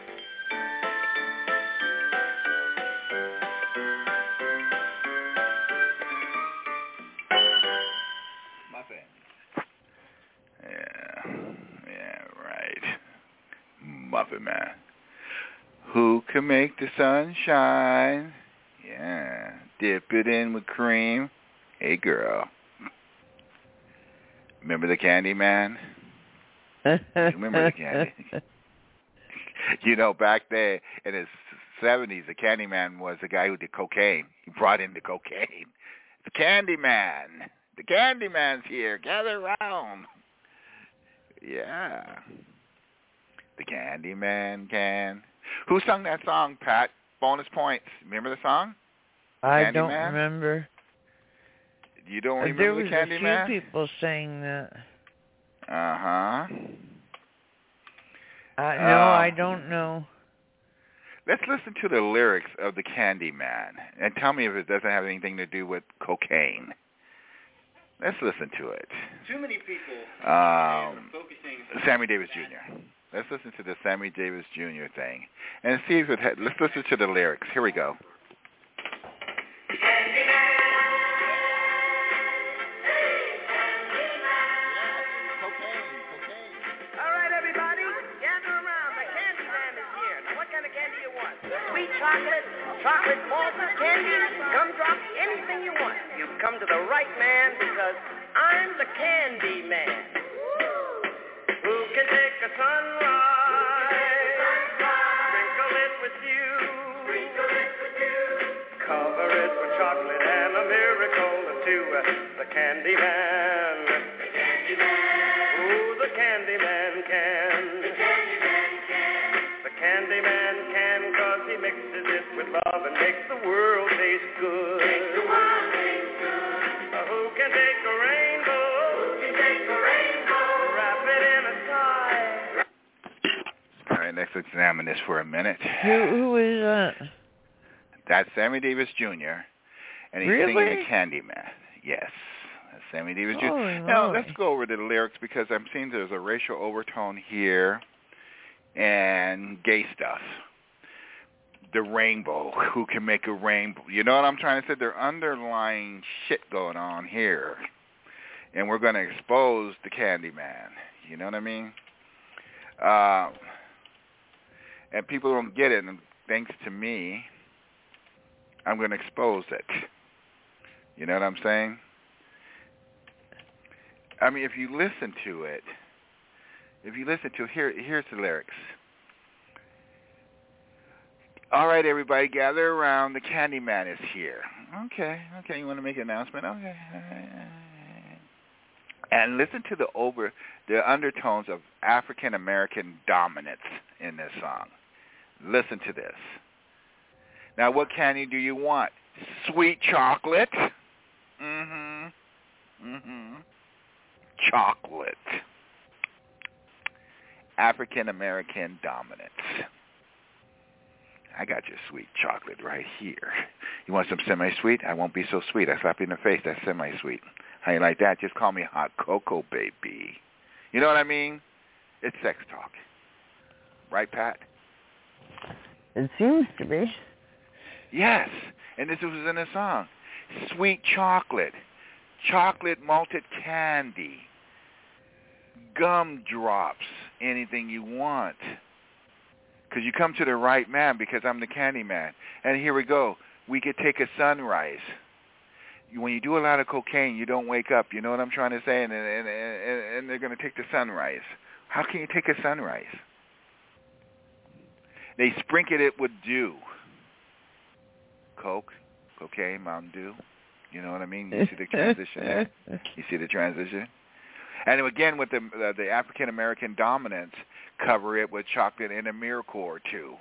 Yeah, yeah, right. Muffin Man. Who can make the sun shine? Yeah, dip it in with cream. Hey, girl. Remember the Candy Man? Remember the Candy? You know, back there in the seventies, the Candy Man was the guy who did cocaine. He brought in the cocaine. The Candy Man. The Candy Man's here. Gather round. Yeah. The Candy Man can. Who sung that song, Pat? Bonus points. Remember the song? I Candy don't Man? remember. You don't remember there was the Candy a few Man? people saying that. Uh-huh. Uh, no, Uh, I don't know. Let's listen to the lyrics of the Candy Man and tell me if it doesn't have anything to do with cocaine. Let's listen to it. Too many people Um, are focusing. Sammy Davis Junior Let's listen to the Sammy Davis Junior thing and see if it. Ha- let's listen to the lyrics. Here we go. All right, everybody, gather around. The Candy Man is here. Now, what kind of candy you want? Sweet chocolate, chocolate malted candy, gumdrop, anything you want. You've come to the right man because I'm the Candy Man. Who can take a sunrise the candy man. The candy man. Ooh, the candy man can. The candy man can. The candy man can, 'cause he mixes it with love and makes the world taste good. Makes the world taste good. Uh, who can take a rainbow? Who can take a rainbow? Wrap it in a tie. All right, let's examine this for a minute. Who, who is that? That's Sammy Davis Junior And he's Really? singing the Candyman. Yes, that's Sammy Davis Junior Oh, Now, no. let's go over the lyrics because I'm seeing there's a racial overtone here and gay stuff. The rainbow. Who can make a rainbow? You know what I'm trying to say? There's underlying shit going on here. And we're going to expose the Candyman. You know what I mean? Uh, and people don't get it. And thanks to me, I'm going to expose it. You know what I'm saying? I mean, if you listen to it, if you listen to it, here, here's the lyrics. All right, everybody, gather around. The Candyman is here. Okay, okay, you want to make an announcement? Okay. And listen to the over, the undertones of African-American dominance in this song. Listen to this. Now, what candy do you want? Sweet chocolate? Mm-hmm. Mm-hmm. Chocolate. African-American dominance. I got your sweet chocolate right here. You want some semi-sweet? I won't be so sweet. I slap you in the face. That's semi-sweet. How you like that? Just call me hot cocoa, baby. You know what I mean? It's sex talk. Right, Pat? It seems to be. Yes. And this was in a song. Sweet chocolate. Chocolate malted candy. Gumdrops. Anything you want. Because you come to the right man because I'm the candy man. And here we go. We could take a sunrise. When you do a lot of cocaine, you don't wake up. You know what I'm trying to say? And, and, and, and they're going to take the sunrise. How can you take a sunrise? They sprinkle it with dew. Coke, cocaine, Mountain Dew. You know what I mean? You see the transition there? You see the transition? And again, with the uh, the African-American dominance, cover it with chocolate and a miracle or two.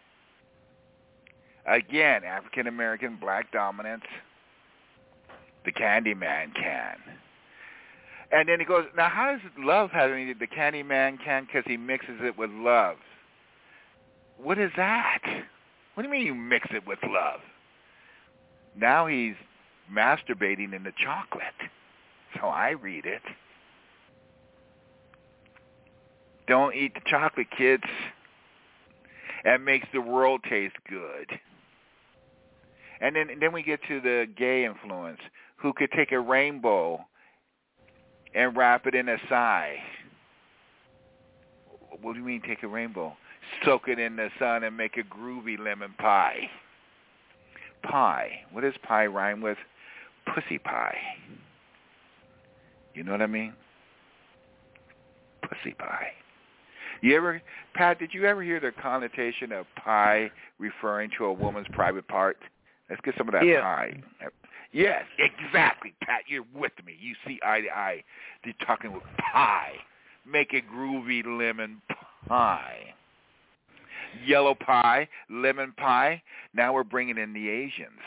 Again, African-American black dominance, the Candyman can. And then he goes, now how does love have any, the Candyman can because he mixes it with love? What is that? What do you mean you mix it with love? Now he's masturbating in the chocolate. That's how I read it. Don't eat the chocolate, kids. That makes the world taste good. And then then we get to the gay influence, who could take a rainbow and wrap it in a sigh. What do you mean take a rainbow? Soak it in the sun and make a groovy lemon pie. Pie. What does pie rhyme with? Pussy pie. You know what I mean? Pussy pie. You ever, Pat, did you ever hear the connotation of pie referring to a woman's private part? Let's get some of that yeah. pie. Yes, exactly, Pat. You're with me. You see eye to eye. They're talking with pie. Make a groovy lemon pie. Yellow pie, lemon pie. Now we're bringing in the Asians.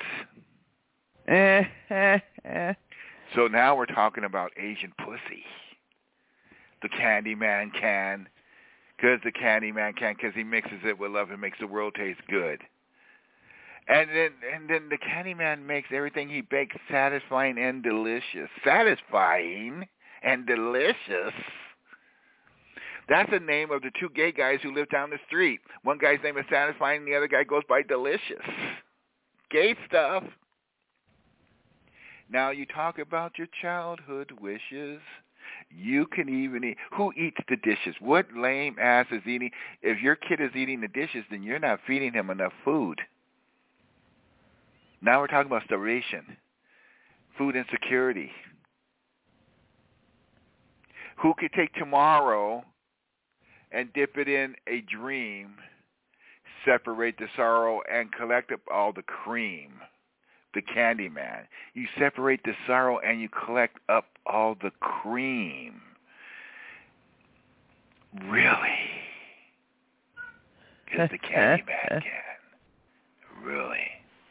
So now we're talking about Asian pussy. The Candyman can, because the Candyman can, because he mixes it with love and makes the world taste good. And then and then the Candyman makes everything he bakes satisfying and delicious. Satisfying and delicious. That's the name of the two gay guys who live down the street. One guy's name is Satisfying and the other guy goes by Delicious. Gay stuff. Now you talk about your childhood wishes. You can even eat. Who eats the dishes? What lame ass is eating? If your kid is eating the dishes, then you're not feeding him enough food. Now we're talking about starvation, food insecurity. Who could take tomorrow and dip it in a dream, separate the sorrow, and collect up all the cream? the candy man. You separate the sorrow and you collect up all the cream. Really? Because the candy man can. Really?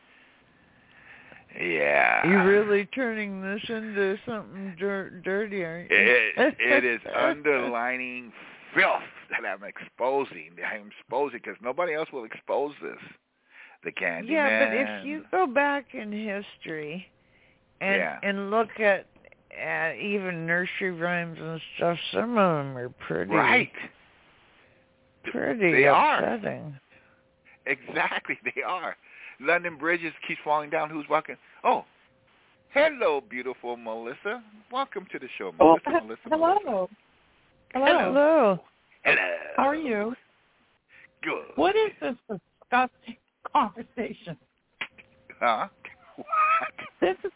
Yeah. You're really turning this into something dir- dirty, aren't you? It, it is underlining filth that I'm exposing. I'm exposing because nobody else will expose this. The candy yeah, man. but if you go back in history and yeah. and look at, at even nursery rhymes and stuff, some of them are pretty right. Pretty they upsetting. Are. Exactly, they are. London Bridges keeps falling down. Who's walking? Oh, hello, beautiful Melissa. Welcome to the show, Melissa. Oh, Melissa hello. Melissa. Hello. Hello. Hello. How are you? Good. What is this disgusting conversation? Huh? What? This is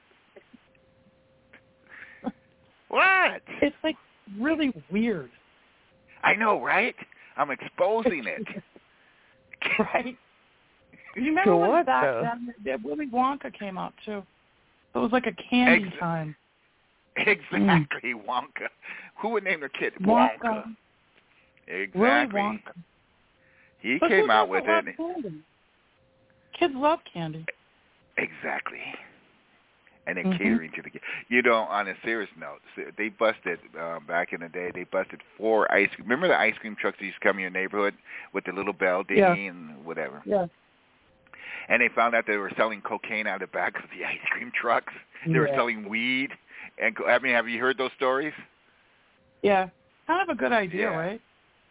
what? It's like really weird. I know, right? I'm exposing it. Right? You remember so when what, that, though? that, that Willy Wonka came out too? It was like a candy Ex- time. Exactly, mm. Wonka. Who would name their kid Wonka? Wonka. Exactly. Willy Wonka. He but came who out with love it. Candy? Kids love candy. Exactly. And then mm-hmm. catering to the kids. You know, on a serious note, they busted, uh, back in the day, they busted four ice cream. Remember the ice cream trucks that used to come in your neighborhood with the little bell dinghy yeah. and whatever? Yeah. And they found out they were selling cocaine out of the back of the ice cream trucks. They yeah. were selling weed. And I mean, have you heard those stories? Yeah. Kind of a good idea, yeah. right?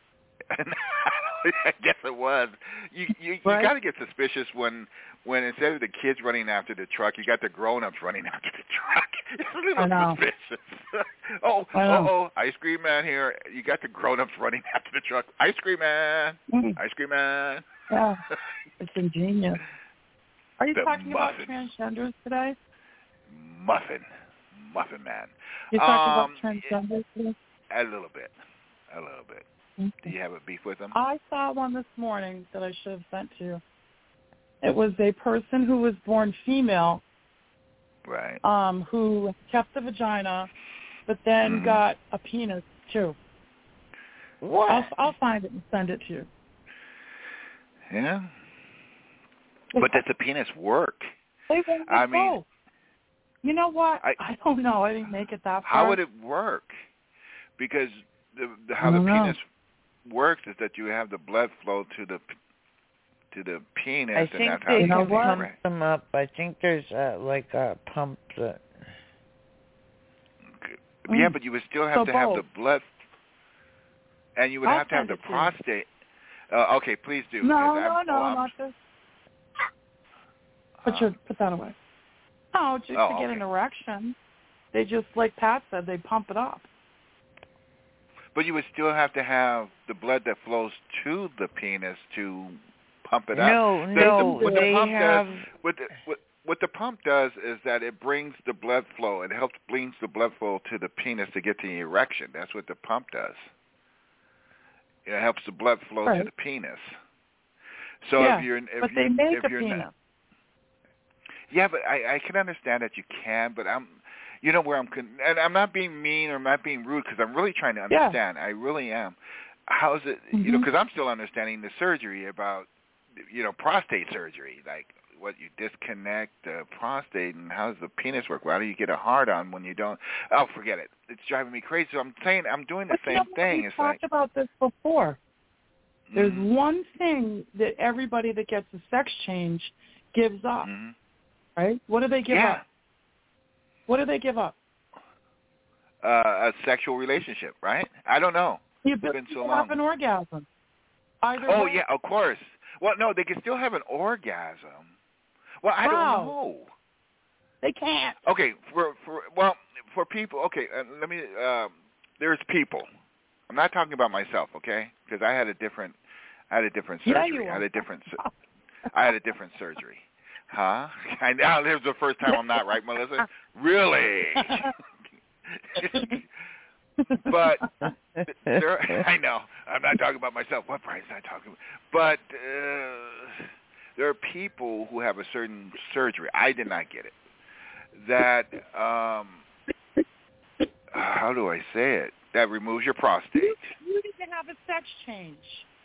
I guess it was. You you, right? you got to get suspicious when when instead of the kids running after the truck, you got the grown-ups running after the truck. It's a little I know. suspicious. oh, I know. oh, oh, ice cream man here. You got the grown-ups running after the truck. Ice cream man. Mm. Ice cream man. Yeah. It's ingenious. Are you the talking muffin. about transgenders today? Muffin. Muffin man. You talking um, about transgenders today? A little bit. A little bit. Okay. Do you have a beef with them? I saw one this morning that I should have sent to you. It was a person who was born female, right? Um, who kept the vagina, but then mm. got a penis too. What? I'll, I'll find it and send it to you. Yeah. But does the penis work? They won't I mean, both. You know what? I, I don't know. I didn't make it that far. How would it work? Because the, the, how the know. penis works is that you have the blood flow to the to the penis, I and think that's how they you can get pump erect. them up. I think there's uh, like a pump that. Yeah, but you would still have so to both. have the blood, and you would I'll have to have send the it to you. prostate. Uh, okay, please do. No, because no, I'm, no, oh, I'm, not this. Put your put that away. No, just oh, to get okay. an erection. They just, like Pat said, they pump it up. But you would still have to have the blood that flows to the penis to pump it no, up. No, the, no, the, what they the pump have. Does, what, the, what, what the pump does is that it brings the blood flow. It helps brings the blood flow to the penis to get to the erection. That's what the pump does. It helps the blood flow right. to the penis. So yeah, if you're, if but you, they make if a you're penis. Not, yeah, but I, I can understand that you can, but I'm. You know where I'm, con- and I'm not being mean or I'm not being rude because I'm really trying to understand. Yeah. I really am. How is it, mm-hmm. you know, because I'm still understanding the surgery about, you know, prostate surgery, like what you disconnect the prostate and how does the penis work? Why do you get a hard on when you don't? Oh, forget it. It's driving me crazy. So I'm saying I'm doing the but same you know, thing. We it's talked like, about this before. There's mm-hmm. one thing that everybody that gets a sex change gives up, mm-hmm. right? What do they give yeah. up? What do they give up? Uh, a sexual relationship, right? I don't know. The it's ability been so to long. have an orgasm. Either oh, way. yeah, of course. Well, no, they can still have an orgasm. Well, I wow. don't know. They can't. Okay, for for well, for people. Okay, uh, let me. Um, there's people. I'm not talking about myself, okay? Because I had a different, I had a different surgery. Yeah, you I had a different. I had a different surgery. Huh? I know this is the first time I'm not right, Melissa. Really? But there, I know I'm not talking about myself. What Brian's not talking about? But uh, there are people who have a certain surgery. I did not get it. That, um, how do I say it? That removes your prostate. You need to have a sex change.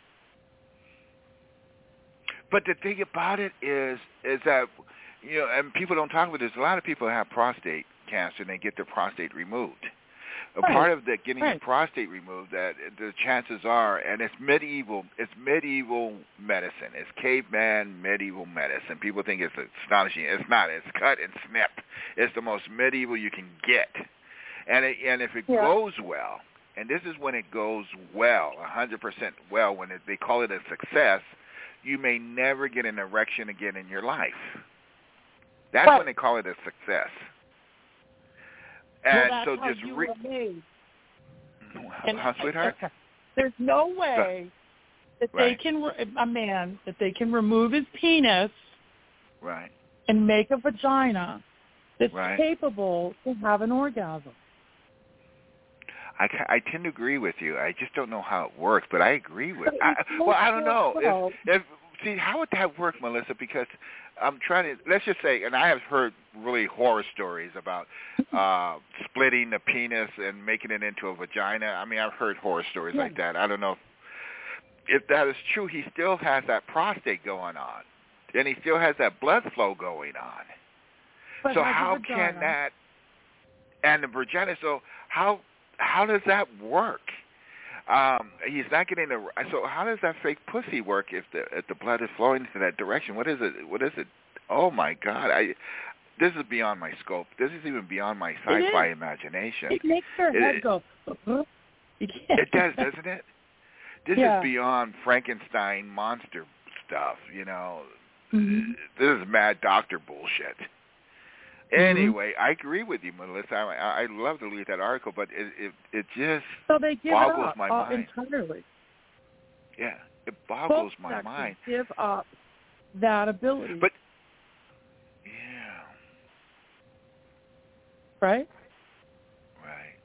But the thing about it is, is that, you know, and people don't talk about this. A lot of people have prostate cancer and they get their prostate removed. A Right. part of the getting Right. your prostate removed, that the chances are, and it's medieval, it's medieval medicine. It's caveman medieval medicine. People think it's astonishing. It's not. It's cut and snip. It's the most medieval you can get. And it, and if it Yeah. goes well, and this is when it goes well, one hundred percent well, when it, they call it a success, you may never get an erection again in your life. That's Right. when they call it a success. Well, And that's so how just you re- were made. And, huh, sweetheart? There's no way that they Right. can, re- a man, that they can remove his penis Right. and make a vagina that's Right. capable to have an orgasm. I, ca- I tend to agree with you. I just don't know how it works, but I agree with. But I, it's well, I don't know. not If, if see, how would that work, Melissa? Because I'm trying to. Let's just say, and I have heard really horror stories about uh, splitting the penis and making it into a vagina. I mean, I've heard horror stories Yeah. like that. I don't know if, if that is true. He still has that prostate going on, and he still has that blood flow going on. But So has a how vagina. can that? And the vagina. So how how does that work? Um, he's not getting the. So how does that fake pussy work if the if the blood is flowing into that direction? What is it? What is it? Oh my God! I this is beyond my scope. This is even beyond my sci-fi imagination. It makes their It- head it- go. You can't. It does, doesn't it? This Yeah. is beyond Frankenstein monster stuff. You know, Mhm. this is mad doctor bullshit. Anyway, I agree with you, Melissa. I, I, I love to read that article, but it it, it just So they give boggles it up my uh, mind. entirely. Yeah, it boggles Both my sexes mind. give up that ability. But yeah, right? right.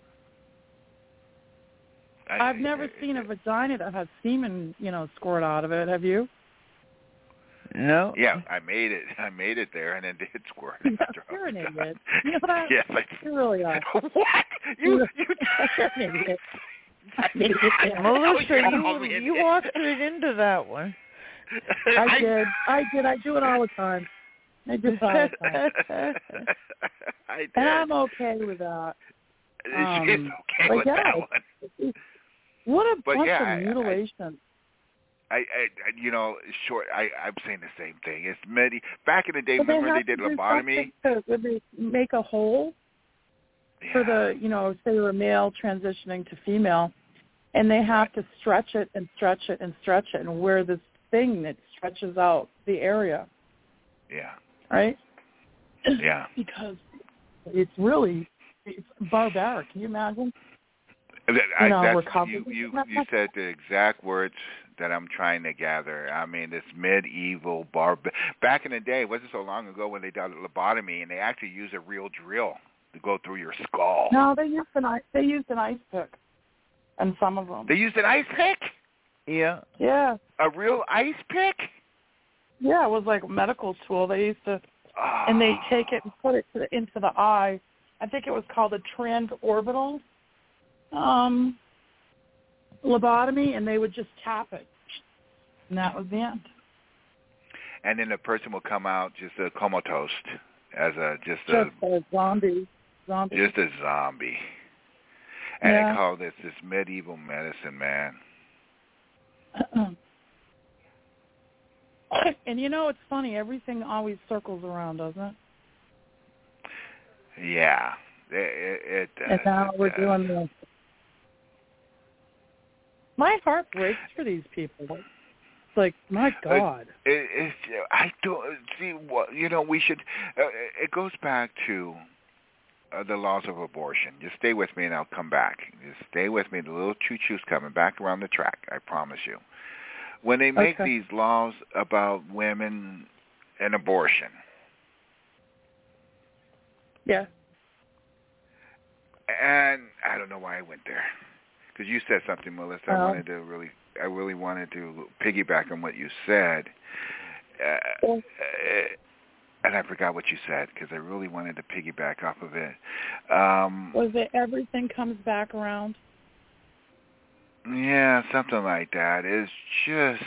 I, I've never I, seen a vagina that has semen, you know, squirt out of it. Have you? No. Yeah, I made it. I made it there, and it did squirt. after I You're an was done. idiot. You know that? Yes, I. You really are. What? You you. You're an idiot. Melissa, call me you an you idiot. walked right into that one. I did. I did. I do it all the time. I do it all the time. I did. And I'm okay with that. She's Um, okay but with yeah, that one. What a But bunch yeah, of I- I- mutilation. I, I, I, you know, short. I, I'm saying the same thing. It's many. Back in the day, But they remember have they did to do lobotomy. something to- When they make a hole for the, you know, say you're a male transitioning to female, and they have to stretch it and stretch it and stretch it and wear this thing that stretches out the area, Yeah. right? Yeah. Because it's really it's barbaric. Can you imagine? I, You know, that's, we're covered. you, you, you said the exact words that I'm trying to gather. I mean, this medieval barb. Back in the day, it wasn't so long ago when they did lobotomy, and they actually used a real drill to go through your skull. No, they used an ice. They used an ice pick, and some of them. They used an ice pick? Yeah. Yeah. A real ice pick? Yeah, it was like a medical tool. They used to, Oh. and they take it and put it to the, into the eye. I think it was called a transorbital um, lobotomy, and they would just tap it, and that was the end. And then the person will come out just a comatose, as a just, Just a a zombie, zombie. just a zombie. And Yeah. they call this this medieval medicine, man. And you know, it's funny. Everything always circles around, doesn't it? Yeah, it, it, it does. And now it we're does. doing this. My heart breaks for these people. It's like, my God. It, it's, I don't see what you know. We should. Uh, it goes back to uh, the laws of abortion. Just stay with me, and I'll come back. Just stay with me. The little choo-choo's coming back around the track. I promise you. When they make Okay. these laws about women and abortion, Yeah. and I don't know why I went there, because you said something, Melissa. I Oh. wanted to really, I really wanted to piggyback on what you said. Uh, uh, and I forgot what you said because I really wanted to piggyback off of it. Um, Was it everything comes back around? Yeah, something like that. It's just,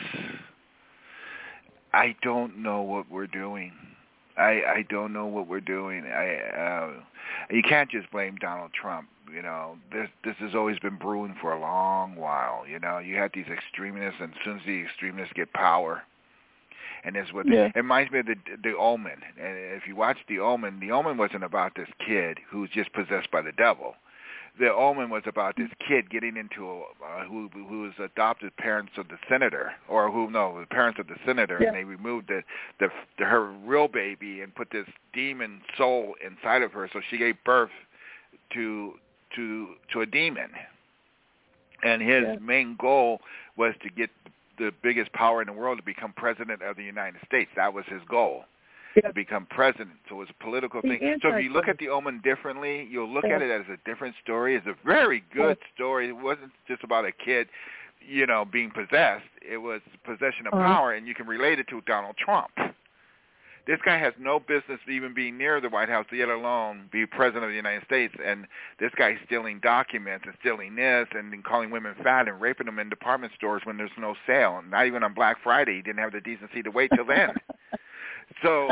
I don't know what we're doing. I I don't know what we're doing. I uh, you can't just blame Donald Trump. You know, this this has always been brewing for a long while. You know, you had these extremists, and as soon as the extremists get power, and that's what yeah. they, it reminds me of the the Omen. And if you watch the Omen, the Omen wasn't about this kid who's just possessed by the devil. The Omen was about this kid getting into a, uh, who who was adopted parents of the senator, or who no, the parents of the senator, yeah. and they removed the, the the her real baby and put this demon soul inside of her, so she gave birth to to to a demon. And his yeah. main goal was to get the biggest power in the world to become president of the United States. That was his goal. To become president, so it was a political the thing. So if you look at the Omen differently, you'll look yeah. at it as a different story. It's a very good yeah. story. It wasn't just about a kid, you know, being possessed. It was possession of uh-huh. power, and you can relate it to Donald Trump. This guy has no business even being near the White House, let alone be president of the United States. And this guy's stealing documents and stealing this and then calling women fat and raping them in department stores when there's no sale. Not even on Black Friday. He didn't have the decency to wait till then. So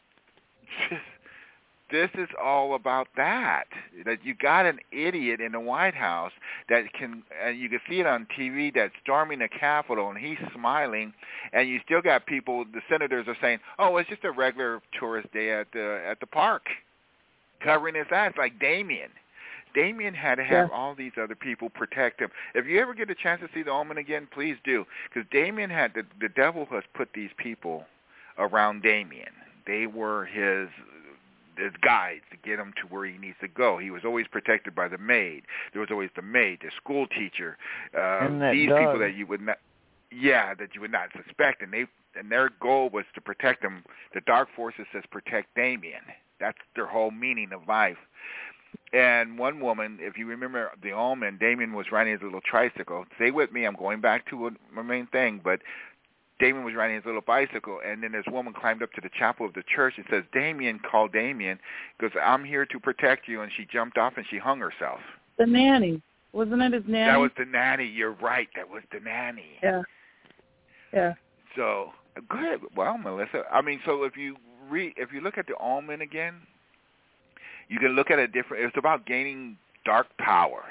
this is all about that, that you got an idiot in the White House that can, and you can see it on T V, that's storming the Capitol, and he's smiling, and you still got people, the senators are saying, oh, it's just a regular tourist day at the, at the park, covering his ass, like Damien. Damien had to have yeah. all these other people protect him. If you ever get a chance to see the Omen again, please do, because Damien had, the, the devil has put these people around Damien. They were his his guides to get him to where he needs to go. He was always protected by the maid. There was always the maid, the school teacher, uh, these dog. people that you would not, yeah, that you would not suspect. And they and their goal was to protect him. The Dark Forces says protect Damien. That's their whole meaning of life. And one woman, if you remember the Omen, Damien was riding his little tricycle. Stay with me. I'm going back to my main thing, but Damien was riding his little bicycle, and then this woman climbed up to the chapel of the church and says, Damien, call Damien, because I'm here to protect you, and she jumped off and she hung herself. The nanny. Wasn't it his nanny? That was the nanny. You're right. That was the nanny. Yeah. Yeah. So, good. Well, Melissa, I mean, so if you re, if you look at the Omen again, you can look at it different. It's about gaining dark power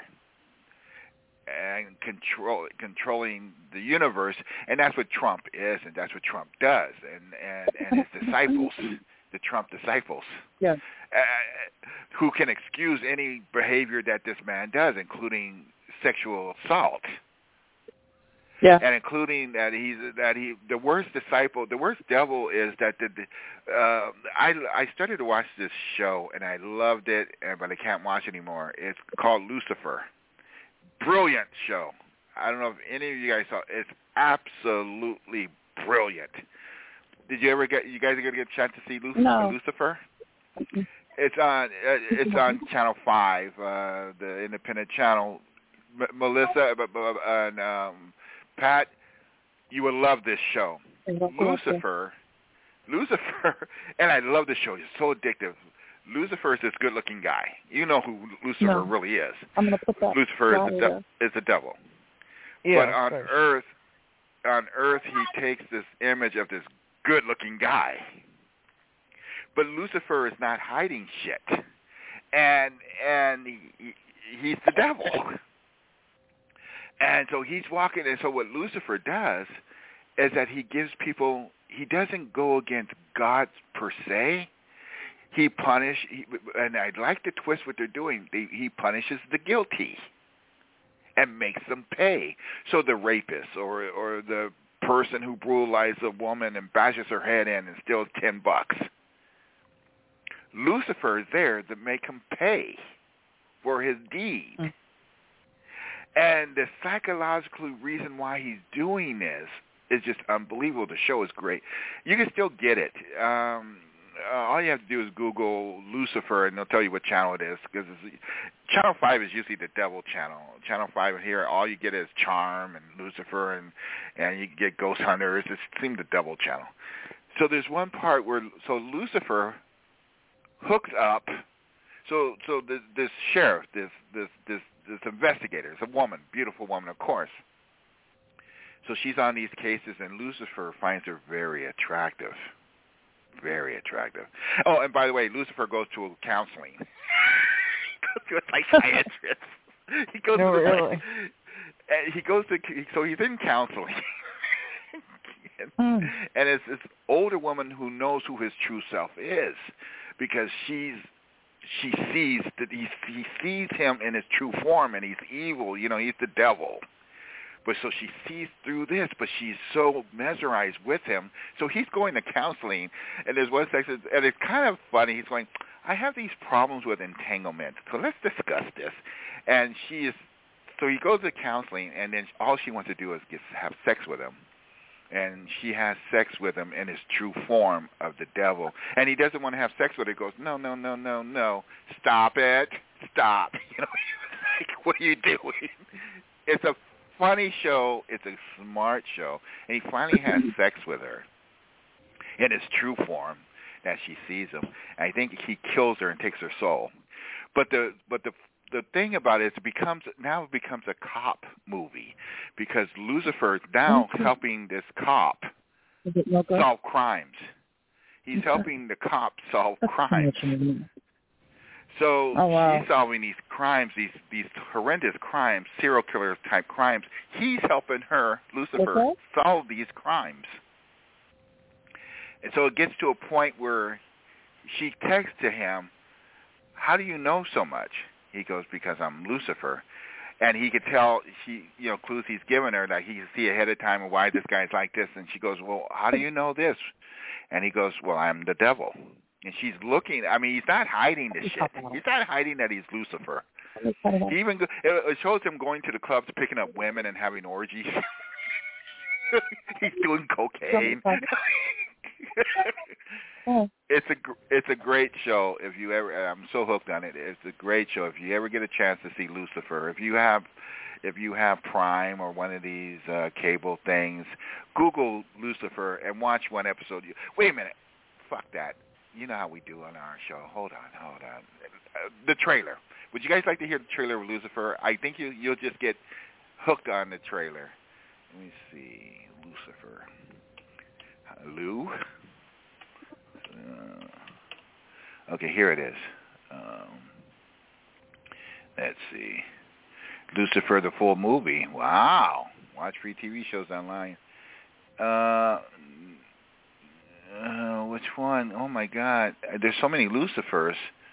and control controlling the universe, and that's what Trump is, and that's what Trump does, and and, and his disciples, the Trump disciples, yeah. uh, who can excuse any behavior that this man does, including sexual assault, yeah, and including that he's that he the worst disciple, the worst devil is that the, the uh, I I started to watch this show and I loved it, but I can't watch it anymore. It's called Lucifer. Brilliant show. I don't know if any of you guys saw it. It's absolutely brilliant. Did you ever get, you guys are going to get a chance to see Lucifer? No. Lucifer? It's on, uh, it's on Channel five, uh, the independent channel. M- Melissa and um, Pat, you would love this show. Lucifer, Lucifer, and I love this show. It's so addictive. Lucifer is this good-looking guy. You know who Lucifer no. really is. I'm going to put that. Lucifer is the, de- is the devil. Yeah, but on Earth, on Earth, he takes this image of this good-looking guy. But Lucifer is not hiding shit, and and he, he's the devil. And so he's walking. And so what Lucifer does is that he gives people. He doesn't go against God per se. He punish, he, and I like the twist what they're doing. They, he punishes the guilty and makes them pay. So the rapist or or the person who brutalizes a woman and bashes her head in and steals ten bucks. Lucifer is there to make him pay for his deed. Mm. And the psychological reason why he's doing this is just unbelievable. The show is great. You can still get it. Um, Uh, all you have to do is Google Lucifer, and they'll tell you what channel it is. Because Channel five is usually the devil channel. Channel five here, all you get is Charm and Lucifer, and and you get Ghost Hunters. It seems the devil channel. So there's one part where so Lucifer hooks up. So so this, this sheriff, this this this this investigator, is a woman, beautiful woman, of course. So she's on these cases, and Lucifer finds her very attractive, very attractive. Oh, and by the way, Lucifer goes to a counseling. He goes to a psychiatrist. He goes no, to really. Like, he goes to so he's in counseling. and, mm. and it's this older woman who knows who his true self is, because she's she sees that he he sees him in his true form, and he's evil. You know, he's the devil. But so she sees through this, but she's so mesmerized with him. So he's going to counseling, and there's one section, and it's kind of funny. He's going, I have these problems with entanglement, so let's discuss this. And she is, so he goes to counseling, and then all she wants to do is get, have sex with him. And she has sex with him in his true form of the devil. And he doesn't want to have sex with her. He goes, no, no, no, no, no. Stop it. Stop. You know, like, what are you doing? It's a funny show. It's a smart show. And he finally has sex with her in his true form that she sees him. And I think he kills her and takes her soul. But the but the the thing about it is it becomes now it becomes a cop movie, because Lucifer is now mm-hmm. helping this cop solve crimes. He's okay. helping the cop solve That's crimes. So oh, wow. she's solving these crimes, these these horrendous crimes, serial killer type crimes. He's helping her, Lucifer, okay. solve these crimes. And so it gets to a point where she texts to him, how do you know so much? He goes, because I'm Lucifer. And he could tell, she, you know, clues he's given her that he can see ahead of time why this guy's like this. And she goes, well, how do you know this? And he goes, well, I'm the devil. And she's looking, I mean, he's not hiding this shit. He's not hiding that he's Lucifer. He even, it shows him going to the clubs, picking up women and having orgies. He's doing cocaine. It's a it's a great show. If you ever, I'm so hooked on it. It's a great show. If you ever get a chance to see Lucifer, if you have, if you have Prime or one of these uh, cable things, Google Lucifer and watch one episode. Wait a minute, fuck that. You know how we do on our show. Hold on, hold on. Uh, the trailer. Would you guys like to hear the trailer of Lucifer? I think you you'll just get hooked on the trailer. Let me see, Lucifer. Uh, Lou. Uh, okay, here it is. Um, let's see. Lucifer, the full movie. Wow. Watch free T V shows online. Uh, uh, which one? Oh, my God. There's so many Lucifers.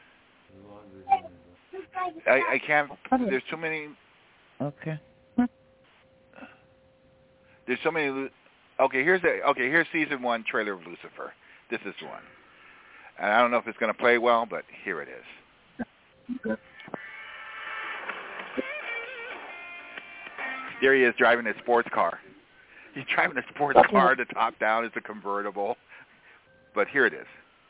I, I can't. There's too many. Okay. There's so many. Okay, here's the. Okay, here's season one trailer of Lucifer. This is one. And I don't know if it's going to play well, but here it is. There he is driving a sports car. He's driving a sports car. The top down is a convertible. But here it is.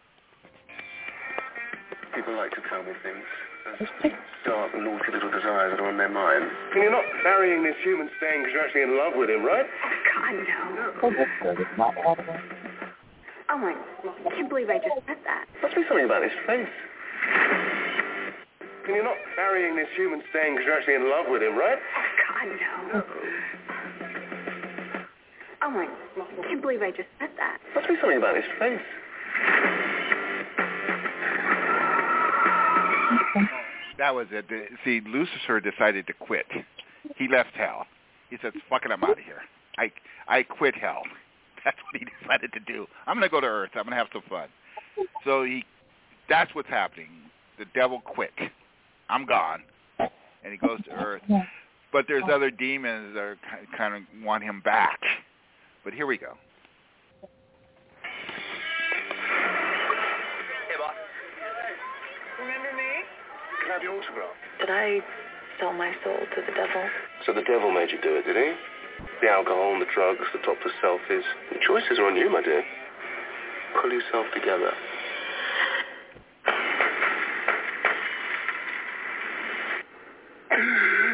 People like to tell me things. Those dark, naughty little desires that are on their mind. And you're not marrying this human thing because you're actually in love with him, right? Oh, God, no. Oh, my, I can't believe I just said that. Must be something about his face. And you're not marrying this human thing because you're actually in love with him, right? Oh, God, no. Oh, my, I can't believe I just said that. Must be something about his face. That was it. See, Lucifer decided to quit. He left hell. He said, fuck it, I'm out of here. I, I quit hell. That's what he decided to do. I'm going to go to Earth. I'm going to have some fun. So he, that's what's happening. The devil quit. I'm gone. And he goes to Earth. But there's other demons that are kind of want him back. But here we go. Hey, boss. Remember me? Can I have your autograph? Did I sell my soul to the devil? So the devil made you do it, did he? The alcohol and the drugs, the topless selfies. The choices are on you, my dear. Pull yourself together.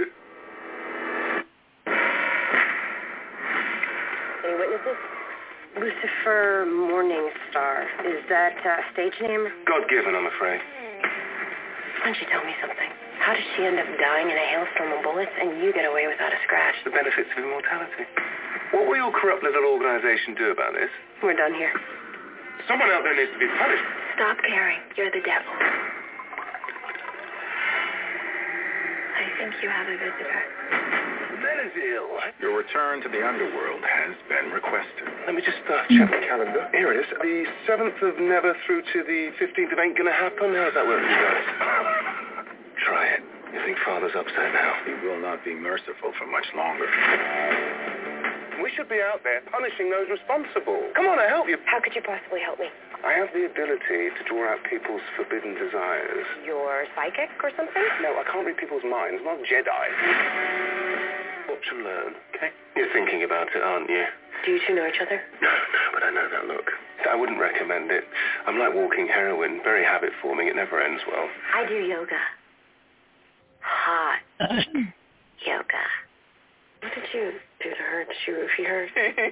Any witnesses? Lucifer Morningstar. Is that a uh, stage name? God-given, I'm afraid. Why don't you tell me something? How did she end up dying in a hailstorm of bullets and you get away without a scratch? The benefits of immortality. What will your corrupt little organization do about this? We're done here. Someone out there needs to be punished. Stop caring. You're the devil. I think you have a visitor. Menazil. Your return to the underworld has been requested. Let me just uh, check the calendar. Here it is. The seventh of Never through to the fifteenth of Ain't Gonna Happen. How's that work for you guys? Try it. You think Father's upset now? He will not be merciful for much longer. We should be out there punishing those responsible. Come on, I'll help you. How could you possibly help me? I have the ability to draw out people's forbidden desires. You're psychic or something? No, I can't read people's minds. I'm not Jedi. Watch and learn, okay? You're thinking about it, aren't you? Do you two know each other? No, no, but I know that look. I wouldn't recommend it. I'm like walking heroin, very habit-forming. It never ends well. I do yoga. Hot yoga. What did you do to her? Did you roofie her?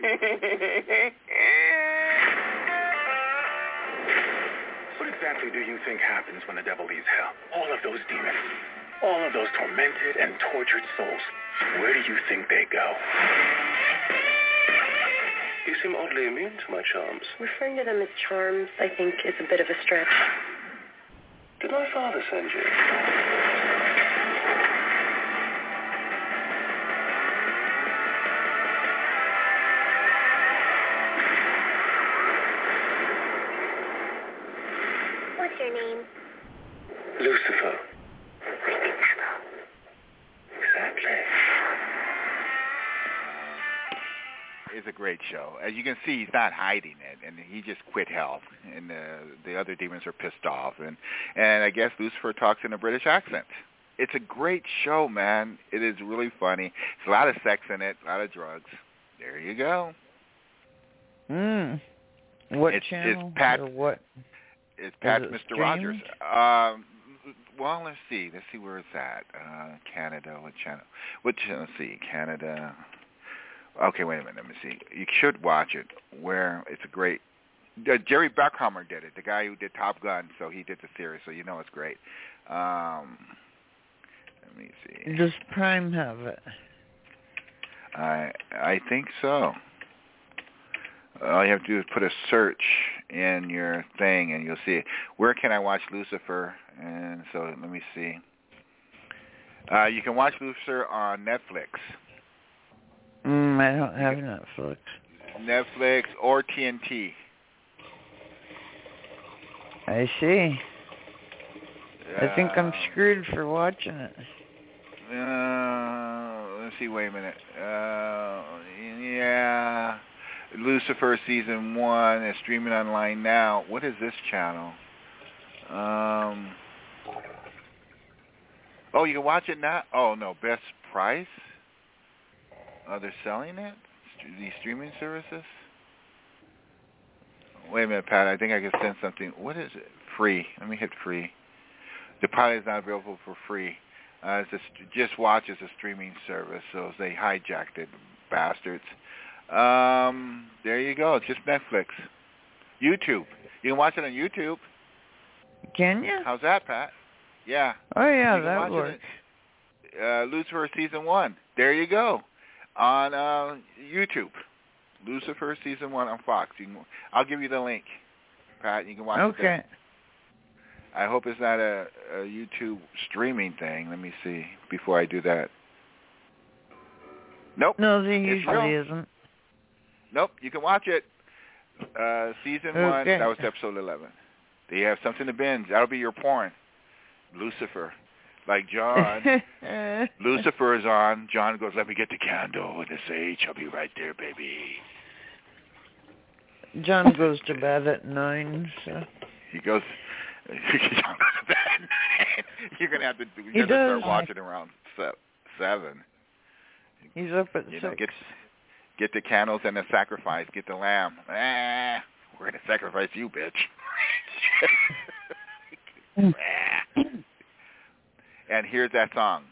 What exactly do you think happens when the devil leaves hell? All of those demons, all of those tormented and tortured souls, where do you think they go? You seem oddly immune to my charms. Referring to them as charms, I think, is a bit of a stretch. Did my father send you? What's your name? Lucifer. Like the devil. Exactly. It's a great show. As you can see, he's not hiding it, and he just quit hell, and the the other demons are pissed off, and and I guess Lucifer talks in a British accent. It's a great show, man. It is really funny. It's a lot of sex in it, a lot of drugs. There you go. Mm. What it's, channel? It's Pat. Or what? It's Pat, it Mister streamed? Rogers. Um, well, let's see. Let's see where it's at. Uh, Canada. What channel? What channel? Let's see. Canada. Okay, wait a minute. Let me see. You should watch it. Where it's a great. Uh, Jerry Bruckheimer did it. The guy who did Top Gun. So he did the series. So you know it's great. Um, let me see. Does Prime have it? I I think so. All you have to do is put a search in your thing, and you'll see it. Where can I watch Lucifer? And so let me see. Uh, you can watch Lucifer on Netflix. Mm, I don't have Netflix. Netflix or T N T. I see. Uh, I think I'm screwed for watching it. Uh, let's see. Wait a minute. Uh, yeah. Lucifer season one is streaming online now. What is this channel? Um. Oh, you can watch it now. Oh no, best price. Oh, they're selling it. These streaming services. Wait a minute, Pat. I think I can send something. What is it? Free. Let me hit free. The pilot is not available for free. Uh, it's a, just watch is a streaming service, so they hijacked it, bastards. Um, there you go. It's just Netflix. YouTube. You can watch it on YouTube. Can you? How's that, Pat? Yeah. Oh, yeah, you that works. Uh, Lucifer Season one. There you go. On uh, YouTube. Lucifer Season one on Fox. You can, I'll give you the link, Pat. You can watch okay. it there. I hope it's not a, a YouTube streaming thing. Let me see before I do that. Nope. No, there usually isn't. Nope, you can watch it. Uh, season okay. one, that was episode eleven. Do you have something to binge? That'll be your porn. Lucifer. Like John. Lucifer is on. John goes, let me get the candle with the sage. I'll be right there, baby. John goes to bed at nine, so. He goes, John goes to bed at nine. You're going to have to, you're he gonna does. start watching around seven. He's up at you six. Know, get, get the candles and the sacrifice. Get the lamb. Ah, we're going to sacrifice you, bitch. And here's that song.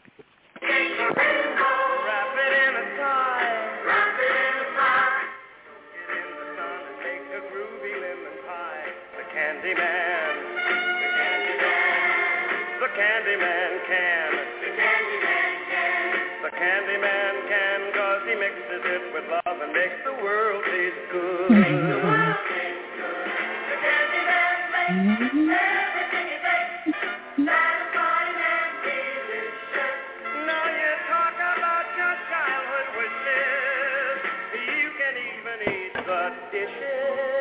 Candyman can. The Candyman can. The Candyman can, 'cause he mixes it with love and makes the world taste good. Makes the world taste good. The Candyman makes everything he bakes satisfying and delicious. Now you talk about your childhood wishes. You can even eat the dishes.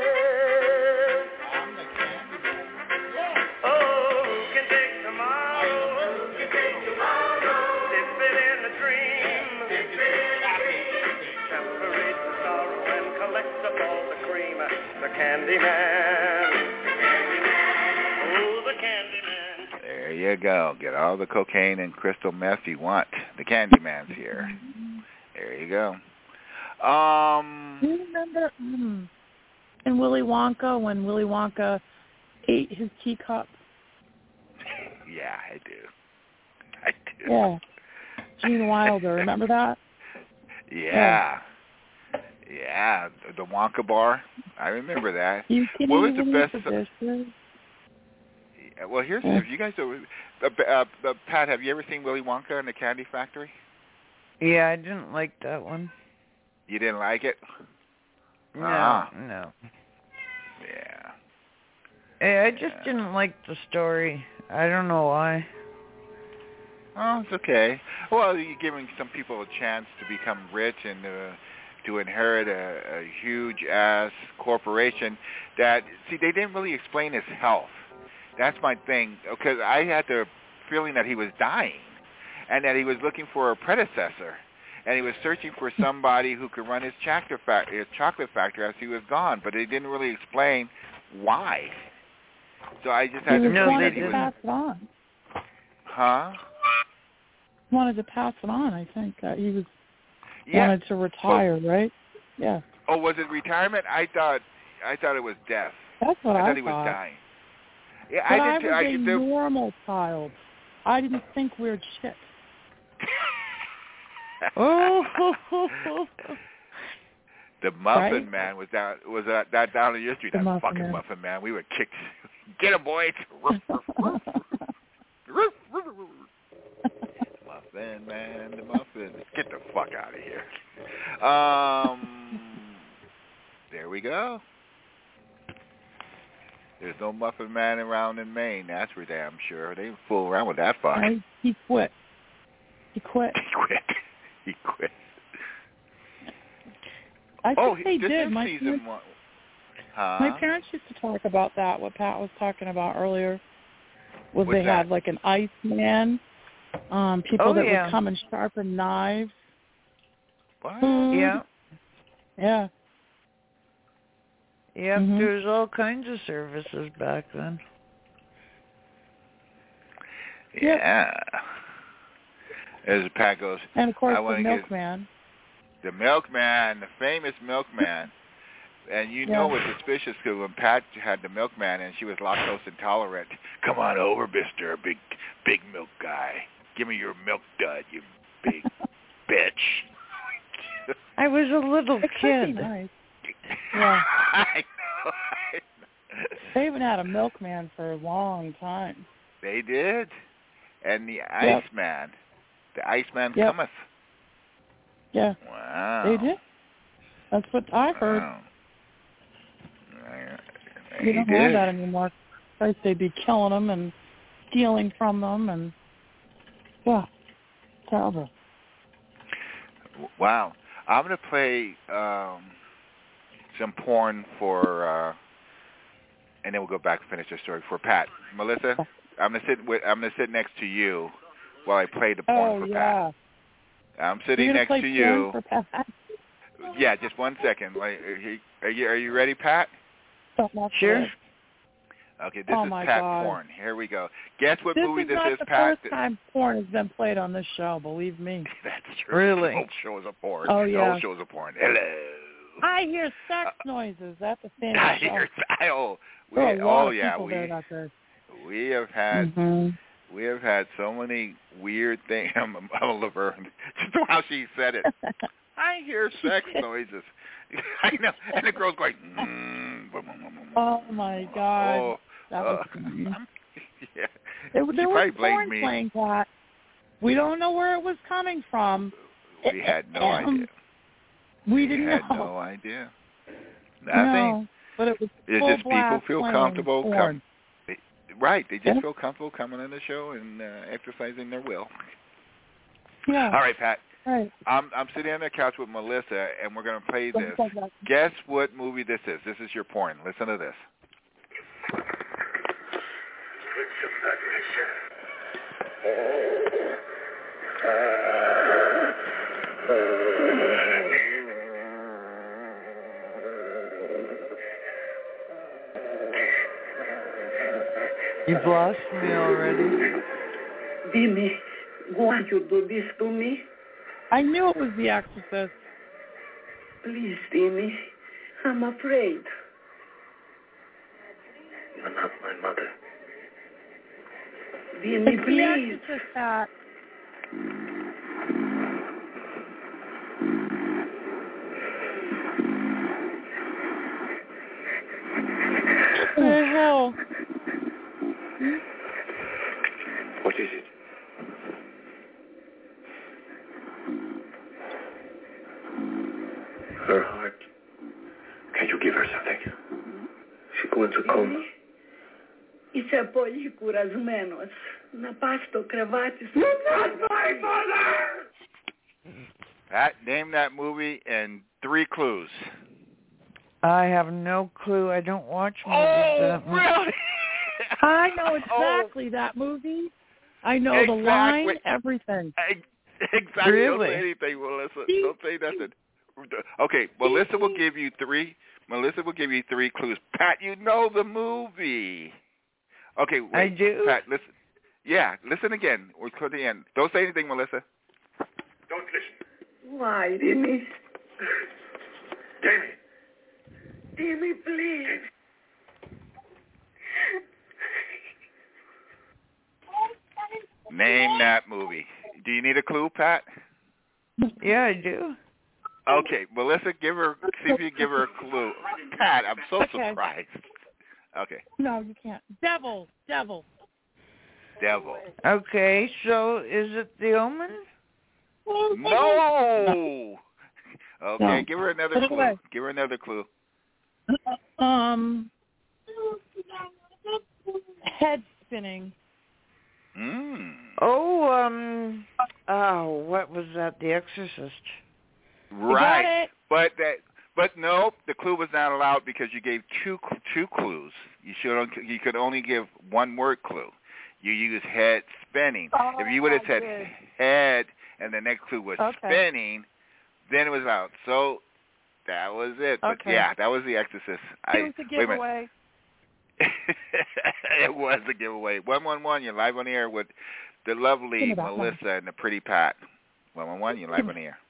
The Candyman. Oh, the Candyman. There you go. Get all the cocaine and crystal meth you want. The Candyman's here. There you go. Um. Do you remember mm, in Willy Wonka when Willy Wonka ate his teacup? Yeah, I do. I do. Yeah. Gene Wilder, remember that? Yeah. yeah. Yeah, the Wonka bar. I remember that. You can what was the best? Yeah, well, here's if you guys are, uh, uh, uh, Pat, have you ever seen Willy Wonka and the Candy Factory? Yeah, I didn't like that one. You didn't like it? No, ah. no. Yeah. Hey, I just yeah. didn't like the story. I don't know why. Oh, it's okay. Well, you're giving some people a chance to become rich and uh, to inherit a, a huge-ass corporation that, see, they didn't really explain his health. That's my thing, because I had the feeling that he was dying and that he was looking for a predecessor, and he was searching for somebody who could run his chocolate factory, his chocolate factory after he was gone, but they didn't really explain why. So I just had he the feeling wanted that he to was... pass it on. Huh? He wanted to pass it on, I think. Uh, he was yeah. wanted to retire, oh. right? Yeah. Oh, was it retirement? I thought I thought it was death. That's what I, I thought. thought. he was dying. Yeah, but I I did. was I, a there... normal child. I didn't think weird shit. oh. The Muffin right? Man was down was uh, that down on your street. The That Muffin fucking Man. Muffin Man. We were kicked. Get him, boys. Muffin Man, the Muffin. Get the fuck out of here. Um, there we go. There's no Muffin Man around in Maine. That's for damn sure. They didn't fool around with that fuck. I, he quit. He quit. He quit. He quit. I think oh, they this did. is My season parents, one. Huh? my parents used to talk about that. What Pat was talking about earlier was What's they that? had like an ice man. Um, people oh, that yeah. would come and sharpen knives. What? Food. Yeah. Yeah. Yeah, mm-hmm. There's all kinds of services back then. Yeah. As Pat goes, and of course I the wanna milkman. Get the milkman, the famous milkman. And you yeah. know what's suspicious, because when Pat had the milkman and she was lactose intolerant, come on over, mister, big big milk guy. Give me your milk dud, you big bitch. I was a little It kid. Nice. Yeah. I know, I know. They haven't had a milkman for a long time. They did. And the Yep. Iceman. The Iceman yep. cometh. Yeah. Wow. They did. That's what I heard. Wow. We don't did. have that anymore. First they'd be killing them and stealing from them, and yeah, terrible. Wow. I'm going to play um, some porn for, uh, and then we'll go back and finish the story for Pat. Melissa, I'm going to sit with, I'm going to sit next to you while I play the porn oh, for yeah. Pat. I'm sitting You're next play to porn you. For Pat? Yeah, just one second. Are you are you ready, Pat? Sure. Okay, this oh is my Pat God. porn. Here we go. Guess what this movie is this not is, the Pat? First time porn has been played on this show, believe me. That's true. Really? The whole show is a porn. Oh, The yeah. whole show is a porn. Hello. I hear sex noises. That's the same I show. hear, I, oh, we, there are a lot oh of yeah, people we there out there. we have had Mm-hmm. we have had so many weird things. I'm Laverne. Just how she said it. I hear sex noises. I know, and the girl's going. Mm, oh my God. Oh, that was uh, funny. yeah, There, there probably was blamed porn me. playing, Pat. We don't know where it was coming from. We had no Um, idea. We didn't we had know. no idea. Nothing. No, but it was It's full just people blast feel playing comfortable. porn. Com- they, right. They just Yeah. feel comfortable coming on the show and uh, exercising their will. Yeah. All right, Pat. Right. I'm I'm sitting on the couch with Melissa, and we're going to play this. Don't say that. Guess what movie this is? This is your porn. Listen to this. You've lost me already. Dime, won't you do this to me? I knew it was The Exorcist. Please, Dime. I'm afraid. You're not my mother. Dime, It's The please. Exorcist, Pat. What the hell? What is it? Her heart. Can you give her something? She go into coma. Isso é polículas menos. Na pasto crevatis. You're not my mother! Pat, name that movie and three clues. I have no clue. I don't watch movies. Oh, that much. really? I know exactly that movie. I know the Exactly. line, everything. Exactly. Really? Don't say anything, Melissa. Don't say nothing. Okay, Melissa will give you three. Melissa will give you three clues. Pat, you know the movie. Okay, wait. I do? Pat, listen. Yeah, listen again. We're to the end. Don't say anything, Melissa. Don't listen. Why, Dime? Damien. Dime, please. Name that movie. Do you need a clue, Pat? Yeah, I do. Okay, Melissa, give her. See if you give her a clue. Pat, I'm so Okay. surprised. Okay, No, you can't. Devil, devil. Devil. Okay, so is it The Omen? No. Okay, No. give her another Put it clue. away. Give her another clue. Um, head spinning. Mm. Oh, um, oh, what was that? The Exorcist. Right. got it. But that. But nope, the clue was not allowed because you gave two cl- two clues. You should you could only give one word clue. You used head spinning. Oh, if you would have I said did. head and the next clue was Okay. spinning, then it was out. So that was it. But Okay. yeah, that was The Exorcist. It I, was a wait a minute. giveaway. It was a giveaway. one one one, you're live on the air with the lovely Give me that Melissa one. and the pretty Pat. one one one, you're live on the air.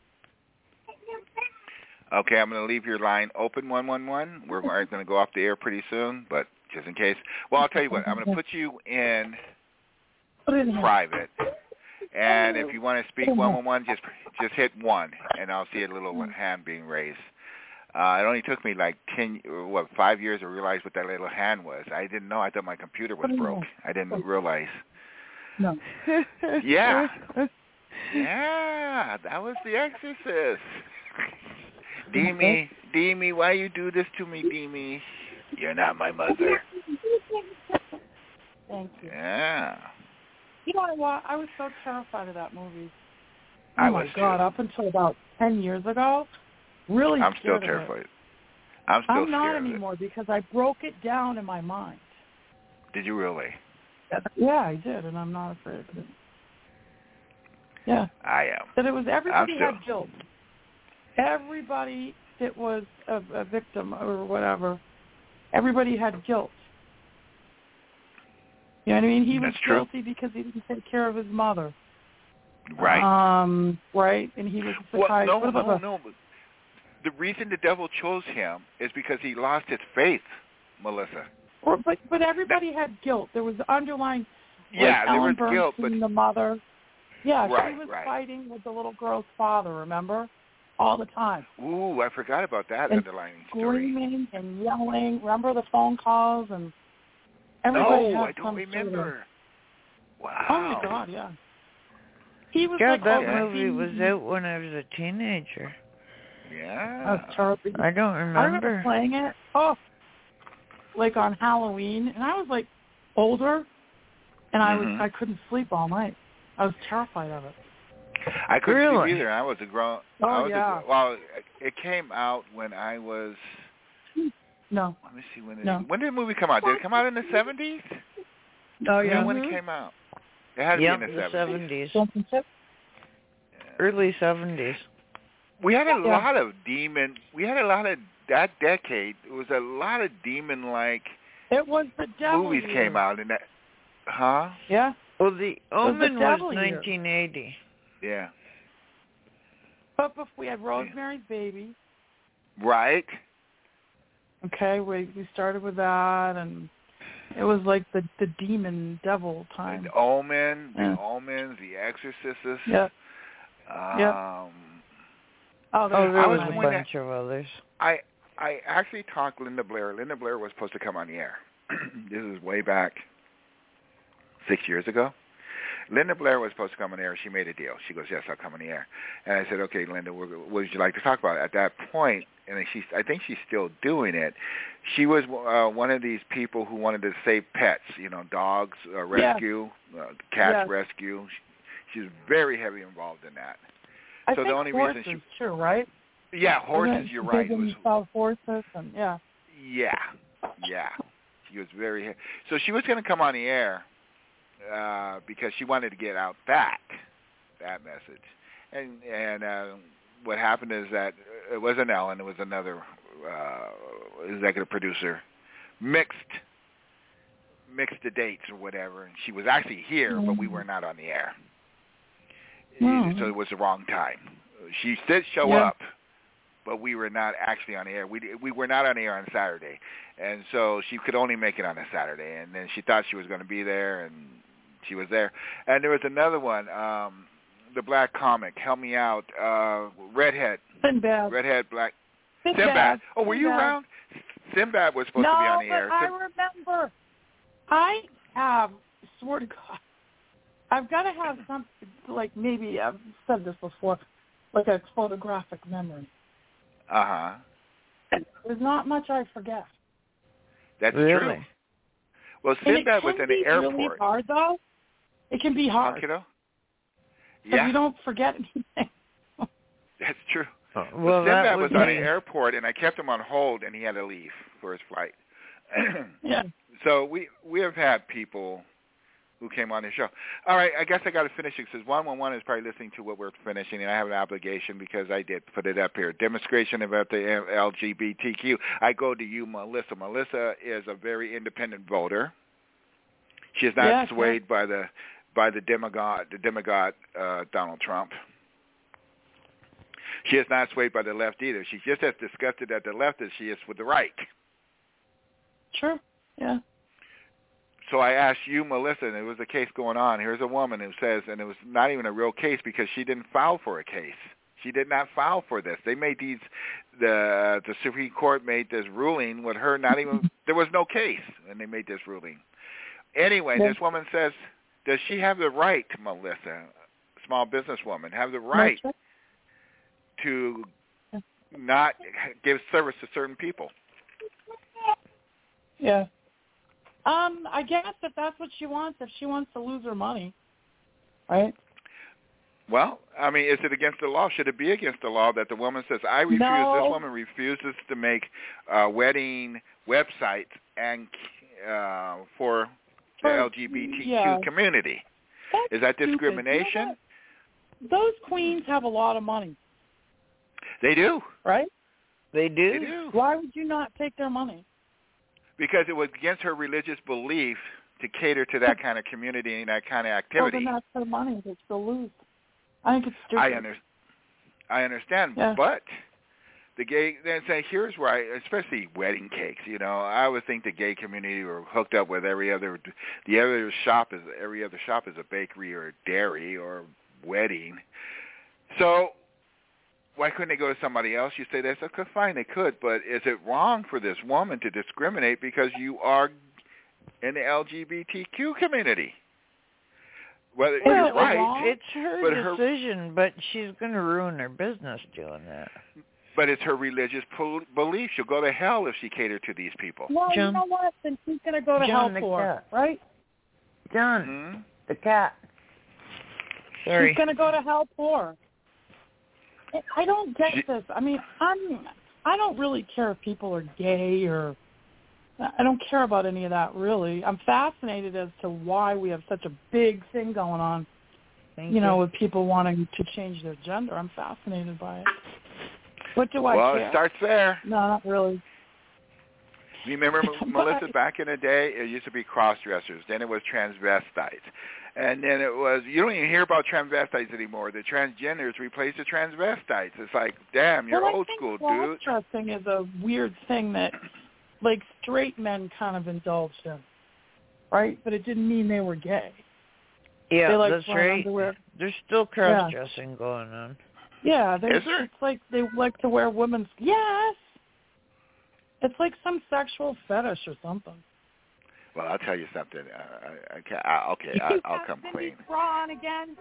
Okay, I'm going to leave your line open, one one one. We're going to go off the air pretty soon, but just in case. Well, I'll tell you what. I'm going to put you in Put it in here. private. And if you want to speak one one one, just just hit one, and I'll see a little hand being raised. Uh, it only took me like ten, what, five years to realize what that little hand was. I didn't know. I thought my computer was broke. I didn't realize. No. Yeah. Yeah, that was The Exorcist. Demi, Demi, why you do this to me, Demi? You're not my mother. Thank you. Yeah. You know what? I was so terrified of that movie. Oh I my was God! too. Up until about ten years ago, really I'm still scared of it. terrified. I'm still I'm not scared of it. anymore because I broke it down in my mind. Did you really? Yeah, I did, and I'm not afraid of it. Yeah. I am. That it was everybody I'm still- had guilt. Everybody that was a, a victim or whatever, everybody had guilt. You know what I mean? He was That's true. guilty because he didn't take care of his mother. Right. Um, right? And he was a Well, psychiatrist. no, no, no. But the reason the devil chose him is because he lost his faith, Melissa. Or, but but everybody had guilt. There was underlying. Yeah, like there Ellen was guilt, Bernstein, but the mother. Yeah, Right, she was right. fighting with the little girl's father. Remember, all the time, ooh, I forgot about that And underlying story. screaming and yelling. Remember the phone calls and everybody No, had I don't some remember. Wow. Oh my God, yeah. He was God, like that over movie was out when I was a teenager. Yeah. That's terrible. I don't I remember. remember playing it. Oh, like on Halloween, and I was like older, and I was Mhm. I couldn't sleep all night. I was terrified of it. I couldn't Really? sleep either. I was a grown. Oh, I was yeah. A, well, it came out when I was. No. Let me see when. It, No. When did the movie come out? Did it come out in the seventies? Oh You yeah. know when it came out? It had to Yep, be in the the seventies. seventies. Early seventies. We had a Yeah. lot of demon. We had a lot of that decade. It was a lot of demon-like It was the devil movies year. came out in that. Huh? Yeah. Well, The Omen the was devil year. nineteen eighty. Yeah. But before we had Rosemary's Baby. Right. Okay, we we started with that, and it was like the the demon devil time. The Omen, the Yeah. Omens, the Exorcists. Yeah. Um, Yeah. Oh, Oh, there I was was a when bunch of others. I I actually talked Linda Blair. Linda Blair was supposed to come on the air. This is way back six years ago. Linda Blair was supposed to come on the air. She made a deal. She goes, yes, I'll come on the air. And I said, okay, Linda, what would you like to talk about? At that point, and she, I think she's still doing it, she was uh, one of these people who wanted to save pets, you know, dogs, uh, rescue, yeah. uh, cats Yes. rescue. She's very heavily involved in that. I so think the only horses reason she, too, right? yeah, horses. Wasn't it You're right. It was, big in horses and yeah. yeah, yeah. She was very. So she was going to come on the air uh, because she wanted to get out that that message, and and uh, what happened is that it wasn't Ellen. It was another uh, executive producer. Mixed mixed the dates or whatever, and she was actually here, but we were not on the air. Mm. So it was the wrong time. She did show Yeah. up, but we were not actually on the air. We we were not on the air on Saturday, and so she could only make it on a Saturday. And then she thought she was going to be there, and she was there. And there was another one, um, the black comic. Help me out, uh, redhead. Sinbad. Redhead black. Sinbad. Sinbad. Oh, were you Sinbad. around? Sinbad was supposed no, to be on the air. but I Sim- remember. I have, swear to God, I've got to have something, like maybe, I've said this before, like a photographic memory. Uh-huh. There's not much I forget. That's Really? true. Well, And it Sinbad was can in the be airport. really hard, though. It can be Huh, hard. kiddo? Because Yeah, you don't forget anything. that's true. Well, Well, that Sinbad would was on be- the airport, and I kept him on hold, and he had to leave for his flight. Yeah. So we we have had people who came on the show. All right, I guess I got to finish it because one one one is probably listening to what we're finishing, and I have an obligation because I did put it up here. Demonstration about the L G B T Q. I go to you, Melissa. Melissa is a very independent voter. She is not Yeah, swayed yeah. by the by the demagogue, the demagogue uh, Donald Trump. She is not swayed by the left either. She's just as disgusted at the left as she is with the right. Sure. Yeah. So I asked you, Melissa, and there was a case going on. Here's a woman who says, and it was not even a real case because she didn't file for a case. She did not file for this. They made these, the the Supreme Court made this ruling with her not even, there was no case, and they made this ruling. Anyway, Yeah. this woman says, does she have the right, Melissa, small businesswoman, have the right That's to not give service to certain people? Yeah. Um, I guess if that's what she wants, if she wants to lose her money, right? Well, I mean, is it against the law? Should it be against the law that the woman says, I refuse, No. this woman refuses to make uh, wedding websites and uh, for the For- L G B T Q yeah. community? That's Is that stupid. discrimination? You know what? Those queens have a lot of money, They do. right? They do? They do. Why would you not take their money? Because it was against her religious belief to cater to that kind of community and that kind of Well, activity. then that's their money they still lose. I think it's stupid. I, under, I understand, Yeah. but the gay, then say, here's where I, especially wedding cakes, you know, I would think the gay community were hooked up with every other, the other shop is, every other shop is a bakery or a dairy or a wedding. So why couldn't they go to somebody else? You say that's okay, fine, they could, but is it wrong for this woman to discriminate because you are in the L G B T Q community? Well, well you're right. It's her but decision, her, but she's going to ruin her business doing that. But it's her religious pol- belief. She'll go to hell if she catered to these people. Well, John, you know what? Then she's going to go to John hell for the it, right? John, hmm? the cat. Sorry. She's going to go to hell for it. I don't get she, this. I mean, I'm. I don't really care if people are gay or. I don't care about any of that, really. I'm fascinated as to why we have such a big thing going on. Thank you know, you. with people wanting to change their gender. I'm fascinated by it. What do I well, care? Well, it starts there. No, not really. Remember, Melissa, back in the day, it used to be cross-dressers. Then it was transvestites. And then it was, you don't even hear about transvestites anymore. The transgenders replaced the transvestites. It's like, damn, you're well, old I think school, dude. Cross-dressing is a weird thing that, like, straight men kind of indulged in, right? But it didn't mean they were gay. Yeah, they like that's right. Underwear. There's still cross-dressing yeah. going on. Yeah, they, is there? It's like they like to wear women's. Yes, it's like some sexual fetish or something. Well, I'll tell you something. Uh, I, I can't, I, okay, I, I'll come clean. Bra on again.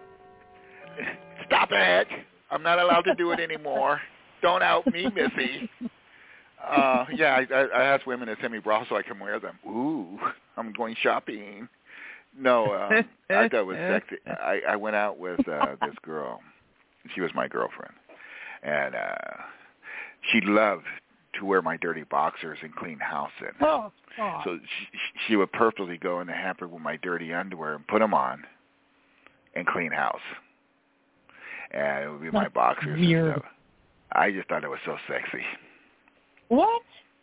Stop it! I'm not allowed to do it anymore. Don't out me, Missy. Uh, yeah, I, I, I ask women to send me bras so I can wear them. Ooh, I'm going shopping. No, um, I thought it was sexy. I, I went out with uh, this girl. She was my girlfriend, and uh, she loved to wear my dirty boxers and clean house in. Oh, God. So she, she would purposely go in the hamper with my dirty underwear and put them on and clean house. And it would be That's my boxers weird. and stuff. I just thought it was so sexy. What?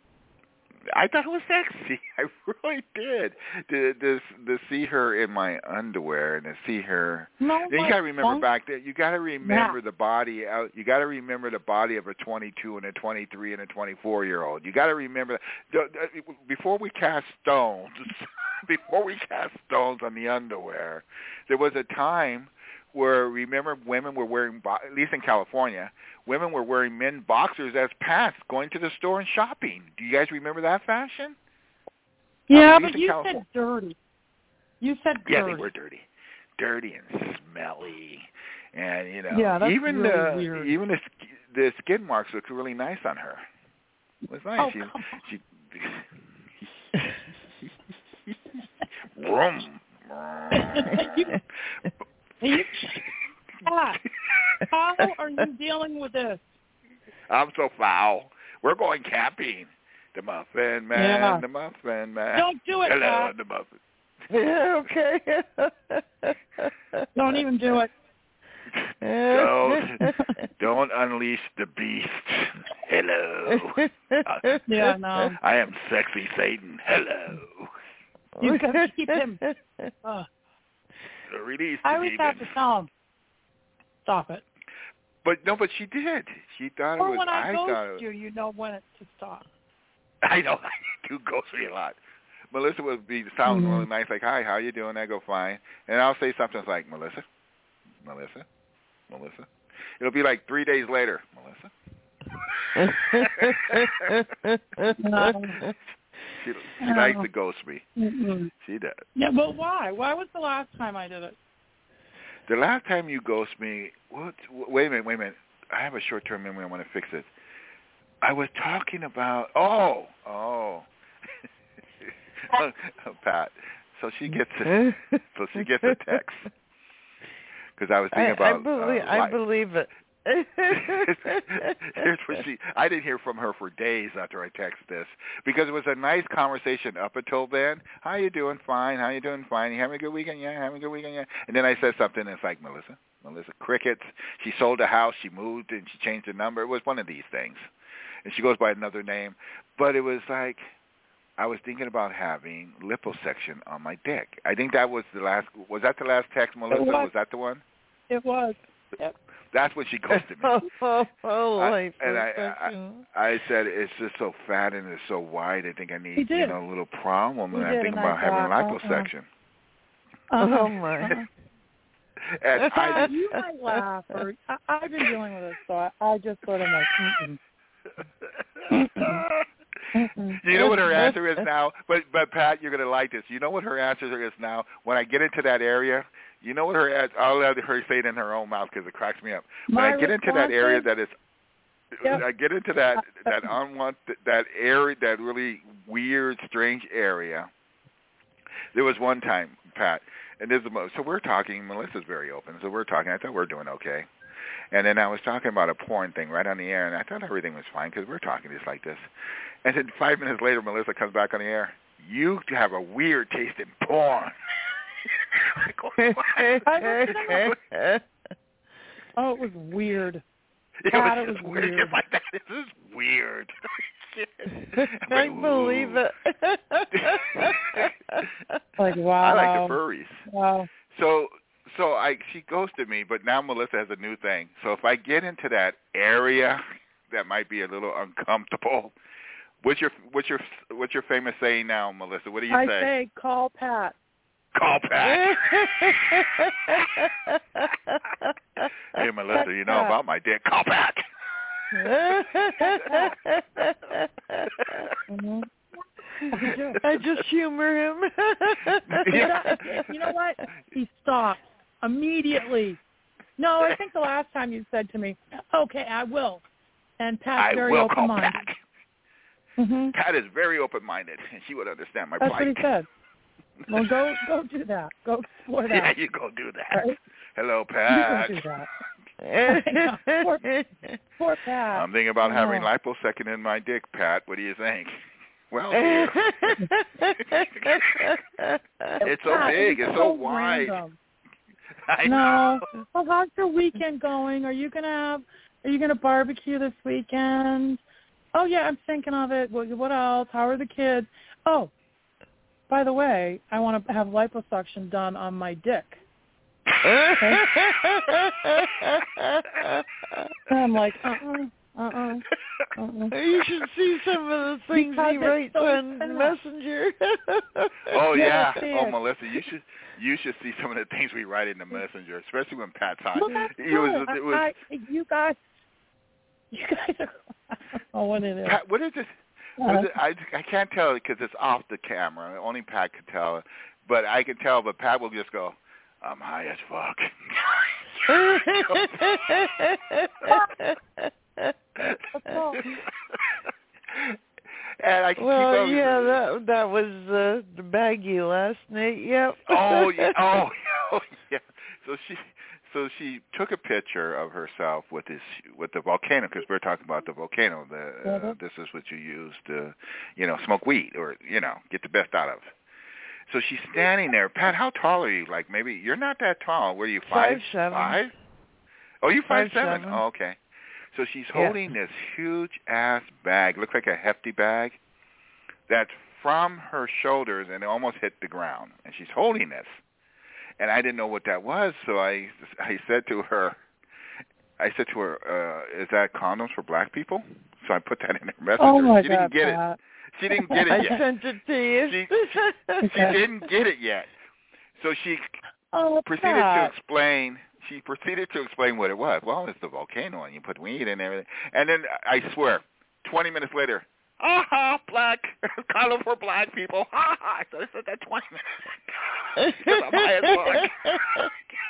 I thought it was sexy. I really did. To, to, to see her in my underwear and to see her. No, then you got to remember funk? back there. You got to remember yeah. the body. Out. You got to remember the body of a twenty-two and a twenty-three and a twenty-four year old. You got to remember the, the, before we cast stones. Before we cast stones on the underwear, there was a time where, remember, women were wearing, at least in California, women were wearing men boxers as pants, going to the store and shopping. Do you guys remember that fashion? Yeah, um, but you California. said dirty. You said yeah, dirty. Yeah, they were dirty. Dirty and smelly. And, you know, yeah, that's even really the weird. even the, the skin marks looked really nice on her. It was nice. Oh, she, come on. she Vroom. you, ah, how are you dealing with this? I'm so foul. We're going camping. The Muffin Man, yeah. the Muffin Man. Don't do it, Hello, Pat. the Muffin. Yeah, okay. Don't even do it. Don't, don't unleash the beast. Hello. Uh, yeah, no. I am sexy Satan. Hello. You've got to keep him. Uh, Release I the always demon. have to tell him, stop it. But no, but she did. She thought Or it was. when I, I ghost thought it was, you, you know when it to stop. I know. I do ghost me a lot. Melissa would be sounding Mm-hmm. really nice, like, "Hi, how you doing?" I go, "Fine," and I'll say something like, "Melissa, Melissa, Melissa." It'll be like three days later, Melissa. no. She, she no. likes to ghost me. Mm-mm. She does. Yeah, but why? Why was the last time I did it? The last time you ghost me, what? Wait a minute, wait a minute. I have a short-term memory. I want to fix it. I was talking about. Oh, oh. Pat. So she gets a, so she gets a text because I was thinking I, about. I believe, uh, I believe it. Here's what she. I didn't hear from her for days after I texted this because it was a nice conversation up until then. How you doing? Fine. How you doing? Fine. You having a good weekend? Yeah, having a good weekend. Yeah. And then I said something. And it's like Melissa, Melissa crickets. She sold a house. She moved and she changed her number. It was one of these things, and she goes by another name. But it was like I was thinking about having liposuction on my dick. I think that was the last. Was that the last text, Melissa? Was. was that the one? It was. Yep. That's when she ghosted me. oh, oh, oh, I, and I, I, I said, it's just so fat and it's so wide. I think I need, you know, a little problem. And I think about having liposuction. Uh-huh. Oh, my. And I, you might laugh. Or, I, I've been dealing with this, so I, I just sort of like, mm-mm. Mm-mm. You know what her answer is now? But, but Pat, you're going to like this. You know what her answer is now? When I get into that area, You know what her? I'll let her say it in her own mouth because it cracks me up. When My I get into that area response that is, Yep. I get into that that unwanted that area, that really weird, strange area. There was one time, Pat, and this is so we're talking. Melissa's very open, so we're talking. I thought we were doing okay, and then I was talking about a porn thing right on the air, and I thought everything was fine because we're talking just like this. And then five minutes later, Melissa comes back on the air. You have a weird taste in porn. Oh, it was weird. It God, was, it was just weird. weird. Just like that. This is weird. I believe it. Like, wow. I like the furries. Wow. So, so I she ghosted me, but now Melissa has a new thing. So if I get into that area that might be a little uncomfortable, what's your what's your what's your famous saying now, Melissa? What do you I say? I say call Pat. Call Pat. Hey, Melissa, you know about my dick. Call Pat. Mm-hmm. I just humor him. you, know, you know what? He stops immediately. No, I think the last time you said to me, "Okay, I will," and Pat's I very will call open-minded. Pat. Mm-hmm. Pat is very open-minded, and she would understand my That's plight. what he said. Well, go go do that. Go explore that. Yeah, you go do that. Right? Hello, Pat. You go do that. poor, poor Pat. I'm thinking about having Oh. liposecond in my dick, Pat. What do you think? Well, dear. It's so Pat, big. It's so wide. random. I no. know. Well, how's your weekend going? Are you gonna have? Are you gonna barbecue this weekend? Oh yeah, I'm thinking of it. What, what else? How are the kids? Oh, by the way, I want to have liposuction done on my dick. Okay? And I'm like, uh-uh, uh-uh, uh-uh. You should see some of the things Because he it's writes so on fast. Messenger. Oh yeah. see Oh, it. Melissa, you should you should see some of the things we write in the Messenger, especially when Pat's hot. Well, that's it was good. it was I, I, you guys, you guys are. I don't know what it is. Pat, what is it? Was it I I can't tell because it's off the camera. Only Pat can tell, but I can tell. But Pat will just go, "I'm high as fuck." And I can well, keep on, yeah, that that was uh, the baggie last night. Yep. Oh, yeah, oh, oh, yeah. So she, so she took a picture of herself with this, with the volcano, because we're talking about the volcano. The uh, Mhm. this is what you use to, you know, smoke weed or you know get the best out of. So she's standing there. Pat, how tall are you? Like maybe you're not that tall. Were you five? Five seven. Five? Oh, you're five, Five seven. seven. Oh, okay. So she's Yeah. holding this huge ass bag. Looks like a hefty bag. That's from her shoulders and it almost hit the ground. And she's holding this. And I didn't know what that was, so I I said to her, I said to her, uh, is that condoms for black people? So I put that in her messenger. Oh my she God, didn't get Pat. it. She didn't get it I yet. sent it to you. She, she didn't get it yet. So she Oh, proceeded Pat. to explain. She proceeded to explain what it was. Well, it's the volcano, and you put weed in and everything. And then I swear, twenty minutes later, aha, black condom for black people. Ha ha! I said that twenty minutes because I'm high as fuck.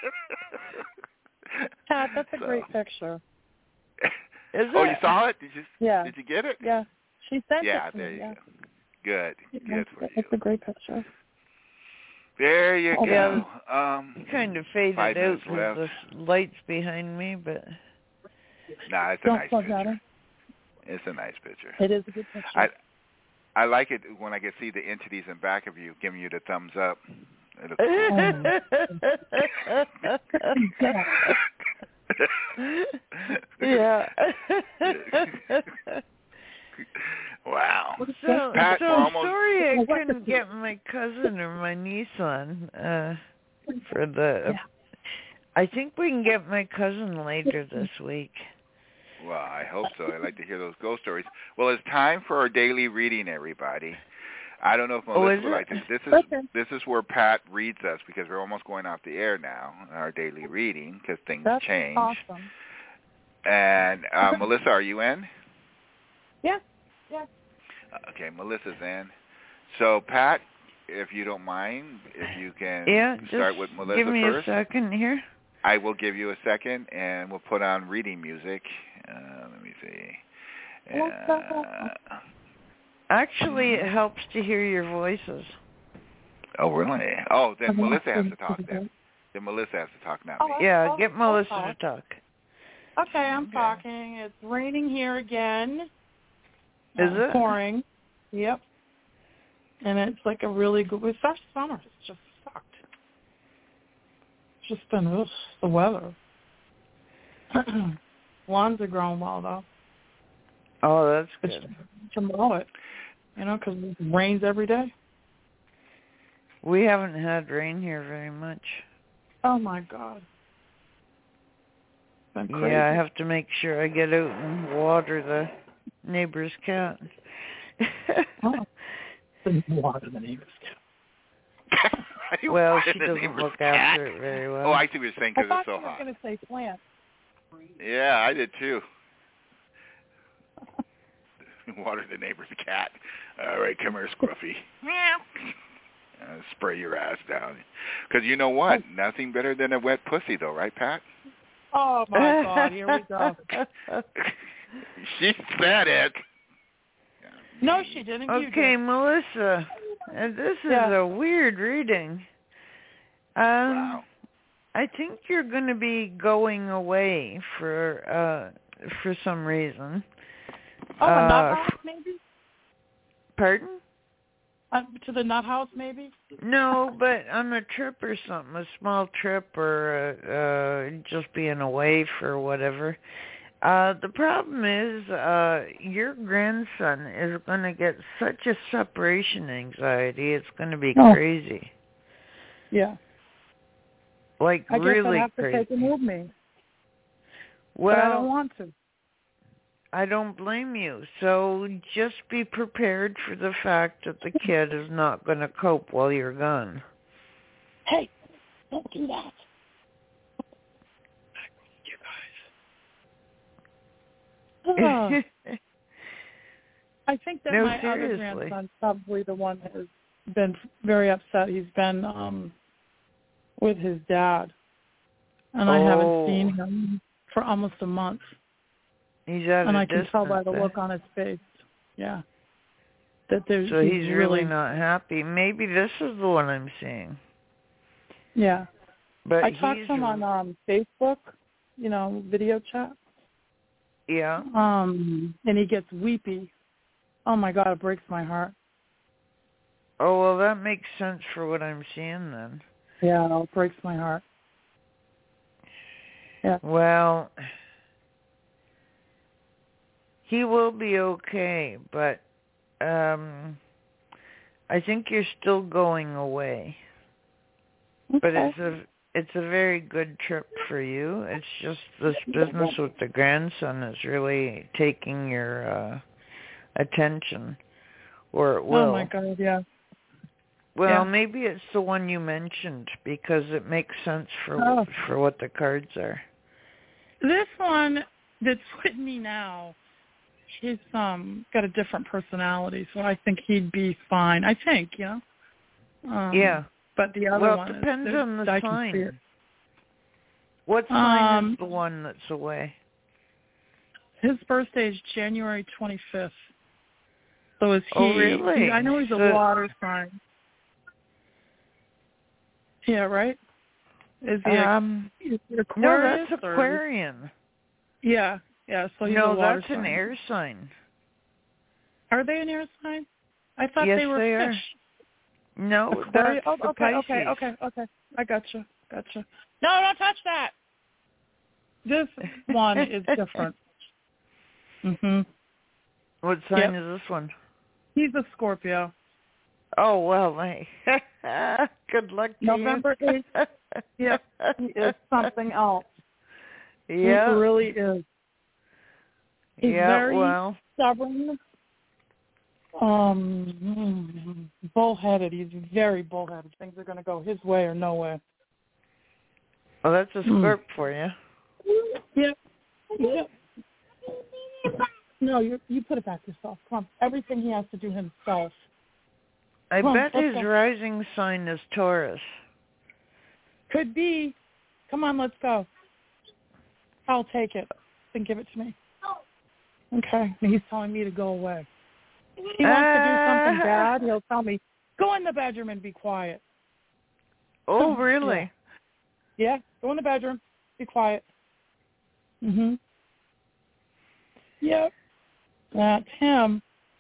Pat, that's a So. great picture. Is Oh, it? you saw it? Did you? Yeah. Did you get it? Yeah. She sent Yeah, it to there me. you Yeah. go. Good. Good for you. It's a great picture. There you Oh, go. Um, kind of faded five out minutes because left. the light's behind me, but Nah, it's a Don't nice plug picture. that in. It's a nice picture. It is a good picture. I I like it when I can see the entities in back of you giving you the thumbs up. It looks yeah. Wow. So, Pat, so we're almost- sorry I couldn't get my cousin or my niece on uh, for the. Yeah. I think we can get my cousin later this week. Well, I hope so. I'd like to hear those ghost stories. Well, it's time for our daily reading, everybody. I don't know if Oh, Melissa is would it? like to. This is Okay. this is where Pat reads us because we're almost going off the air now. Our daily reading because things That's change. awesome. And uh, Melissa, are you in? Yeah. Yeah. Okay, Melissa's in. So, Pat, if you don't mind, if you can yeah, start just with Melissa give me first. a second here. I will give you a second, and we'll put on reading music. Uh, let me see. Uh, Actually, it helps to hear your voices. oh, really? Oh, then Melissa has to talk then. Then Melissa has to talk, not me. Yeah, get Melissa to talk. Okay, I'm okay. talking. It's raining here again. Is um, it? Pouring. Yep. And it's like a really good, it's such summer. It's just sucked. It's just been, ugh, the weather. Lawns are growing well, though. Oh, that's it's good. To mow it, you know, because it rains every day. We haven't had rain here very much. Oh, my God. Been crazy. Yeah, I have to make sure I get out and water the neighbor's cat. Oh. Water the neighbor's cat. Well, she doesn't look after it very well. Oh, I see what you're saying because it's so hot. I thought you were going to say plant. Yeah, I did too. Water the neighbor's cat. All right, come here, Scruffy. Uh, spray your ass down. Because you know what? Nothing better than a wet pussy, though, right, Pat? Oh, my God. Here we go. She said it. No, she didn't. Okay, Melissa. Uh, this is yeah. a weird reading. Um, wow. I think you're going to be going away for uh, for some reason. Oh, uh, a nut house, maybe? Pardon? Uh, to the nut house, maybe? No, but on a trip or something, a small trip or uh, uh, just being away for whatever. Uh, the problem is uh, your grandson is going to get such a separation anxiety. It's going to be oh. crazy. Yeah. Like I really guess I have crazy. to take him with me. Well, but I don't want to. I don't blame you. So just be prepared for the fact that the kid is not going to cope while you're gone. Hey, don't do that. Oh. I think that no, my seriously. other grandson's probably the one that has been very upset. He's been um, with his dad, and oh. I haven't seen him for almost a month. He's at and a I can tell by the there. look on his face. Yeah. That there's, so he's, he's really not happy. Maybe this is the one I'm seeing. Yeah. But I talked to him on um, Facebook, you know, video chat. Yeah. Um, and he gets weepy. Oh, my God, it breaks my heart. Oh, well, that makes sense for what I'm seeing then. Yeah, it breaks my heart. Yeah. Well, he will be okay, but um, I think you're still going away. Okay. But it's a it's a very good trip for you. It's just this business with the grandson is really taking your uh, attention, or it will. Oh my God, yeah. Well, yeah. maybe it's the one you mentioned because it makes sense for oh. for what the cards are. This one that's with me now, he's um got a different personality, so I think he'd be fine. I think, you know. Um, yeah. But the other well, one it depends is, on the I sign. What sign um, is the one that's away? His birthday is January twenty-fifth. So is he? Oh, really? He, I know he's a so, water sign. Yeah, right? Is he um, a, is he Aquarius? No, that's or? Aquarian. Yeah, yeah. So he's no, a water that's sign. an air sign. Are they an air sign? I thought yes, they were they fish. Are. No, Aquarius. that's oh, the okay, Pisces. okay, okay, okay. I gotcha, gotcha. No, don't touch that. This one is different. Mhm. What sign yep. is this one? He's a Scorpio. Oh well, hey. Good luck to November you. eighth. Yep, he is something else. Yeah, he really is. He's yeah, very well. stubborn. Um, bullheaded. He's very bullheaded. Things are going to go his way or no way. Oh, that's a scorp mm. for you. Yep. Yep. No, you you put it back yourself. Come on. Everything he has to do himself. I Come on, bet let's his go. rising sign is Taurus. Could be. Come on, let's go. I'll take it. Then give it to me. Okay. And he's telling me to go away. If he wants to do something Uh, bad, he'll tell me, go in the bedroom and be quiet. Oh, really? Yeah. yeah. Go in the bedroom. Be quiet. Mhm. Yep. That's him.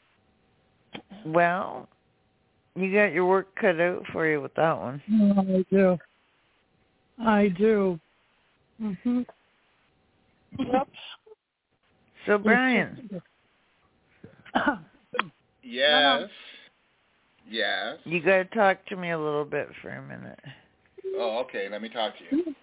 Well, you got your work cut out for you with that one. I do. I do. Mhm. Yep. So, Brian. Yes. Yes. You got to talk to me a little bit for a minute. Oh, okay. Let me talk to you.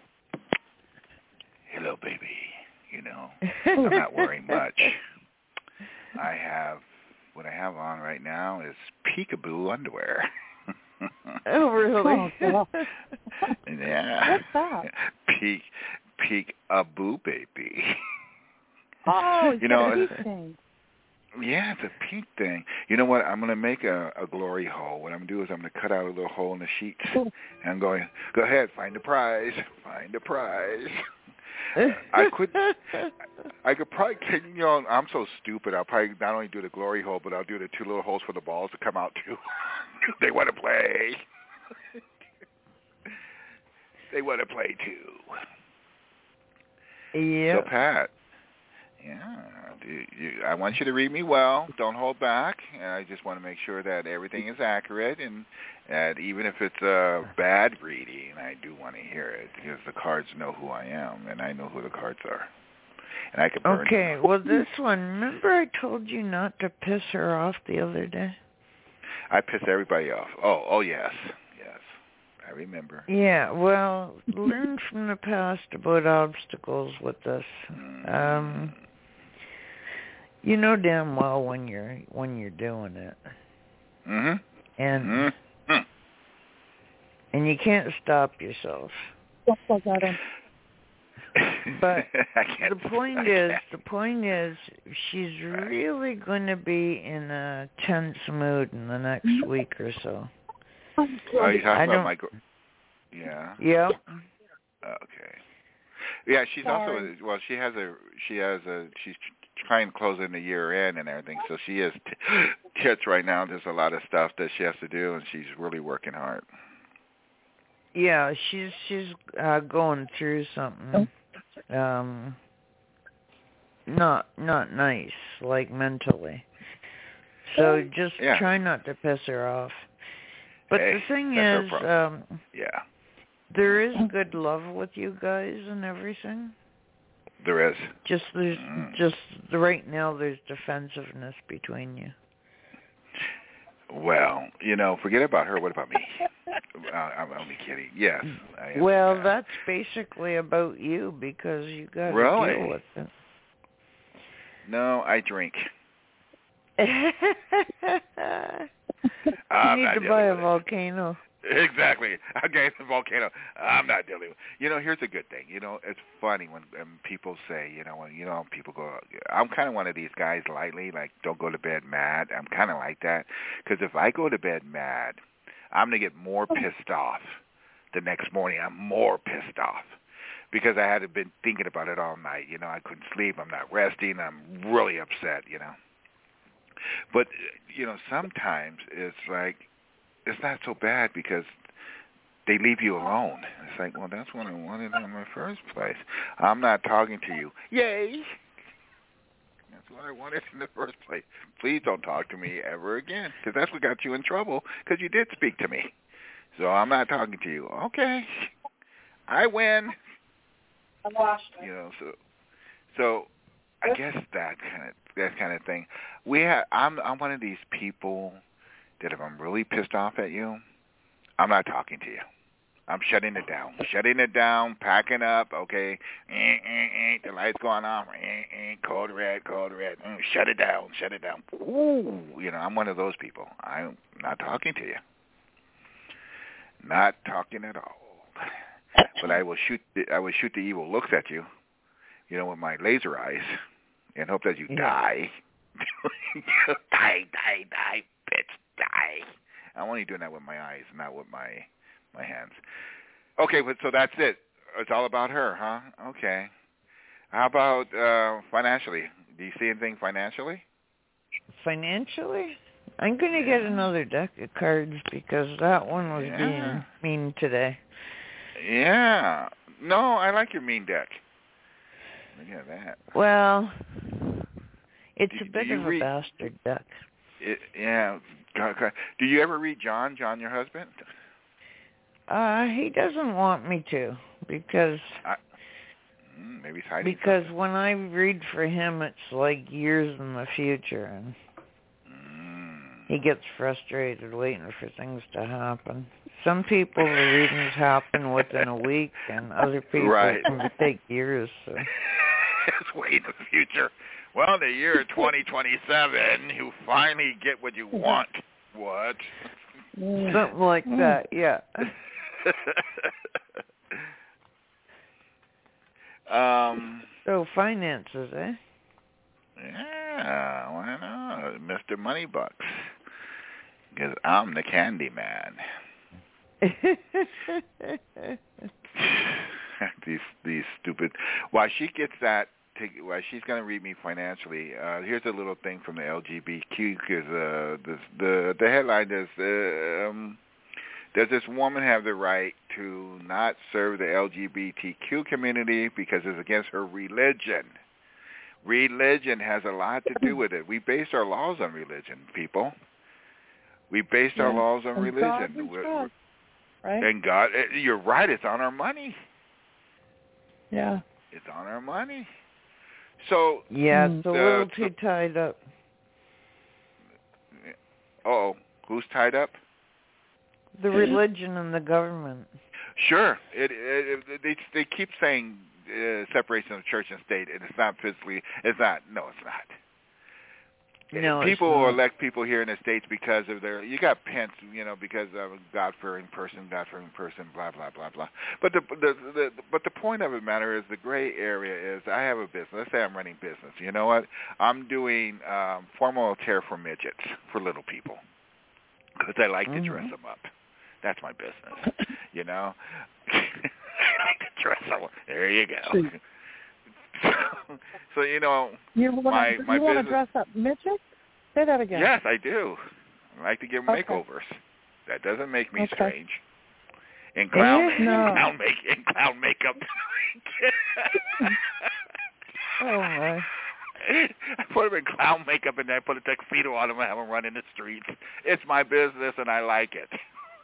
Hello, baby. You know, I'm not wearing much. I have, what I have on right now is peekaboo underwear. Oh, really? Oh, yeah. What's that? Peek, peek-a-boo, baby. Oh, it's you know, got a it's, peak thing. Yeah, it's a peak thing. You know what? I'm going to make a, a glory hole. What I'm going to do is I'm going to cut out a little hole in the sheets. And I'm going, go ahead, find the prize. Find the prize. I could, I could probably, you know, I'm so stupid. I'll probably not only do the glory hole, but I'll do the two little holes for the balls to come out too. They want to play. They want to play too. Yeah. So Pat, yeah, you, you, I want you to read me well. Don't hold back. And I just want to make sure that everything is accurate, and that even if it's a bad reading, I do want to hear it because the cards know who I am, and I know who the cards are, and I can burn Okay, them. well, this one, remember I told you not to piss her off the other day? I piss everybody off. Oh, oh yes, yes, I remember. Yeah, well, learn from the past about obstacles with this. Um, you know damn well when you're when you're doing it, Mhm. and mm-hmm. and you can't stop yourself. Don't plug that in. But I can't, the point I is, can't. the point is, she's really going to be in a tense mood in the next week or so. Oh, you talking I about don't, my? Gr- yeah. Yep. Okay. Yeah, she's Sorry. also well. She has a she has a she's trying to close in the year end and everything, so she is t- tits right now. There's a lot of stuff that she has to do, and she's really working hard. Yeah, she's she's uh, going through something. Um, not not nice, like mentally. So just Yeah. try not to piss her off. But Hey, the thing that's is, her problem. um, Yeah, there is good love with you guys and everything. there is. Just there's Mm. just right now there's defensiveness between you. Well, you know, forget about her. What about me? uh, I'm only kidding. Yes. I am. Well, that's basically about you because you got to Really? deal with it. No, I drink. You I'm need not to dealing buy a with it. volcano. Exactly. Okay, the volcano. I'm not dealing with. You know, here's a good thing. You know, it's funny when, when people say, you know, when you know people go. I'm kind of one of these guys, lightly, like don't go to bed mad. I'm kind of like that because if I go to bed mad, I'm gonna get more pissed off the next morning. I'm more pissed off because I had been thinking about it all night. You know, I couldn't sleep. I'm not resting. I'm really upset. You know. But you know, sometimes it's like. It's not so bad because they leave you alone. It's like, well, that's what I wanted in the first place. I'm not talking to you. Yay! That's what I wanted in the first place. Please don't talk to me ever again because that's what got you in trouble because you did speak to me. So I'm not talking to you. Okay. I win. I watched it. You know, so so I guess that kind of that kind of thing. We have. I'm I'm one of these people that if I'm really pissed off at you, I'm not talking to you. I'm shutting it down. Shutting it down, packing up, okay? Eh, eh, eh, the light's going off. Eh, eh, code red, code red. Mm, shut it down, shut it down. Ooh, you know, I'm one of those people. I'm not talking to you. Not talking at all. But I will shoot the, I will shoot the evil looks at you, you know, with my laser eyes and hope that you Yeah. die. Die, die, die, bitch. Die. I'm only doing that with my eyes, not with my my hands. Okay, but so that's it. It's all about her, huh? Okay. How about uh, financially? Do you see anything financially? Financially? I'm going to get another deck of cards because that one was Yeah. being mean today. Yeah. No, I like your mean deck. Look at that. Well, it's do, a bit do of a read, bastard deck. It, yeah. Do you ever read John, John, your husband? Uh, he doesn't want me to because I, maybe he's hiding because something. when I read for him, it's like years in the future, and mm. he gets frustrated waiting for things to happen. Some people, the readings happen within a week, and other people right. can take years. So. It's way in the future. Well, the year twenty twenty-seven, you finally get what you want. What? Something like that, yeah. um. So finances, eh? Yeah, why not, Mister Moneybucks? Because I'm the candy man. these these stupid. Why she gets that? To, why she's going to read me financially? Uh, here's a little thing from the L G B T Q because uh, the the the headline is. Uh, um, Does this woman have the right to not serve the L G B T Q community because it's against her religion? Religion has a lot to do with it. We base our laws on religion, people. We based yeah. our laws on and religion. God we trust, right? And God, you're right, it's on our money. Yeah. It's on our money. So yeah, it's a uh, little so, too tied up. Uh-oh, who's tied up? The religion and the government. Sure. It, it, it they they keep saying uh, separation of church and state, and it's not physically. It's not. No, it's not. No, people it's not. elect people here in the States because of their. You got Pence, you know, because of a God-fearing person, God-fearing person, blah blah blah blah. But the, the the but the point of the matter is the gray area is I have a business. Let's say I'm running business. You know what? I'm doing um, formal care for midgets, for little people, because I like mm-hmm. to dress them up. That's my business, you know. I like to dress them up. There you go. So, so you know, you wanna, my my you business. want to dress up midgets? Say that again. Yes, I do. I like to give them okay. makeovers. That doesn't make me okay. strange. In clown, no. in clown make in clown makeup. Oh my. I put them in clown makeup and then I put a tuxedo on them and have them run in the streets. It's my business and I like it.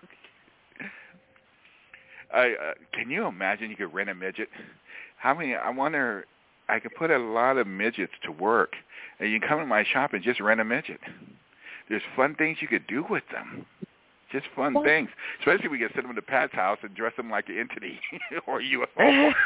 I, uh, can you imagine you could rent a midget? How many? I wonder. I could put a lot of midgets to work, and you can come to my shop and just rent a midget. There's fun things you could do with them. Just fun what? things. Especially if we can send them to Pat's house and dress them like an entity or U F O.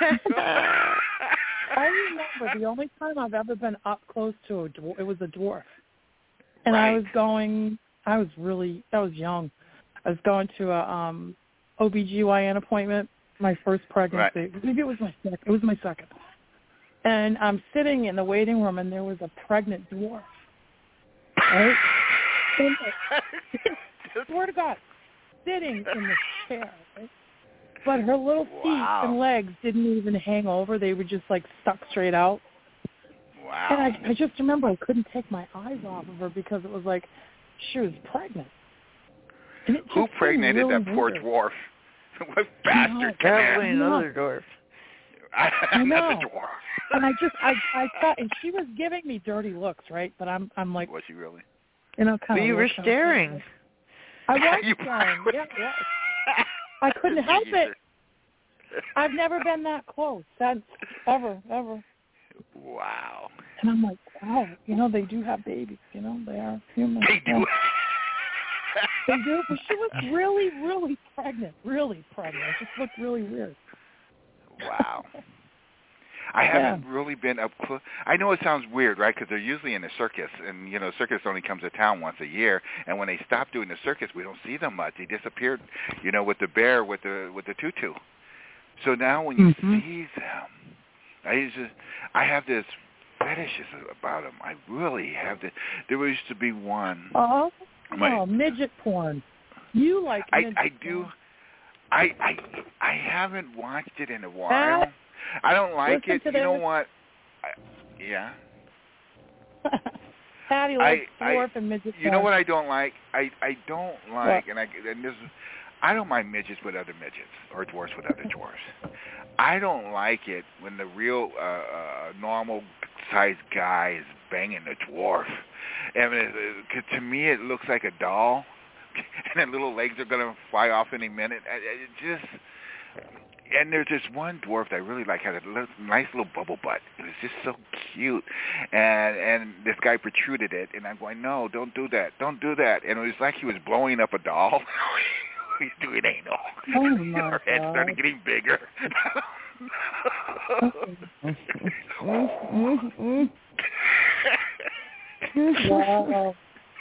I remember the only time I've ever been up close to a dwarf, it was a dwarf. And right. I was going, I was really, I was young. I was going to a um, O B G Y N appointment, my first pregnancy. Right. Maybe it was my second. It was my second. And I'm sitting in the waiting room, and there was a pregnant dwarf. Right? Swear to God, sitting in the chair. Right? But her little feet wow. and legs didn't even hang over. They were just, like, stuck straight out. Wow. And I, I just remember I couldn't take my eyes off of her because it was like she was pregnant. And it Who pregnated really that poor weird. dwarf? What bastard? No, probably another dwarf. Another dwarf. And I just, I, I thought, and she was giving me dirty looks, right? But I'm, I'm like, was she really? You know, kind but of. you were staring. I was staring. Yeah, yeah. I couldn't help it. I've never been that close. That's ever, ever. Wow. And I'm like, wow, you know, they do have babies. You know, they are human. They do. They do. But she was really, really pregnant. Really pregnant. It just looked really weird. Wow. I haven't yeah. really been up close. I know it sounds weird, right? Because they're usually in a circus, and you know, circus only comes to town once a year. And when they stop doing the circus, we don't see them much. They disappeared, you know, with the bear, with the with the tutu. So now when you mm-hmm. see them, I just, I have this fetishes about them. I really have this. There used to be one. Oh, My, oh midget porn. You like I, midget I do. porn. I, I I haven't watched it in a while. I don't like Listen it. to You know this. what? I, yeah. Patty likes I, dwarf I, and midget You know porn. what I don't like? I, I don't like, What? and I and this, I don't mind midgets with other midgets or dwarfs with other dwarfs. I don't like it when the real uh, uh, normal-sized guy is banging a dwarf. I mean, it, it, to me, it looks like a doll, and the little legs are going to fly off any minute. I, it just, and there's this one dwarf that I really like, had a little, nice little bubble butt. It was just so cute, and and this guy protruded it, and I'm going, no, don't do that, don't do that. And it was like he was blowing up a doll. He's doing anal. Oh my Her head God. started getting bigger. Wow.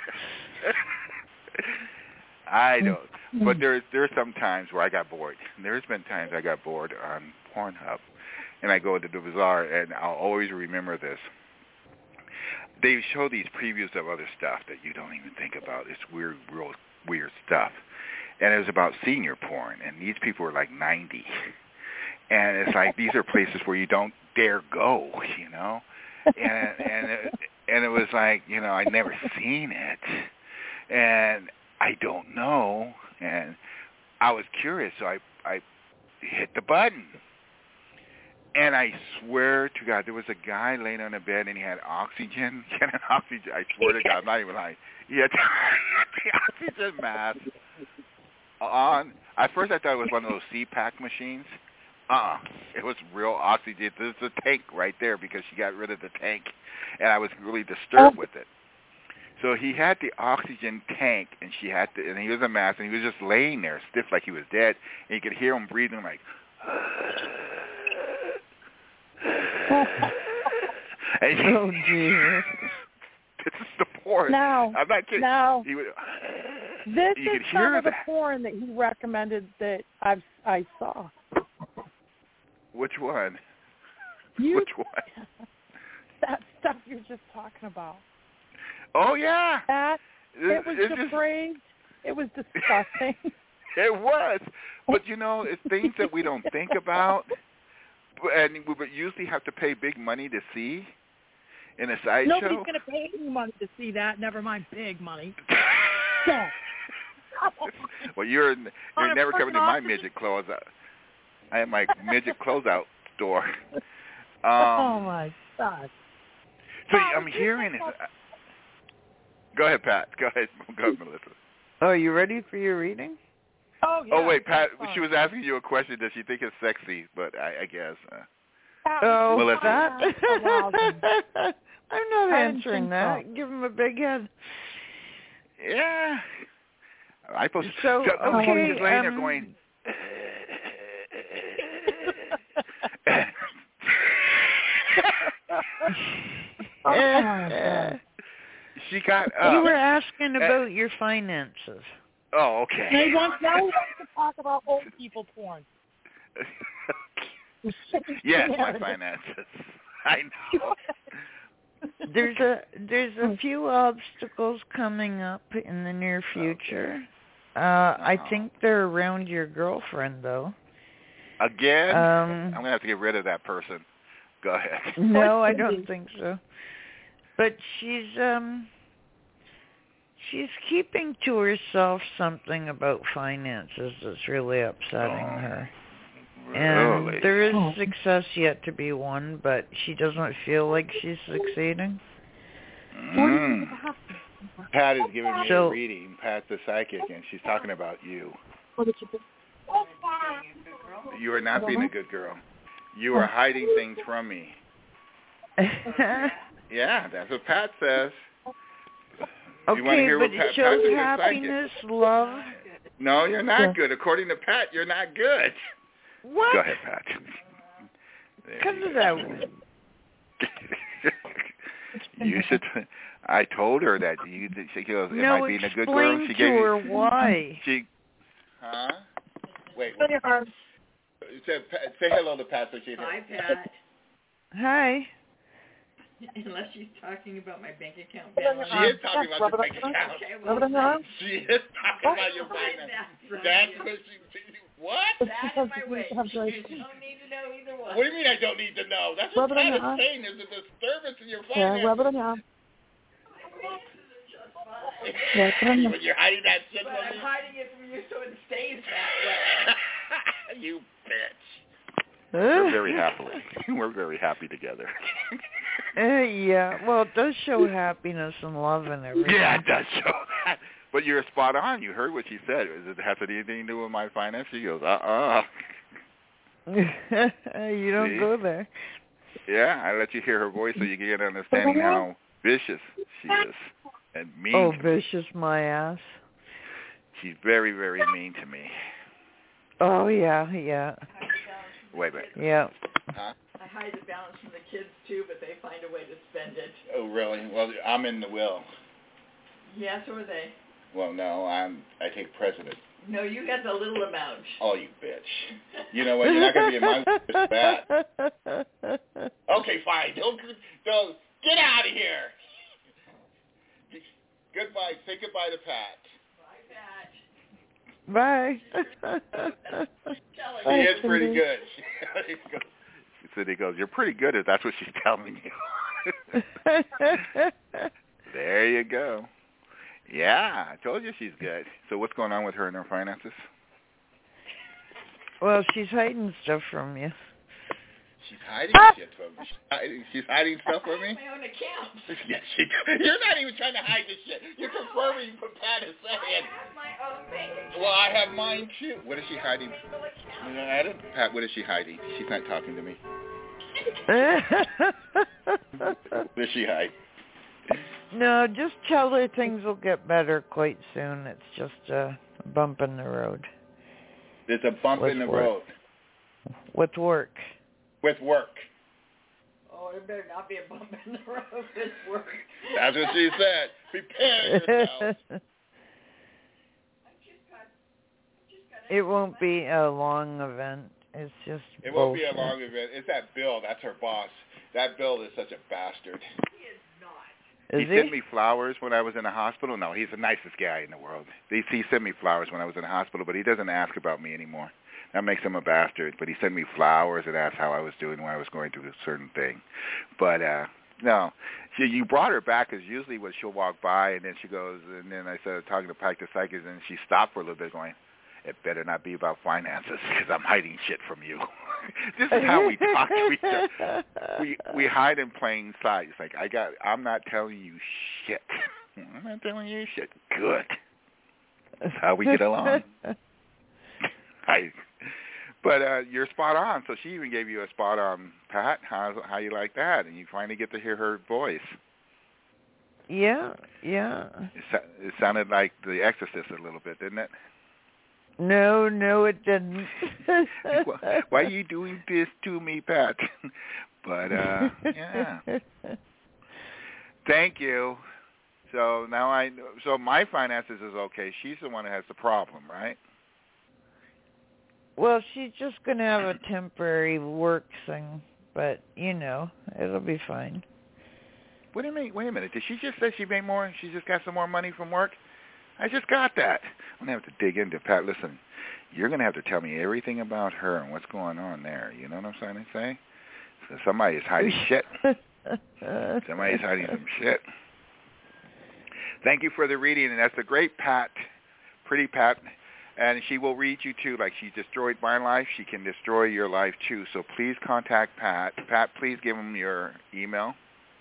I don't. But there's there's some times where I got bored. There's been times I got bored on Pornhub, and I go to the bazaar, and I'll always remember this. They show these previews of other stuff that you don't even think about. It's weird, real weird stuff. And it was about senior porn, and these people were like ninety. And it's like, these are places where you don't dare go, you know? And and it, and it was like, you know, I'd never seen it. And I don't know. And I was curious, so I, I hit the button. And I swear to God, there was a guy laying on a bed, and he had oxygen. He had an oxygen. I swear to God, I'm not even lying. He had the oxygen mask on. At first, I thought it was one of those C PAC machines. Uh-uh. It was real oxygen. There's a tank right there because she got rid of the tank, and I was really disturbed with it. So he had the oxygen tank, and she had the, and he was a mask, and he was just laying there stiff like he was dead, and you could hear him breathing like. And he, oh, dear. This is the porn. No. I'm not kidding. No. He would, This you is could some hear of the that. porn that he recommended that I've I saw. Which one? You, Which one? That stuff you're just talking about. Oh, yeah. That, it was It's just- depraved. It was disgusting. It was. But, you know, it's things that we don't think about, and we would usually have to pay big money to see in a sideshow. Nobody's going to pay any money to see that, never mind big money. So, Well, you're On you're a never coming to my pornography- midget closeout. I have my midget closeout store. Um, oh, my God. So Pat, I'm would you hearing take it. up- Go ahead, Pat. Go ahead. Go ahead, Melissa. Oh, you ready for your reading? Oh, yeah. Oh, wait, Pat. That's She was asking you a question. Does she think it's sexy? But I, I guess. Uh, Pat, Oh, Melissa. that? I'm not I didn't answering think that. so. Give him a big head. yeah. I supposed to. So, no, he was okay, just laying there um, going. Oh, my God. She got up. You were asking about your finances. Oh, okay. Now he wants, now he wants to talk about old people porn. Yes, my finances. I know. There's a there's a few obstacles coming up in the near future. Uh, I think they're around your girlfriend, though. Again? Um, I'm going to have to get rid of that person. Go ahead. No, I don't think so. But she's um she's keeping to herself something about finances that's really upsetting Oh, her. And really? there is success yet to be won, but she doesn't feel like she's succeeding. Mm. Pat is giving me So- a reading. Pat's the psychic, and she's talking about you. You are not being a good girl. You are hiding things from me. Yeah, that's what Pat says. You want to Okay, hear but what Pat, it shows Pat's a good happiness, psychic. love. No, you're not Yeah. good. According to Pat, you're not good. What? Go ahead, Pat. There Cut you it go. out. You should. I told her that you. She goes, "Am No, I being a good explain girl?" She to gave her me, why. She. Huh? Wait. wait. Say, say hello to Pat so she can. Hi, Pat. Hi. Unless she's talking about my bank account Rub it on balance. your arm. She is talking Yes, about rub your it bank on- account. Okay, Rub well, it on your arm. She is talking What? about your Hide finance. that from That's you. what she, what? It's That because is my you way. have dry You skin. don't need to know either one. What do you mean I don't need to know? That's Rub what it on Pat your is arm. saying. There's a disturbance in your Yeah, finances. rub it on your arm. Fine. Yeah, put it on your When you're hiding that shit But from I'm me. hiding it from you so it stays that way. You bitch. Uh, We're very happily. We're very happy together. uh, yeah, well, it does show happiness and love and everything. Yeah, it does show that. But you're spot on. You heard what she said. Does it have anything to do with my finance? She goes, uh-uh. You don't See? go there. Yeah, I let you hear her voice so you can get an understanding how vicious she is and mean Oh, to me. vicious my ass. She's very, very mean to me. Oh, yeah, yeah. Wait a minute. Yeah. Huh? I hide the balance from the kids too, but they find a way to spend it. Oh, really? Well, I'm in the will. Yeah, so are they. Well, no, I'm. I take precedent. No, you got the little amount. Oh, you bitch. You know what? You're not going to be in my will for that. Okay, fine. Don't, don't. Get out of here. Goodbye. Say goodbye to Pat. Bye. She is pretty good. She said, he goes, you're pretty good if that's what she's telling you. There you go. Yeah, I told you she's good. So what's going on with her and her finances? Well, she's hiding stuff from you. She's hiding shit from me. She's hiding, she's hiding stuff from me? My own account. Yes, she You're not even trying to hide this shit. You're confirming what Pat is saying. I have my own bank account. Well, I have mine too. What is she hiding? You know, I don't, Pat, what is she hiding? She's not talking to me. What does she hide? No, just tell her things will get better quite soon. It's just a bump in the road. There's a bump With in the work. road. With work. With work. Oh, there better not be a bump in the road with work. That's what she said. Prepare yourself. It won't be a long event. It's just It won't be bullshit. a long event. It's that Bill. That's her boss. That Bill is such a bastard. Is he, he? sent me flowers when I was in the hospital. No, he's the nicest guy in the world. He, he sent me flowers when I was in the hospital, but he doesn't ask about me anymore. That makes him a bastard. But he sent me flowers and asked how I was doing when I was going through a certain thing. But uh no, she, you brought her back because usually when she'll walk by and then she goes, and then I started talking to Pike the Psychic, and she stopped for a little bit going, it better not be about finances because I'm hiding shit from you. This is how we talk to each other. We we hide in plain sight. It's like I got. I'm not telling you shit. I'm not telling you shit. Good. That's how we get along. I. But uh, you're spot on. So she even gave you a spot on, Pat. How how you like that? And you finally get to hear her voice. Yeah, yeah. It, so- it sounded like The Exorcist a little bit, didn't it? No, no, it didn't. Why are you doing this to me, Pat? But, uh, yeah. Thank you. So now I, so my finances is okay. She's the one that has the problem, right? Well, she's just going to have a temporary work thing, but, you know, it'll be fine. What do you mean? Wait a minute. Did she just say she made more? She just got some more money from work? I just got that. I'm going to have to dig into Pat. Listen, you're going to have to tell me everything about her and what's going on there. You know what I'm trying to say? So somebody is hiding shit. Somebody's hiding some shit. Thank you for the reading, and that's a great Pat, pretty Pat. And she will read you, too. Like she destroyed my life, she can destroy your life, too. So please contact Pat. Pat, please give him your email.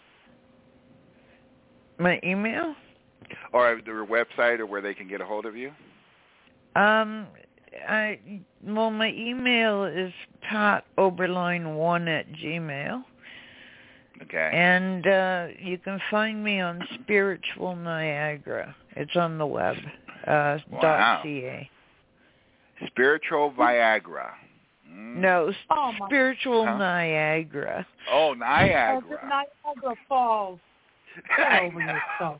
My email? Or their website, or where they can get a hold of you? Um, I well, my email is pat oberline one at gmail. Okay. And uh, you can find me on Spiritual Niagara. It's on the web. Uh, Wow. .ca. Spiritual Viagra. Mm. No, Oh, my- Spiritual Huh? Niagara. Oh, Niagara. Oh, Niagara Falls. Get over yourself.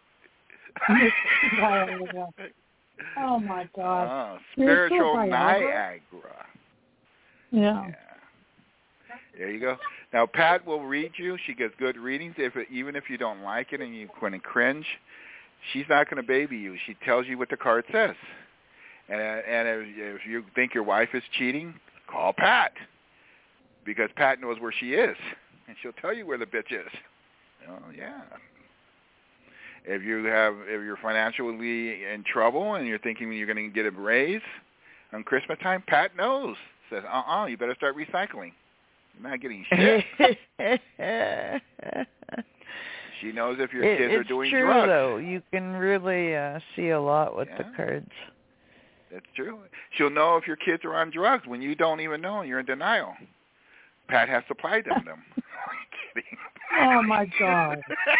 Oh my God. Oh, Spiritual Spiritual Niagara. Niagara? Yeah. There you go. Now, Pat will read you. She gets good readings. If it, even if you don't like it and you want to cringe, she's not going to baby you. She tells you what the card says. And, and if, if you think your wife is cheating, call Pat, because Pat knows where she is, and she'll tell you where the bitch is. Oh, yeah. If you have, if you're financially in trouble and you're thinking you're going to get a raise on Christmas time, Pat knows. Says, uh-uh, you better start recycling. You're not getting shit. She knows if your it, kids are doing true, drugs. Though. You can really uh, see a lot with yeah. the cards. That's true. She'll know if your kids are on drugs when you don't even know and you're in denial. Pat has supplied them. them. I'm kidding. Oh, my God.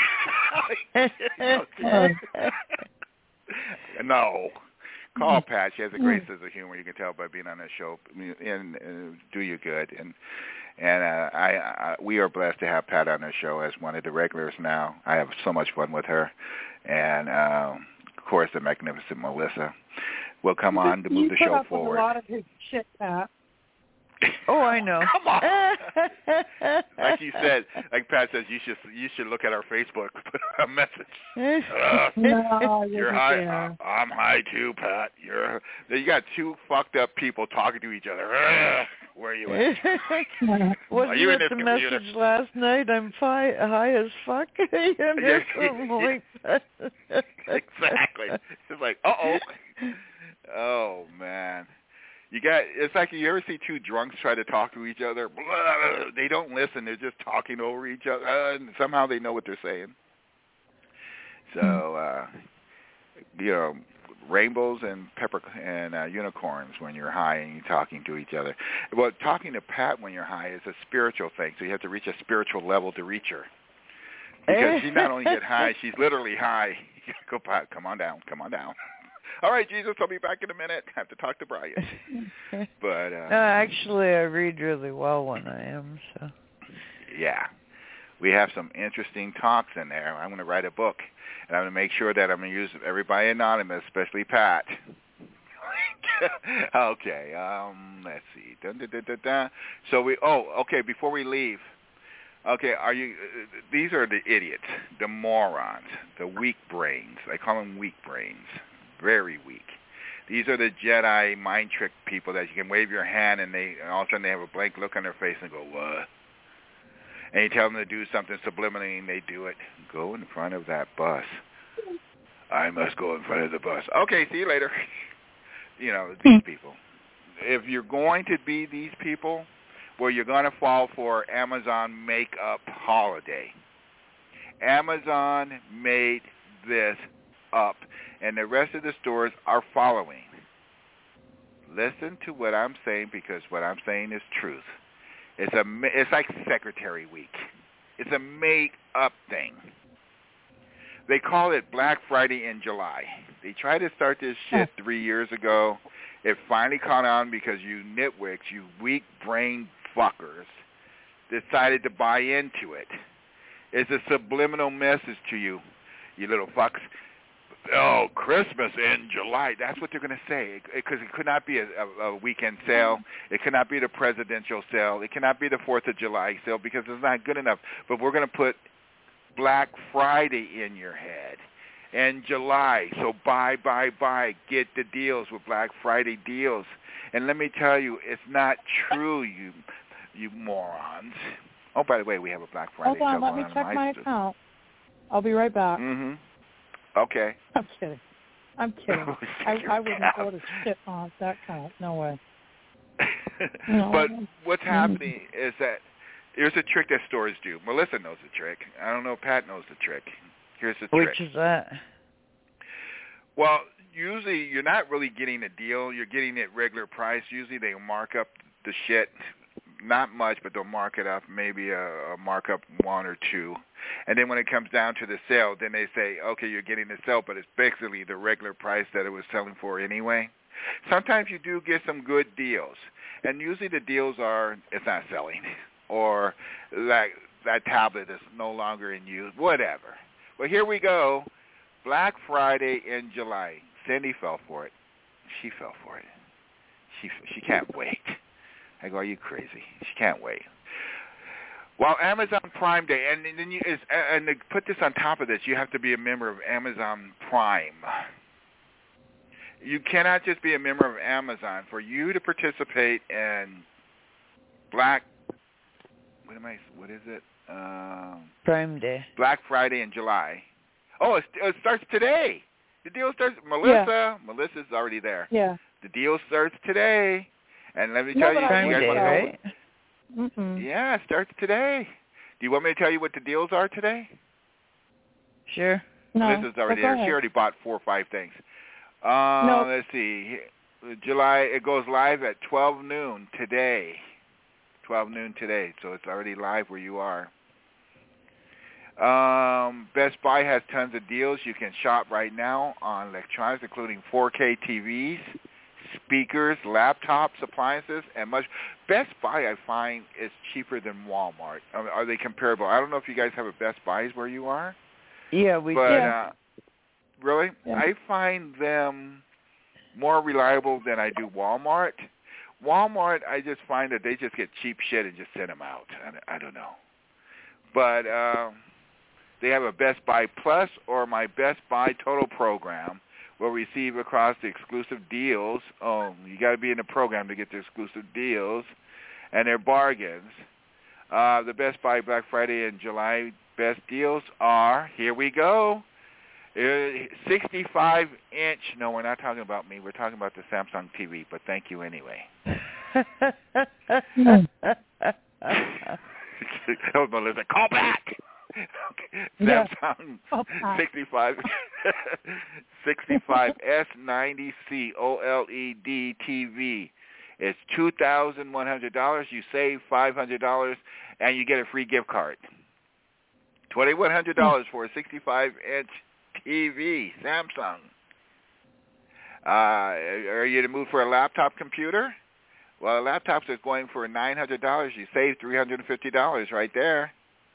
No. Call Pat. She has a great sense of humor. You can tell by being on that show, and, and do you good. And and uh, I, I we are blessed to have Pat on the show as one of the regulars now. I have so much fun with her, and um, of course the magnificent Melissa will come on to move you the put show up forward. With a lot of his shit, Pat. Oh, I know. Come on. Like you said, like Pat says, you should you should look at our Facebook a message. Uh, no, you're high. Uh, I'm high too, Pat. You're you got two fucked up people talking to each other. Uh, where are you at? Wasn't you it in the computer? message last night? I'm fi- high as fuck. Or something like that. Exactly. It's like, uh oh. Oh man. You got, it's like you ever see two drunks try to talk to each other. Blah, they don't listen. They're just talking over each other, uh, and somehow they know what they're saying. So, uh, you know, rainbows and pepper and uh, unicorns when you're high and you're talking to each other. Well, talking to Pat when you're high is a spiritual thing, so you have to reach a spiritual level to reach her. Because she not only get high, she's literally high. You gotta go, Pat, come on down, come on down. All right, Jesus, I'll be back in a minute. I have to talk to Brian. But uh, no, actually, I read really well when I am. So yeah, we have some interesting talks in there. I'm going to write a book, and I'm going to make sure that I'm going to use everybody anonymous, especially Pat. Okay, um, let's see. Dun, dun, dun, dun, dun. So we. Oh, okay. Before we leave. Okay, are you? Uh, these are the idiots, the morons, the weak brains. I call them weak brains. Very weak. These are the Jedi mind trick people that you can wave your hand and they and all of a sudden they have a blank look on their face and go, what? And you tell them to do something subliminally and they do it. Go in front of that bus. I must go in front of the bus. Okay, see you later. You know, these people. If you're going to be these people, well, you're going to fall for Amazon Makeup Holiday. Amazon made this up, and the rest of the stores are following. Listen to what I'm saying, because what I'm saying is truth. It's a it's like Secretary Week. It's a make-up thing. They call it Black Friday in July. They tried to start this shit three years ago. It finally caught on because you nitwicks, you weak-brained fuckers, decided to buy into it. It's a subliminal message to you, you little fucks. Oh, Christmas in July. That's what they're going to say, because it, it could not be a, a, a weekend sale. It could not be the presidential sale. It cannot be the fourth of July sale, because it's not good enough. But we're going to put Black Friday in your head and July. So buy, buy, buy. Get the deals with Black Friday deals. And let me tell you, it's not true, you you morons. Oh, by the way, we have a Black Friday sale. Hold on, sale let me on check my system. account. I'll be right back. Mm-hmm. Okay. I'm kidding. I'm kidding. I, I wouldn't order shit on that count. No way. No. But what's happening is that here's a trick that stores do. Melissa knows the trick. I don't know if Pat knows the trick. Here's the trick. Which is that? Well, usually you're not really getting a deal. You're getting it regular price. Usually they mark up the shit. Not much, but they'll mark it up, maybe a, a markup one or two. And then when it comes down to the sale, then they say, okay, you're getting the sale, but it's basically the regular price that it was selling for anyway. Sometimes you do get some good deals. And usually the deals are, it's not selling, or that, that tablet is no longer in use, whatever. Well, here we go. Black Friday in July. Cindy fell for it. She fell for it. She she can't wait. I go, are you crazy? She can't wait. Well, Amazon Prime Day, and then you is and to put this on top of this, you have to be a member of Amazon Prime. You cannot just be a member of Amazon. For you to participate in Black, what am I? What is it? Um, Prime Day. Black Friday in July. Oh, it, it starts today. The deal starts. Melissa, yeah. Melissa's already there. Yeah. The deal starts today, and let me no, tell you, Prime you guys Day, want to right? Mm-hmm. Yeah, it starts today. Do you want me to tell you what the deals are today? Sure. No, Melissa's already there. Ahead. She already bought four or five things. Um, no. Let's see. July, it goes live at twelve noon today. twelve noon today, so it's already live where you are. Um, Best Buy has tons of deals. You can shop right now on electronics, including four K T Vs, speakers, laptops, appliances, and much. Best Buy, I find, is cheaper than Walmart. I mean, are they comparable? I don't know if you guys have a Best Buys where you are. Yeah, we but, do. Uh, really? Yeah. I find them more reliable than I do Walmart. Walmart, I just find that they just get cheap shit and just send them out. I, I don't know. But uh, they have a Best Buy Plus or my Best Buy Total program will receive across the exclusive deals. Oh, you got to be in the program to get the exclusive deals, and their bargains. Uh, the Best Buy Black Friday and July best deals are, here we go, sixty-five inch. No, we're not talking about me. We're talking about the Samsung T V, but thank you anyway. Oh, Melissa, call back. Yeah. Samsung oh, sixty-five, sixty-five S ninety C OLED T V. It's two thousand one hundred dollars. You save five hundred dollars, and you get a free gift card. twenty-one hundred dollars for a sixty-five inch T V, Samsung. Uh, are you in the mood for a laptop computer? Well, a laptop is going for nine hundred dollars. You save three hundred fifty dollars right there.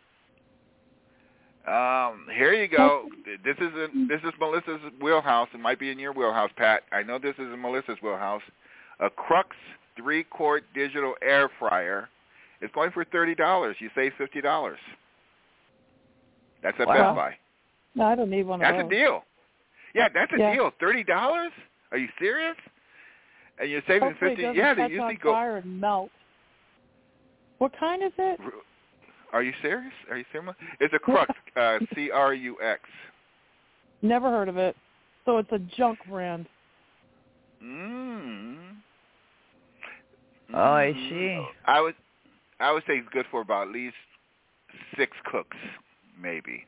Um, here you go. This is a, this is Melissa's wheelhouse. It might be in your wheelhouse, Pat. I know this is in Melissa's wheelhouse. A Crux three-quart digital air fryer is going for thirty dollars. You save fifty dollars. That's at wow. Best Buy. No, I don't need one That's of those. a deal. Yeah, that's a yeah. deal. thirty dollars? Are you serious? And you're saving Hopefully fifty. It doesn't Yeah, they catch usually on go. fire and melt. What kind is it? Are you serious? Are you serious? It's a Crux, uh, C R U X. Never heard of it. So it's a junk brand. Mm. Oh, I see. I would, I would say it's good for about at least six cooks, maybe.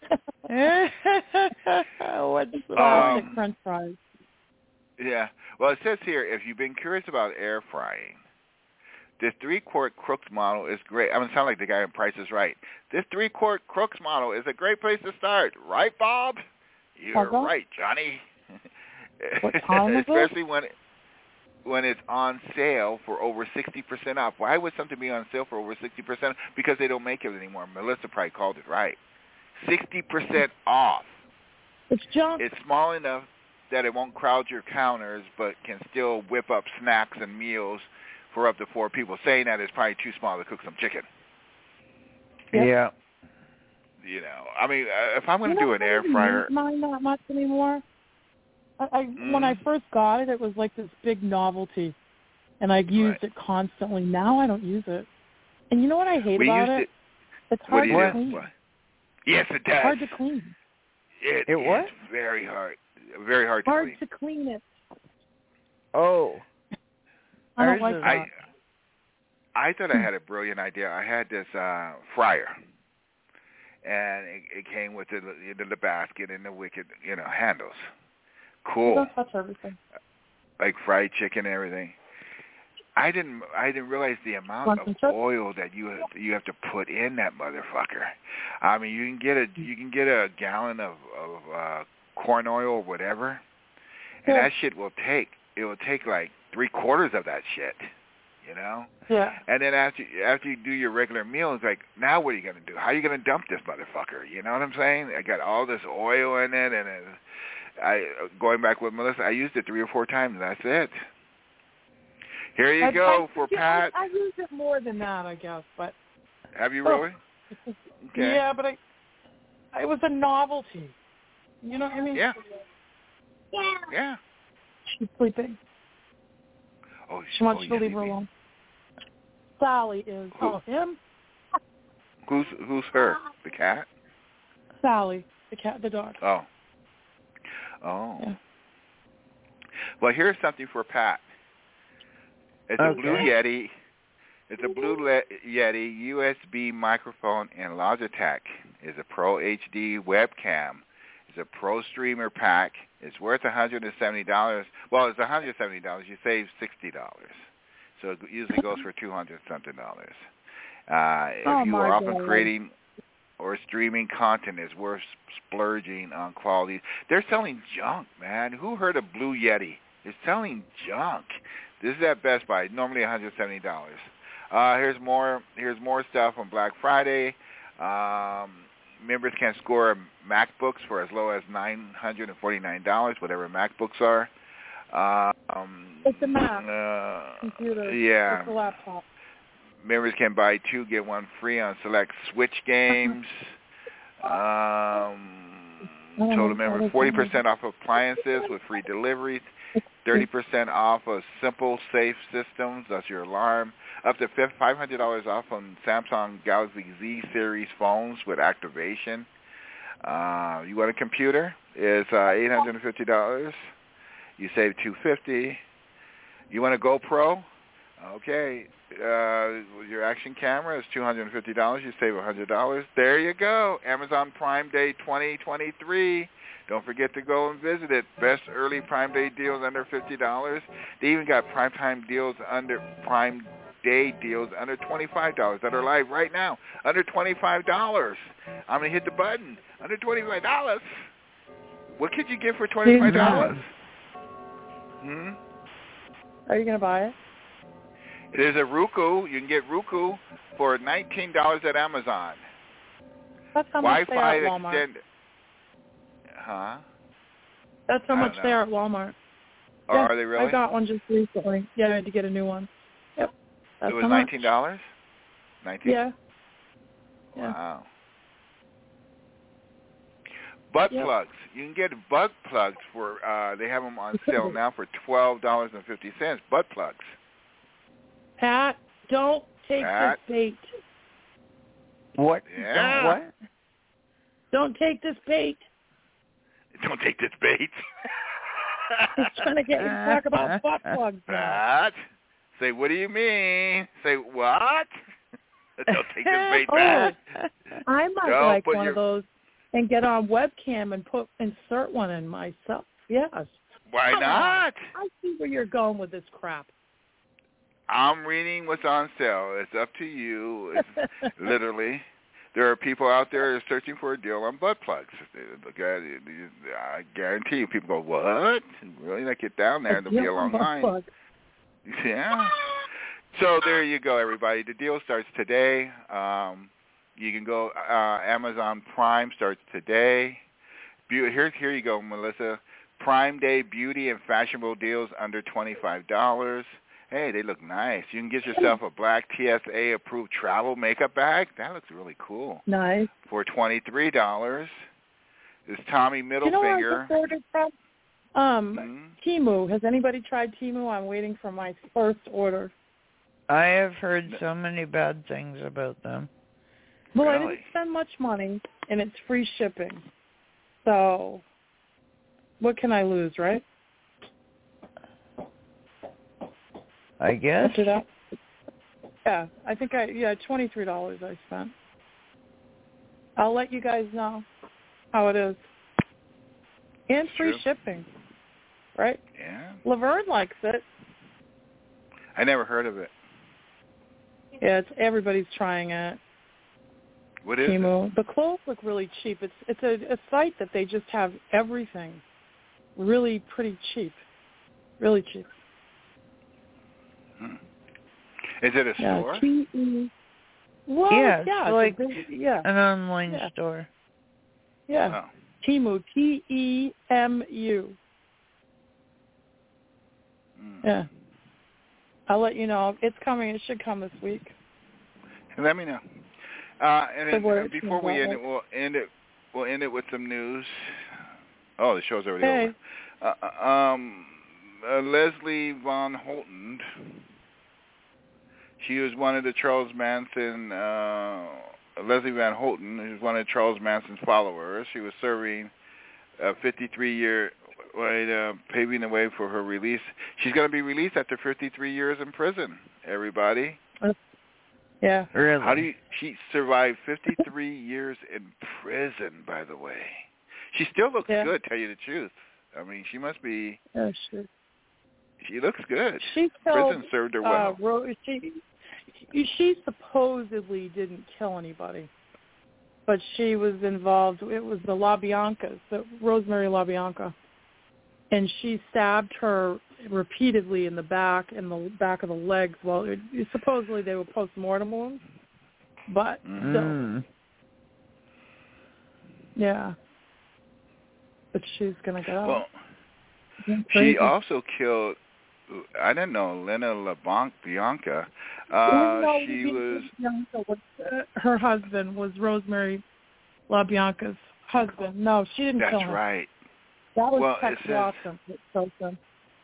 What's Classic Um, French fries. Yeah. Well, it says here, if you've been curious about air frying, this three-quart Crux model is great. I'm going to sound like the guy in Price is Right. This three-quart Crux model is a great place to start. Right, Bob? You're Uh-huh. right, Johnny. What time is it? Especially when it, when it's on sale for over sixty percent off. Why would something be on sale for over sixty percent? Because they don't make it anymore. Melissa probably called it right. sixty percent off. It's junk. It's small enough that it won't crowd your counters, but can still whip up snacks and meals for up to four people. Saying that it's probably too small to cook some chicken. Yeah. yeah. You know, I mean, uh, if I'm going to you know, do an air fryer, I don't mind that much anymore. I, I mm. when I first got it, it was like this big novelty, and I used right. it constantly. Now I don't use it. And you know what I hate we about used it? it. It's What hard do you to do? clean. What? Yes, it does. It's hard to clean. It, it what? It's very hard. Very hard to hard clean. to clean it. Oh. I don't Ours like is- that. I, I thought I had a brilliant idea. I had this uh, fryer, and it, it came with the, the the basket and the wicked, you know, handles. Cool. Don't touch everything. Like fried chicken and everything. I didn't I didn't realize the amount Want of some chips? oil that you have, you have to put in that motherfucker. I mean, you can get a you can get a gallon of of uh, corn oil or whatever, and Yeah. that shit will take it will take like three quarters of that shit, you know. Yeah. And then after after you do your regular meal, it's like, now what are you gonna do? How are you gonna dump this motherfucker? You know what I'm saying? I got all this oil in it, and it, I going back with Melissa, I used it three or four times. That's it. Here you I, go I, for you know, Pat. I, I use it more than that, I guess, but Have you Oh. really? Okay. Yeah, but I, it was a novelty. You know what I mean? Yeah. Yeah. She's sleeping. Oh, She wants oh, you to yeah, leave her maybe. alone. Sally is. Who? Oh, him? Who's who's her? The cat? Sally, the cat, the dog. Oh. Oh. Yeah. Well, here's something for Pat. It's Okay. a Blue Yeti. It's a Blue Le- Yeti U S B microphone and Logitech. It's a Pro H D webcam. It's a Pro Streamer pack. It's worth one hundred seventy dollars. Well, it's one hundred seventy dollars. You save sixty dollars. So it usually goes for two hundred something dollars. Uh, if Oh, you my are often God. creating or streaming content, it's worth splurging on quality. They're selling junk, man. Who heard of Blue Yeti? They're selling junk. This is at Best Buy. Normally one hundred seventy dollars. Uh, here's more. Here's more stuff on Black Friday. Um, members can score MacBooks for as low as nine hundred forty-nine dollars, whatever MacBooks are. Um, It's a Mac. Uh, computer. yeah. It's a laptop. Members can buy two, get one free on select Switch games. Um, total members, forty percent off appliances with free deliveries. thirty percent off of Simple Safe Systems, that's your alarm. Up to five hundred dollars off on Samsung Galaxy Z series phones with activation. Uh, you want a computer? It's uh, eight hundred fifty dollars. You save two hundred fifty dollars. You want a GoPro? Okay. Uh, your action camera is two hundred fifty dollars. You save one hundred dollars. There you go. Amazon Prime Day twenty twenty-three. Don't forget to go and visit it. Best early Prime Day deals under fifty dollars. They even got Prime Time deals under Prime Day deals under twenty-five dollars that are live right now. Under twenty-five dollars. I'm going to hit the button. Under twenty-five dollars. What could you get for twenty-five dollars? Hmm? Are you going to buy it? There's a Roku. You can get Roku for nineteen dollars at Amazon. That's how much they Wi-Fi are at Walmart. extended. Huh? That's how I much don't they know. are at Walmart. Oh, Yeah, are they really? I got one just recently. Yeah, I had to get a new one. Yep. That's It was how much. nineteen dollars? Nineteen. Yeah. Yeah. Wow. Butt Yep. plugs. You can get butt plugs for. Uh, they have them on sale now for twelve dollars and fifty cents. Butt plugs. Pat, don't take Pat. this bait. What? Yeah. Don't what? Don't take this bait. Don't take this bait. He's trying to get you to talk about butt plugs. Pat. Say, what do you mean? Say, what? Don't take this bait, Oh, Pat. I might Don't like put one your- of those and get on webcam and put insert one in myself. Yes. Why Come not? on. I see where you're going with this crap. I'm reading what's on sale. It's up to you. It's literally. There are people out there searching for a deal on butt plugs. I guarantee you, people go, what? Really? Like, get down there and there'll be a long line. Yeah. So there you go, everybody. The deal starts today. Um, you can go. Uh, Amazon Prime starts today. Be- here, here you go, Melissa. Prime Day beauty and fashionable deals under twenty-five dollars. Hey, they look nice. You can get yourself a black T S A-approved travel makeup bag. That looks really cool. Nice. For twenty-three dollars. This Tommy Middlefinger. You know where I just ordered from? Um, Hmm? Temu. Has anybody tried Temu? I'm waiting for my first order. I have heard so many bad things about them. Well, I Really? didn't spend much money, and it's free shipping. So, what can I lose, right? I guess. After that? Yeah, I think I, yeah, twenty-three dollars I spent. I'll let you guys know how it is. And free True. shipping, right? Yeah. Laverne likes it. I never heard of it. Yeah, it's everybody's trying it. What is it? Temu. The clothes look really cheap. It's it's a, a site that they just have everything really pretty cheap. Really cheap. Hmm. Is it a Yeah, store? T E. Well, yeah, yeah, it's it's like a big, yeah, an online Yeah. store. yeah. Oh. Temu, T E M U. Mm. Yeah. I'll let you know. It's coming. It should come this week. Let me know. Uh, and So then, what uh, it before turns we out end like- it, we'll end it. We'll end it with some news. Oh, the show's already Hey. over. Uh, um, uh, Leslie Von Holten. She was one of the Charles Manson. Uh, Leslie Van Holten, who's one of Charles Manson's followers. She was serving a fifty-three year, uh, paving the way for her release. She's going to be released after fifty-three years in prison. Everybody. Yeah. Really? How do you? She survived fifty-three years in prison. By the way, she still looks Yeah. good. Tell you the truth. I mean, she must be. Oh, shit. She looks good. She killed, Prison served her uh, well. Ro- she, she supposedly didn't kill anybody, but she was involved. It was the LaBiancas, the Rosemary LaBianca, and she stabbed her repeatedly in the back and the back of the legs. Well, it, supposedly they were post-mortem wounds, but Mm. still, yeah. But she's gonna get out. Well, Isn't that she crazy? also killed. I didn't know Lena LaBianca. Bianca. Uh, No, she was. LaBianca was uh, her husband was Rosemary LaBianca's husband. No, she didn't That's kill him. right. That was Well, Tex it says- Watson that killed him.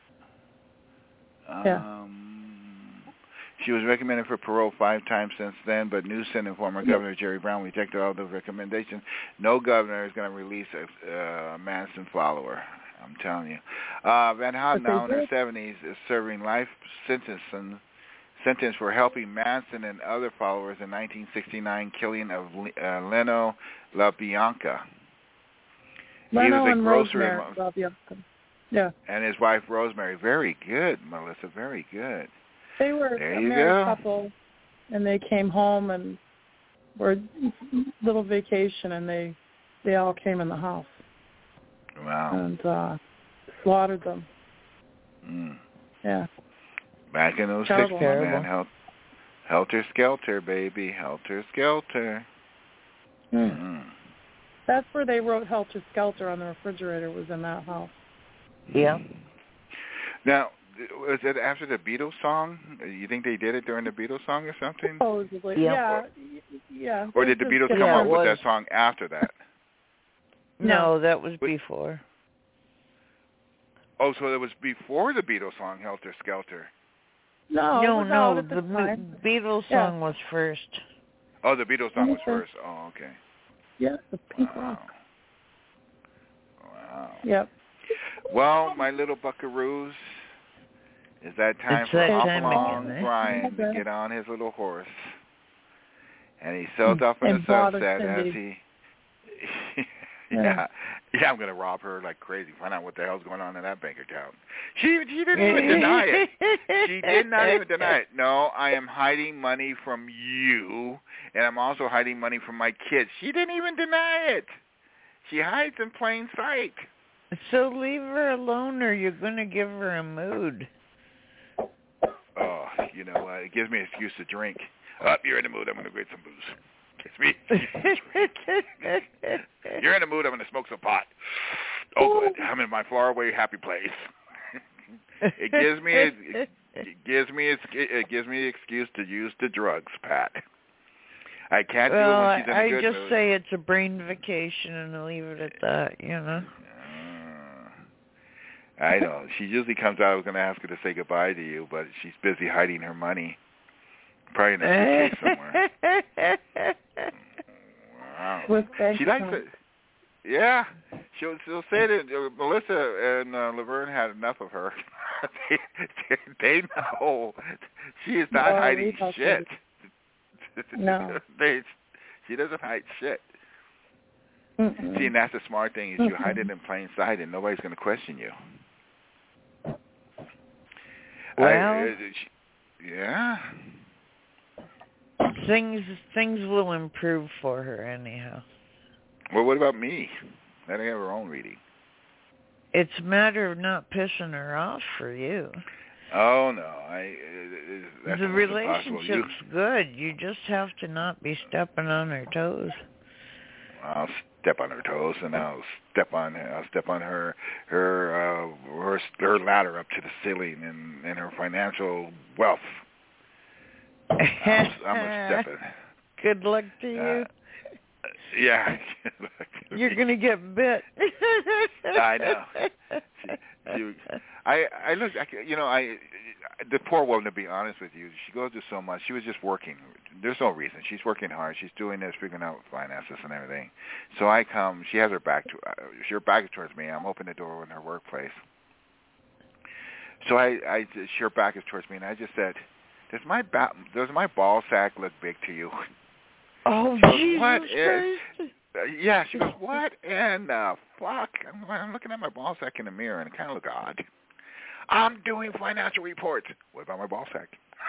Um, Yeah. She was recommended for parole five times since then, but Newsom and former Governor Jerry Brown rejected all the recommendations. No governor is going to release a uh, Manson follower. I'm telling you. Uh, Van Houten, But they now in her did. seventies, is serving life sentence sentence for helping Manson and other followers in nineteen sixty-nine killing of uh, Leno LaBianca. Leno he was a and grocer Rosemary among- LaBianca. Yeah. and his wife Rosemary. Very good, Melissa. Very good. They were There a you married go. couple, and they came home and were little vacation, and they they all came in the house Wow. and uh, slaughtered them. Mm. Yeah. Back in those Terrible. sixties, man. Terrible. Hel- helter skelter, baby. Helter skelter. Mm. Mm. That's where they wrote Helter Skelter on the refrigerator, was in that house. Yeah. Now, was it after the Beatles song? You think they did it during the Beatles song or something? Supposedly. Yeah. Yeah. y- yeah. Or They did the just Beatles get come Yeah, up it with was. that song after that? No, that was before. Oh, so it was before the Beatles song, Helter Skelter. No, it no, was no. out at the The time. Be- Beatles Yeah. song was first. Oh, the Beatles song was Okay. first. Oh, okay. Yeah, the Pink Wow. Rock. Wow. Yep. Well, my little buckaroos, is that time It's for that Hopalong time again, eh? Brian to Okay. get on his little horse. And he sails off in And the bother sunset as Cindy. he... yeah, yeah, I'm going to rob her like crazy, find out what the hell's going on in that bank account. She, she didn't even deny it. She did not even deny it. No, I am hiding money from you, and I'm also hiding money from my kids. She didn't even deny it. She hides in plain sight. So leave her alone, or you're going to give her a mood. Oh, you know what? It gives me an excuse to drink. Oh, you're in the mood. I'm going to get some booze. Gives me an excuse to drink. You're in the mood. I'm going to smoke some pot. Oh, good. I'm in my faraway happy place. It gives me a, it, it gives me a, it gives me the excuse to use the drugs, Pat. I can't well, do it when she's in I a good just mood. say it's a brain vacation and leave it at that, you know. Uh, I know. She usually comes out. I was going to ask her to say goodbye to you, but she's busy hiding her money. Probably in a suitcase somewhere. Wow. With bank She likes accounts. it. Yeah. She'll, she'll say that uh, Melissa and uh, Laverne had enough of her. they, they know she is not No, hiding we don't shit. No. they, she doesn't hide shit. Mm-mm. See, and that's the smart thing is you Mm-mm. hide it in plain sight, and nobody's going to question you. Well, I, uh, she, yeah. things things will improve for her anyhow. Well, what about me? Let her have her own reading. It's a matter of not pissing her off for you. Oh no, I. Uh, that's the almost impossible. relationship's You, good. You just have to not be stepping on her toes. I'll step on her toes, and I'll step on. I'll step on her, her, uh, her, her ladder up to the ceiling, and, and her financial wealth. I'm, I'm a stepping. Good luck to you. Uh, yeah. You're going to get bit. I know. She, she, I, I look, I, you know, I, the poor woman, to be honest with you, she goes through so much. She was just working. There's no reason. She's working hard. She's doing this, figuring out finances and everything. So I come, she has her back to, uh, her back towards me. I'm opening the door in her workplace. So I, I, her back is towards me, and I just said, does my ba- does my ball sack look big to you? Oh, she goes, Jesus what Christ. is, uh, yeah, she goes, what in the fuck? I'm, I'm looking at my ball sack in the mirror, and it kind of look odd. I'm doing financial reports. What about my ball sack?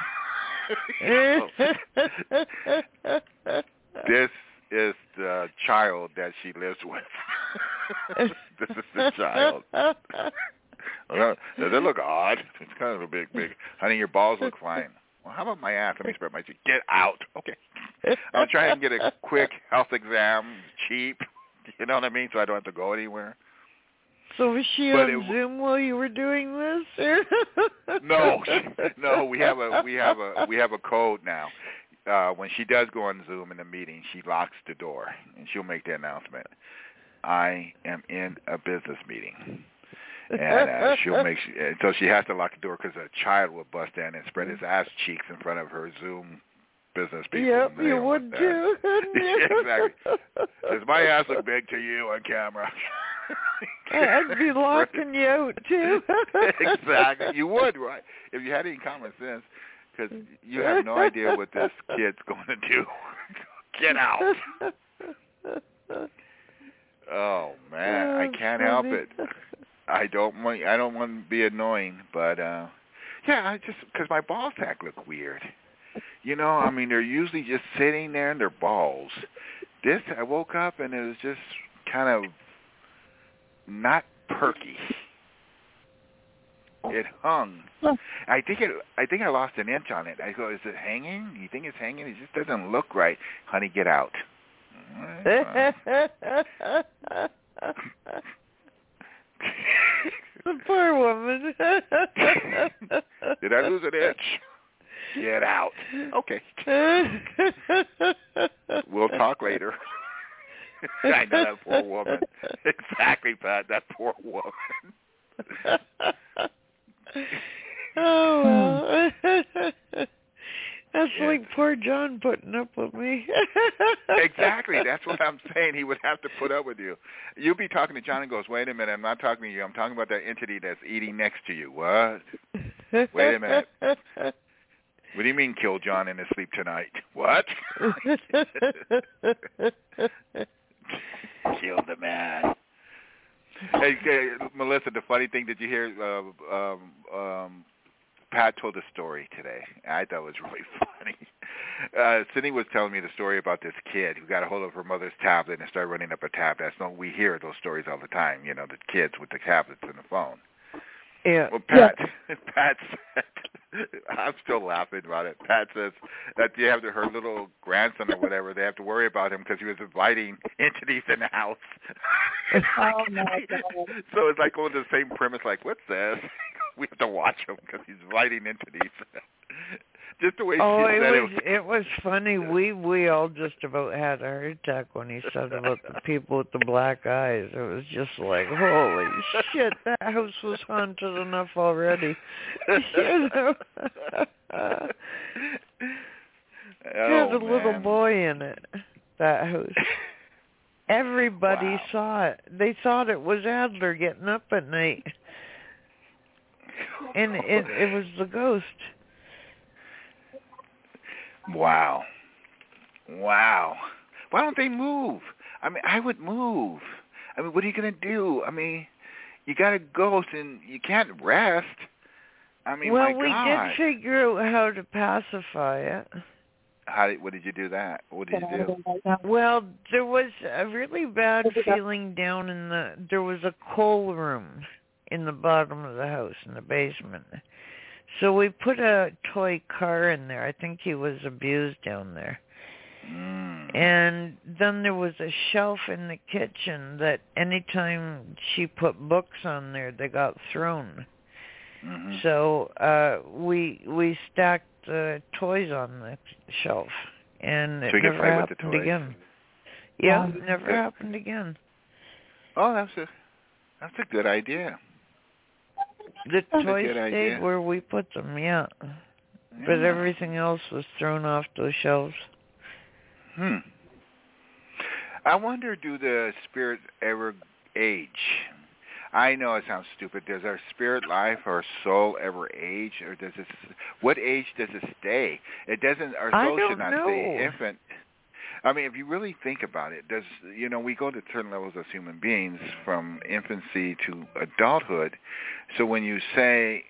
This is the child that she lives with. This is the child. Does it look odd? It's kind of a big, big. Honey, your balls look fine. Well, how about my ass? Let me spread my cheek. Get out. Okay. I'll try and get a quick health exam, cheap. You know what I mean? So I don't have to go anywhere. So was she But on it, Zoom while you were doing this? no, no. We have a we have a we have a code now. Uh, when she does go on Zoom in the meeting, she locks the door and she'll make the announcement. I am in a business meeting. And uh, she'll make and so she has to lock the door because a child will bust in and spread his ass cheeks in front of her Zoom business people. Yep, you would too. Exactly. Does my ass look big to you on camera? I'd be locking you out too. Exactly. You would, right? If you had any common sense, because you have no idea what this kid's going to do. Get out. Oh man, oh, I can't funny. help it. I don't want. I don't want to be annoying, but uh yeah, I just because my ball sack look weird. You know, I mean, they're usually just sitting there in their balls. This, I woke up and it was just kind of not perky. It hung. I think it. I think I lost an inch on it. I go, is it hanging? You think it's hanging? It just doesn't look right. Honey, get out. Right, the poor woman. Did I lose an inch? Get out. Okay. We'll talk later. I know that poor woman. Exactly, Pat. That poor woman. Oh, well. That's yeah. like poor John putting up with me. Exactly. That's what I'm saying. He would have to put up with you. You'll be talking to John and goes, wait a minute, I'm not talking to you. I'm talking about that entity that's eating next to you. What? Wait a minute. What do you mean kill John in his sleep tonight? What? Kill the man. Hey, hey, Melissa, the funny thing, did you hear uh, um, um, Pat told a story today. I thought it was really funny. Uh, Sydney was telling me the story about this kid who got a hold of her mother's tablet and started running up a tab. That's no, we hear those stories all the time, you know, the kids with the tablets and the phone. Yeah. Well, Pat, yeah. Pat said, I'm still laughing about it. Pat says that they have to, her little grandson or whatever, they have to worry about him because he was inviting entities in the house. Oh, my God. So it's like going to the same premise, like, what's this? We have to watch him because he's inviting entities. Just the way oh, she it said was, it. It was funny. We we all just about had a heart attack when he said about the people with the black eyes. It was just like, holy shit, that house was haunted enough already. You know? Oh, There's a man. little boy in it, that house. Everybody Wow. saw it. They thought it was Adler getting up at night. And it, it was the ghost. Wow. Wow. Why don't they move? I mean, I would move. I mean, what are you going to do? I mean, you got a ghost and you can't rest. I mean, well, my we God. did figure out how to pacify it. How did, what did you do that? What did you do? Well, there was a really bad feeling down in the, there was a coal room in the bottom of the house, in the basement. So we put a toy car in there. I think he was abused down there. Mm. And then there was a shelf in the kitchen that anytime she put books on there, they got thrown. Mm-hmm. So uh, we we stacked uh, toys on the shelf and it So you can never play with the happened toys. again. Yeah, Um, it never good. happened again. Oh, that's a that's a good idea. The That's a toys good stayed idea. where we put them, yeah. But Yeah. everything else was thrown off those shelves. Hmm. I wonder, do the spirits ever age? I know it sounds stupid. Does our spirit life or soul ever age, or does it? What age does it stay? It doesn't. Our I soul don't should not know. stay infant. I mean, if you really think about it, does you know we go to certain levels as human beings from infancy to adulthood. So when you say,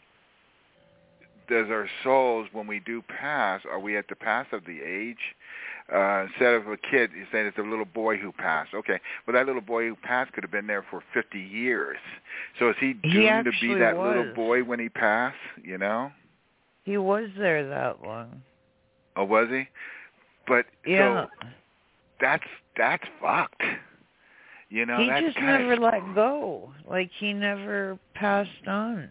does our souls, when we do pass, are we at the pass of the age? Uh, instead of a kid, you're saying it's a little boy who passed. Okay, well, that little boy who passed could have been there for fifty years. So is he He doomed to be actually that was. little boy when he passed, you know? He was there that long. Oh, was he? But Yeah. so that's that's fucked. You know, he that's just kinda, never let go. Like, he never passed on.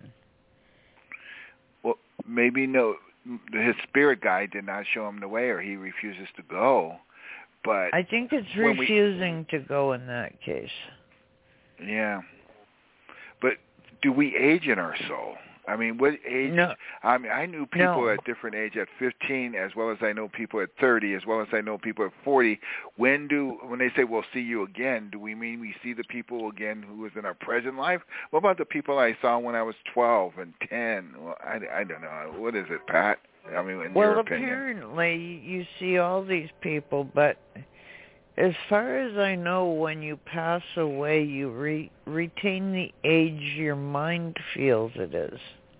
well, maybe no, his spirit guide did not show him the way, or he refuses to go. But I think it's when we- refusing to go in that case. yeah. But do we age in our soul? I mean, what age? No. I mean, I knew people No. at different age at fifteen, as well as I know people at thirty, as well as I know people at forty. When do when they say we'll see you again, do we mean we see the people again who was in our present life? What about the people I saw when I was twelve and ten? Well, I, I don't know. What is it, Pat? I mean, in Well, your opinion. apparently you see all these people, but as far as I know, when you pass away, you re- retain the age your mind feels it is.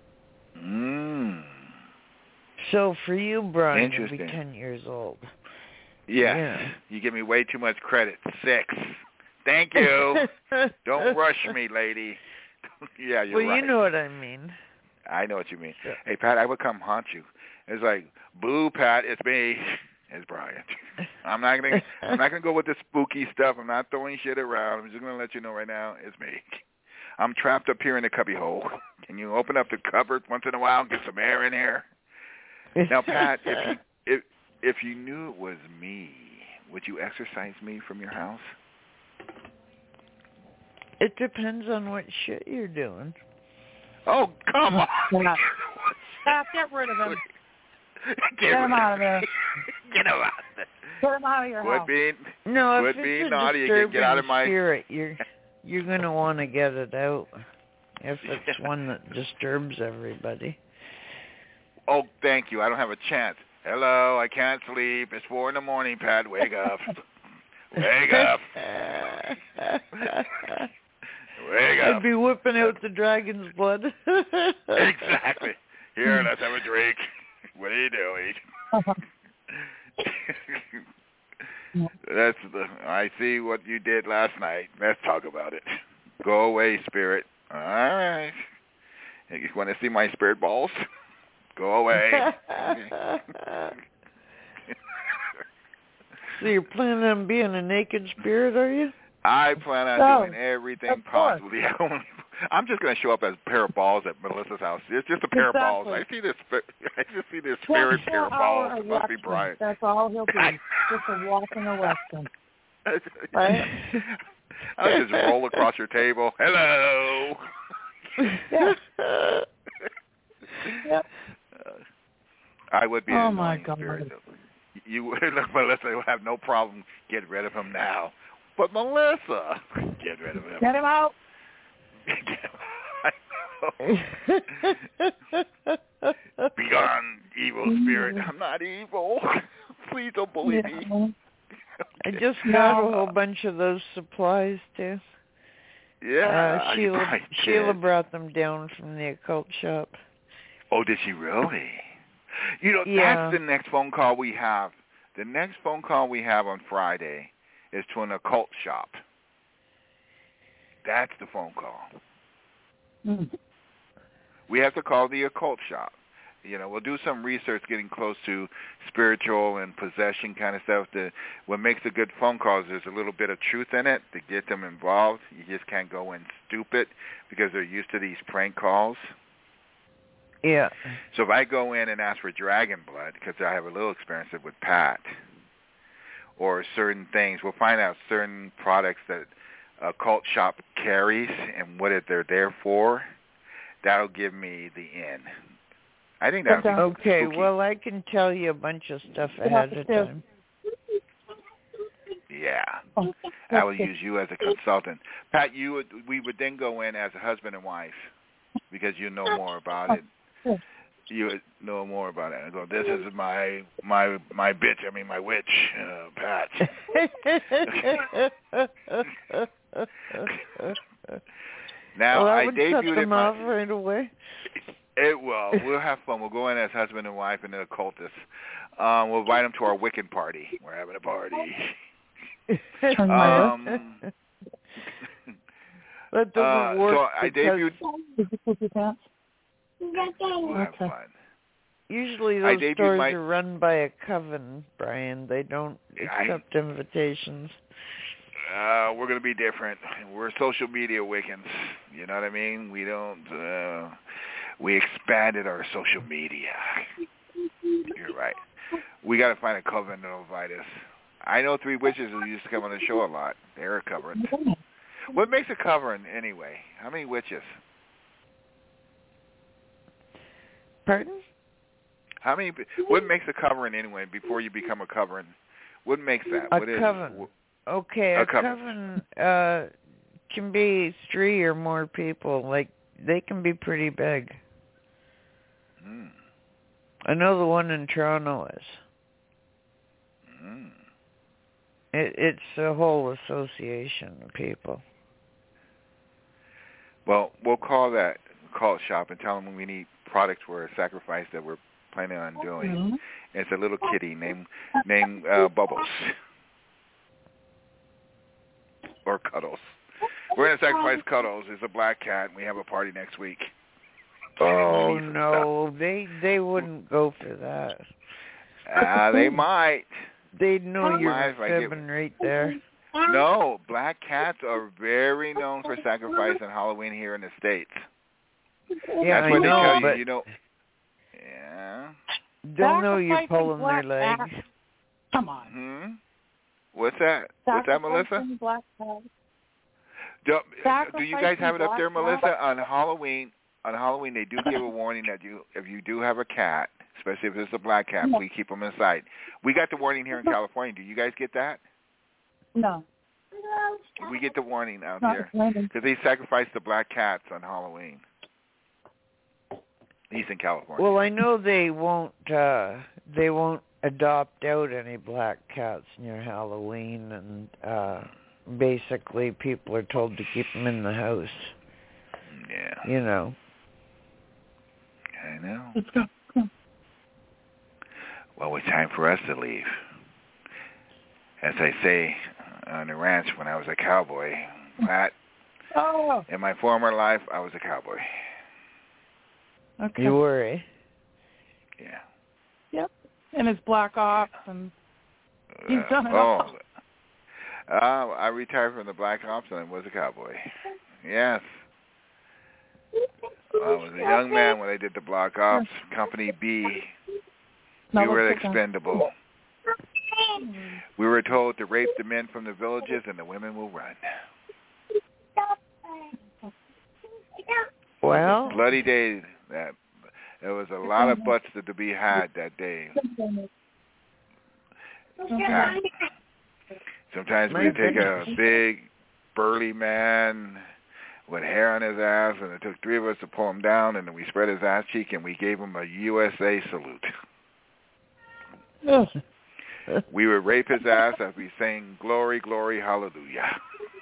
Mm. So for you, Brian, you'll be Interesting. ten years old. Yes. Yeah. You give me way too much credit. Six. Thank you. Don't rush me, lady. Yeah, you're well, right. you know what I mean. I know what you mean. Yeah. Hey, Pat, I would come haunt you. It's like, boo, Pat, it's me. It's Brian. I'm not gonna. I'm not gonna go with the spooky stuff. I'm not throwing shit around. I'm just gonna let you know right now, it's me. I'm trapped up here in the cubby hole. Can you open up the cupboard once in a while and get some air in here? Now, Pat, if you if if you knew it was me, would you exorcise me from your house? It depends on what shit you're doing. Oh, come on. Stop, get rid of him. Get, Get him out of there. Get him out of there. Get him out of your Quit house. being, No, quit if being it's a naughty disturbing again. Get out of my... spirit, you're you're gonna want to get it out. If it's one that disturbs everybody. Oh, thank you. I don't have a chance. Hello, I can't sleep. It's four in the morning, Pat. Wake up. Wake up. Wake up. I'd be whipping out the dragon's blood. Exactly. Here, let's have a drink. What are you doing? That's the. I see what you did last night. Let's talk about it. Go away, spirit. All right. You want to see my spirit balls? Go away. So you're planning on being a naked spirit, are you? I plan on Oh, doing everything of course. possibly. I'm just going to show up as a pair of balls at Melissa's house. It's just a pair Exactly. of balls. I see this. I just see this spirit pair of balls. It must be Brian. That's all he'll be. Just a walking erection. Right? I'll just roll across your table. Hello. Yeah. Yep. I would be. Oh, an my annoying God. spirit. You would, Melissa, will have no problem. Get rid of him now. But Melissa, get rid of him. Get him out. Be gone, evil spirit. I'm not evil. Please don't bully Yeah. me. I just got a whole bunch of those supplies too. Yeah, uh, you Sheila probably Sheila did. brought them down from the occult shop. Oh, did she really? You know, Yeah. that's the next phone call we have. The next phone call we have on Friday is to an occult shop. That's the phone call. Mm. We have to call the occult shop. You know, we'll do some research getting close to spiritual and possession kind of stuff. To, what makes a good phone call is there's a little bit of truth in it to get them involved. You just can't go in stupid because they're used to these prank calls. Yeah. So if I go in and ask for dragon blood, because I have a little experience with Pat, or certain things. We'll find out certain products that a cult shop carries and what it, they're there for. That'll give me the in. I think that'll be okay. spooky. Well, I can tell you a bunch of stuff ahead of time. Yeah, I will use you as a consultant. Pat, you would, we would then go in as a husband and wife because you know more about it. You would know more about it. I go, this is my my my bitch. I mean my witch, uh, Pat. Now well, I, I would debuted shut them my. off right away. It will. We'll have fun. We'll go in as husband and wife and the occultists. Um, we'll invite them to our Wiccan party. We're having a party. um, That doesn't uh, work. So I debuted. We'll have fun. Usually those stores my, are run by a coven, Brian. They don't accept I, invitations. Uh, we're going to be different. We're social media Wiccans. You know what I mean? We don't, uh, we expanded our social media. You're right. We got to find a coven that'll invite us. I know three witches who used to come on the show a lot. They're a coven. What makes a coven anyway? How many witches? Pardon? How many? What makes a coven anyway? Before you become a coven, what makes that? A what is coven. It? Okay, a, a coven, coven uh, can be three or more people. Like they can be pretty big. Hmm. I know the one in Toronto is. Hmm. It, it's a whole association of people. Well, we'll call that cult shop and tell them we need products for a sacrifice that we're planning on doing. Mm-hmm. It's a little kitty named named uh, Bubbles or Cuddles. We're going to sacrifice Cuddles. It's a black cat, and we have a party next week. Oh no, they they wouldn't go for that. Ah, uh, they might. They'd know they you're fibbing right there. No, black cats are very known for sacrifice on Halloween here in the States. Yeah, That's what I know, they tell but you, you know. Yeah. They'll know you're pulling their legs. Cat. Come on. Hmm? What's that? What's that, Melissa? Black cat. Do, do you guys have it up there, Melissa? Cat. On Halloween, on Halloween, they do give a warning that you, if you do have a cat, especially if it's a black cat, no. please keep them inside. We got the warning here in California. Do you guys get that? No. We get the warning out Not here random. because they sacrifice the black cats on Halloween. He's in California. Well, I know they won't. Uh, they won't adopt out any black cats near Halloween, and uh, basically people are told to keep them in the house. Yeah. You know. I know. Let's go. Come Well, it's time for us to leave. As I say on the ranch when I was a cowboy, Pat, oh. in my former life, I was a cowboy. Okay. You worry. Yeah. Yep. And his black ops, and he's done it uh, all. Oh, uh, I retired from the black ops and I was a cowboy. Yes. I was a young man when I did the black ops, Company B. We were expendable. We were told to rape the men from the villages and the women will run. Well, bloody day. That there was a lot of butts to be had that day. Sometimes, sometimes we take a big, burly man with hair on his ass, and it took three of us to pull him down, and then we spread his ass cheek, and we gave him a U S A salute. We would rape his ass as we sang, "Glory, glory, hallelujah."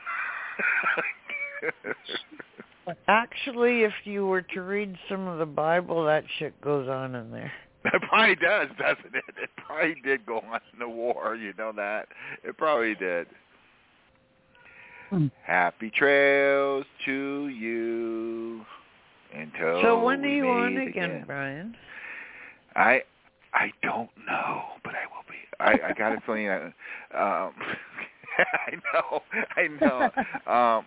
Actually, if you were to read some of the Bible, that shit goes on in there. It probably does, doesn't it? It probably did go on in the war, you know that? It probably did. Hmm. Happy trails to you until So when are you we on meet again, again, Brian? I I don't know, but I will be. I, I got a feeling that, um, I know, I know. Um,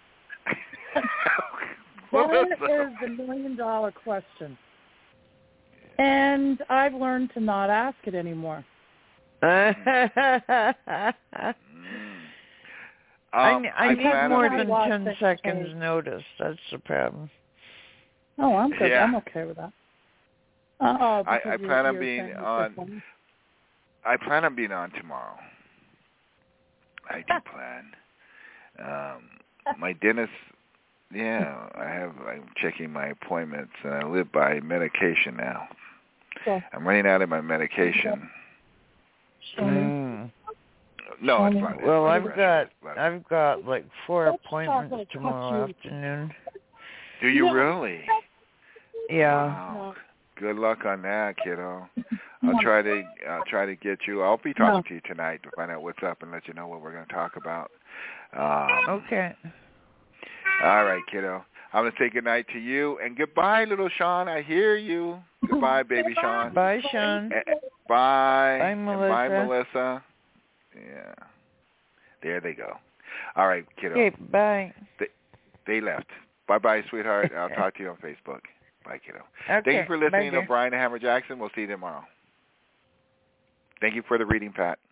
That is the million dollar question. And I've learned to not ask it anymore. Um, I, I, I need more than watch ten it, seconds okay. notice. That's the problem. Oh, I'm good. Yeah. I'm okay with that. Uh, oh, I, because I you're, plan on you're being saying on. I plan on being on tomorrow. I do plan. Um, my dentist. Yeah, I have. I'm checking my appointments, and I live by medication now. Okay. I'm running out of my medication. Mm. No, it's fine. Well, It's I've fine. got It's fine. I've got like four Let's appointments like tomorrow you. afternoon. Do you No. really? Yeah. Wow. Good luck on that, kiddo. I'll try to I'll try to get you. I'll be talking No. to you tonight to find out what's up and let you know what we're going to talk about. Um, Okay. All right, kiddo. I'm going to say goodnight to you and goodbye, little Sean. I hear you. Goodbye, baby Sean. Bye, Sean. Eh, eh, Bye. Bye, And Melissa. bye, Melissa. Yeah. There they go. All right, kiddo. Okay, bye. They, they left. Bye-bye, sweetheart. I'll talk to you on Facebook. Bye, kiddo. Okay, Thank you for listening bye, to Brian the Hammer Jackson. We'll see you tomorrow. Thank you for the reading, Pat.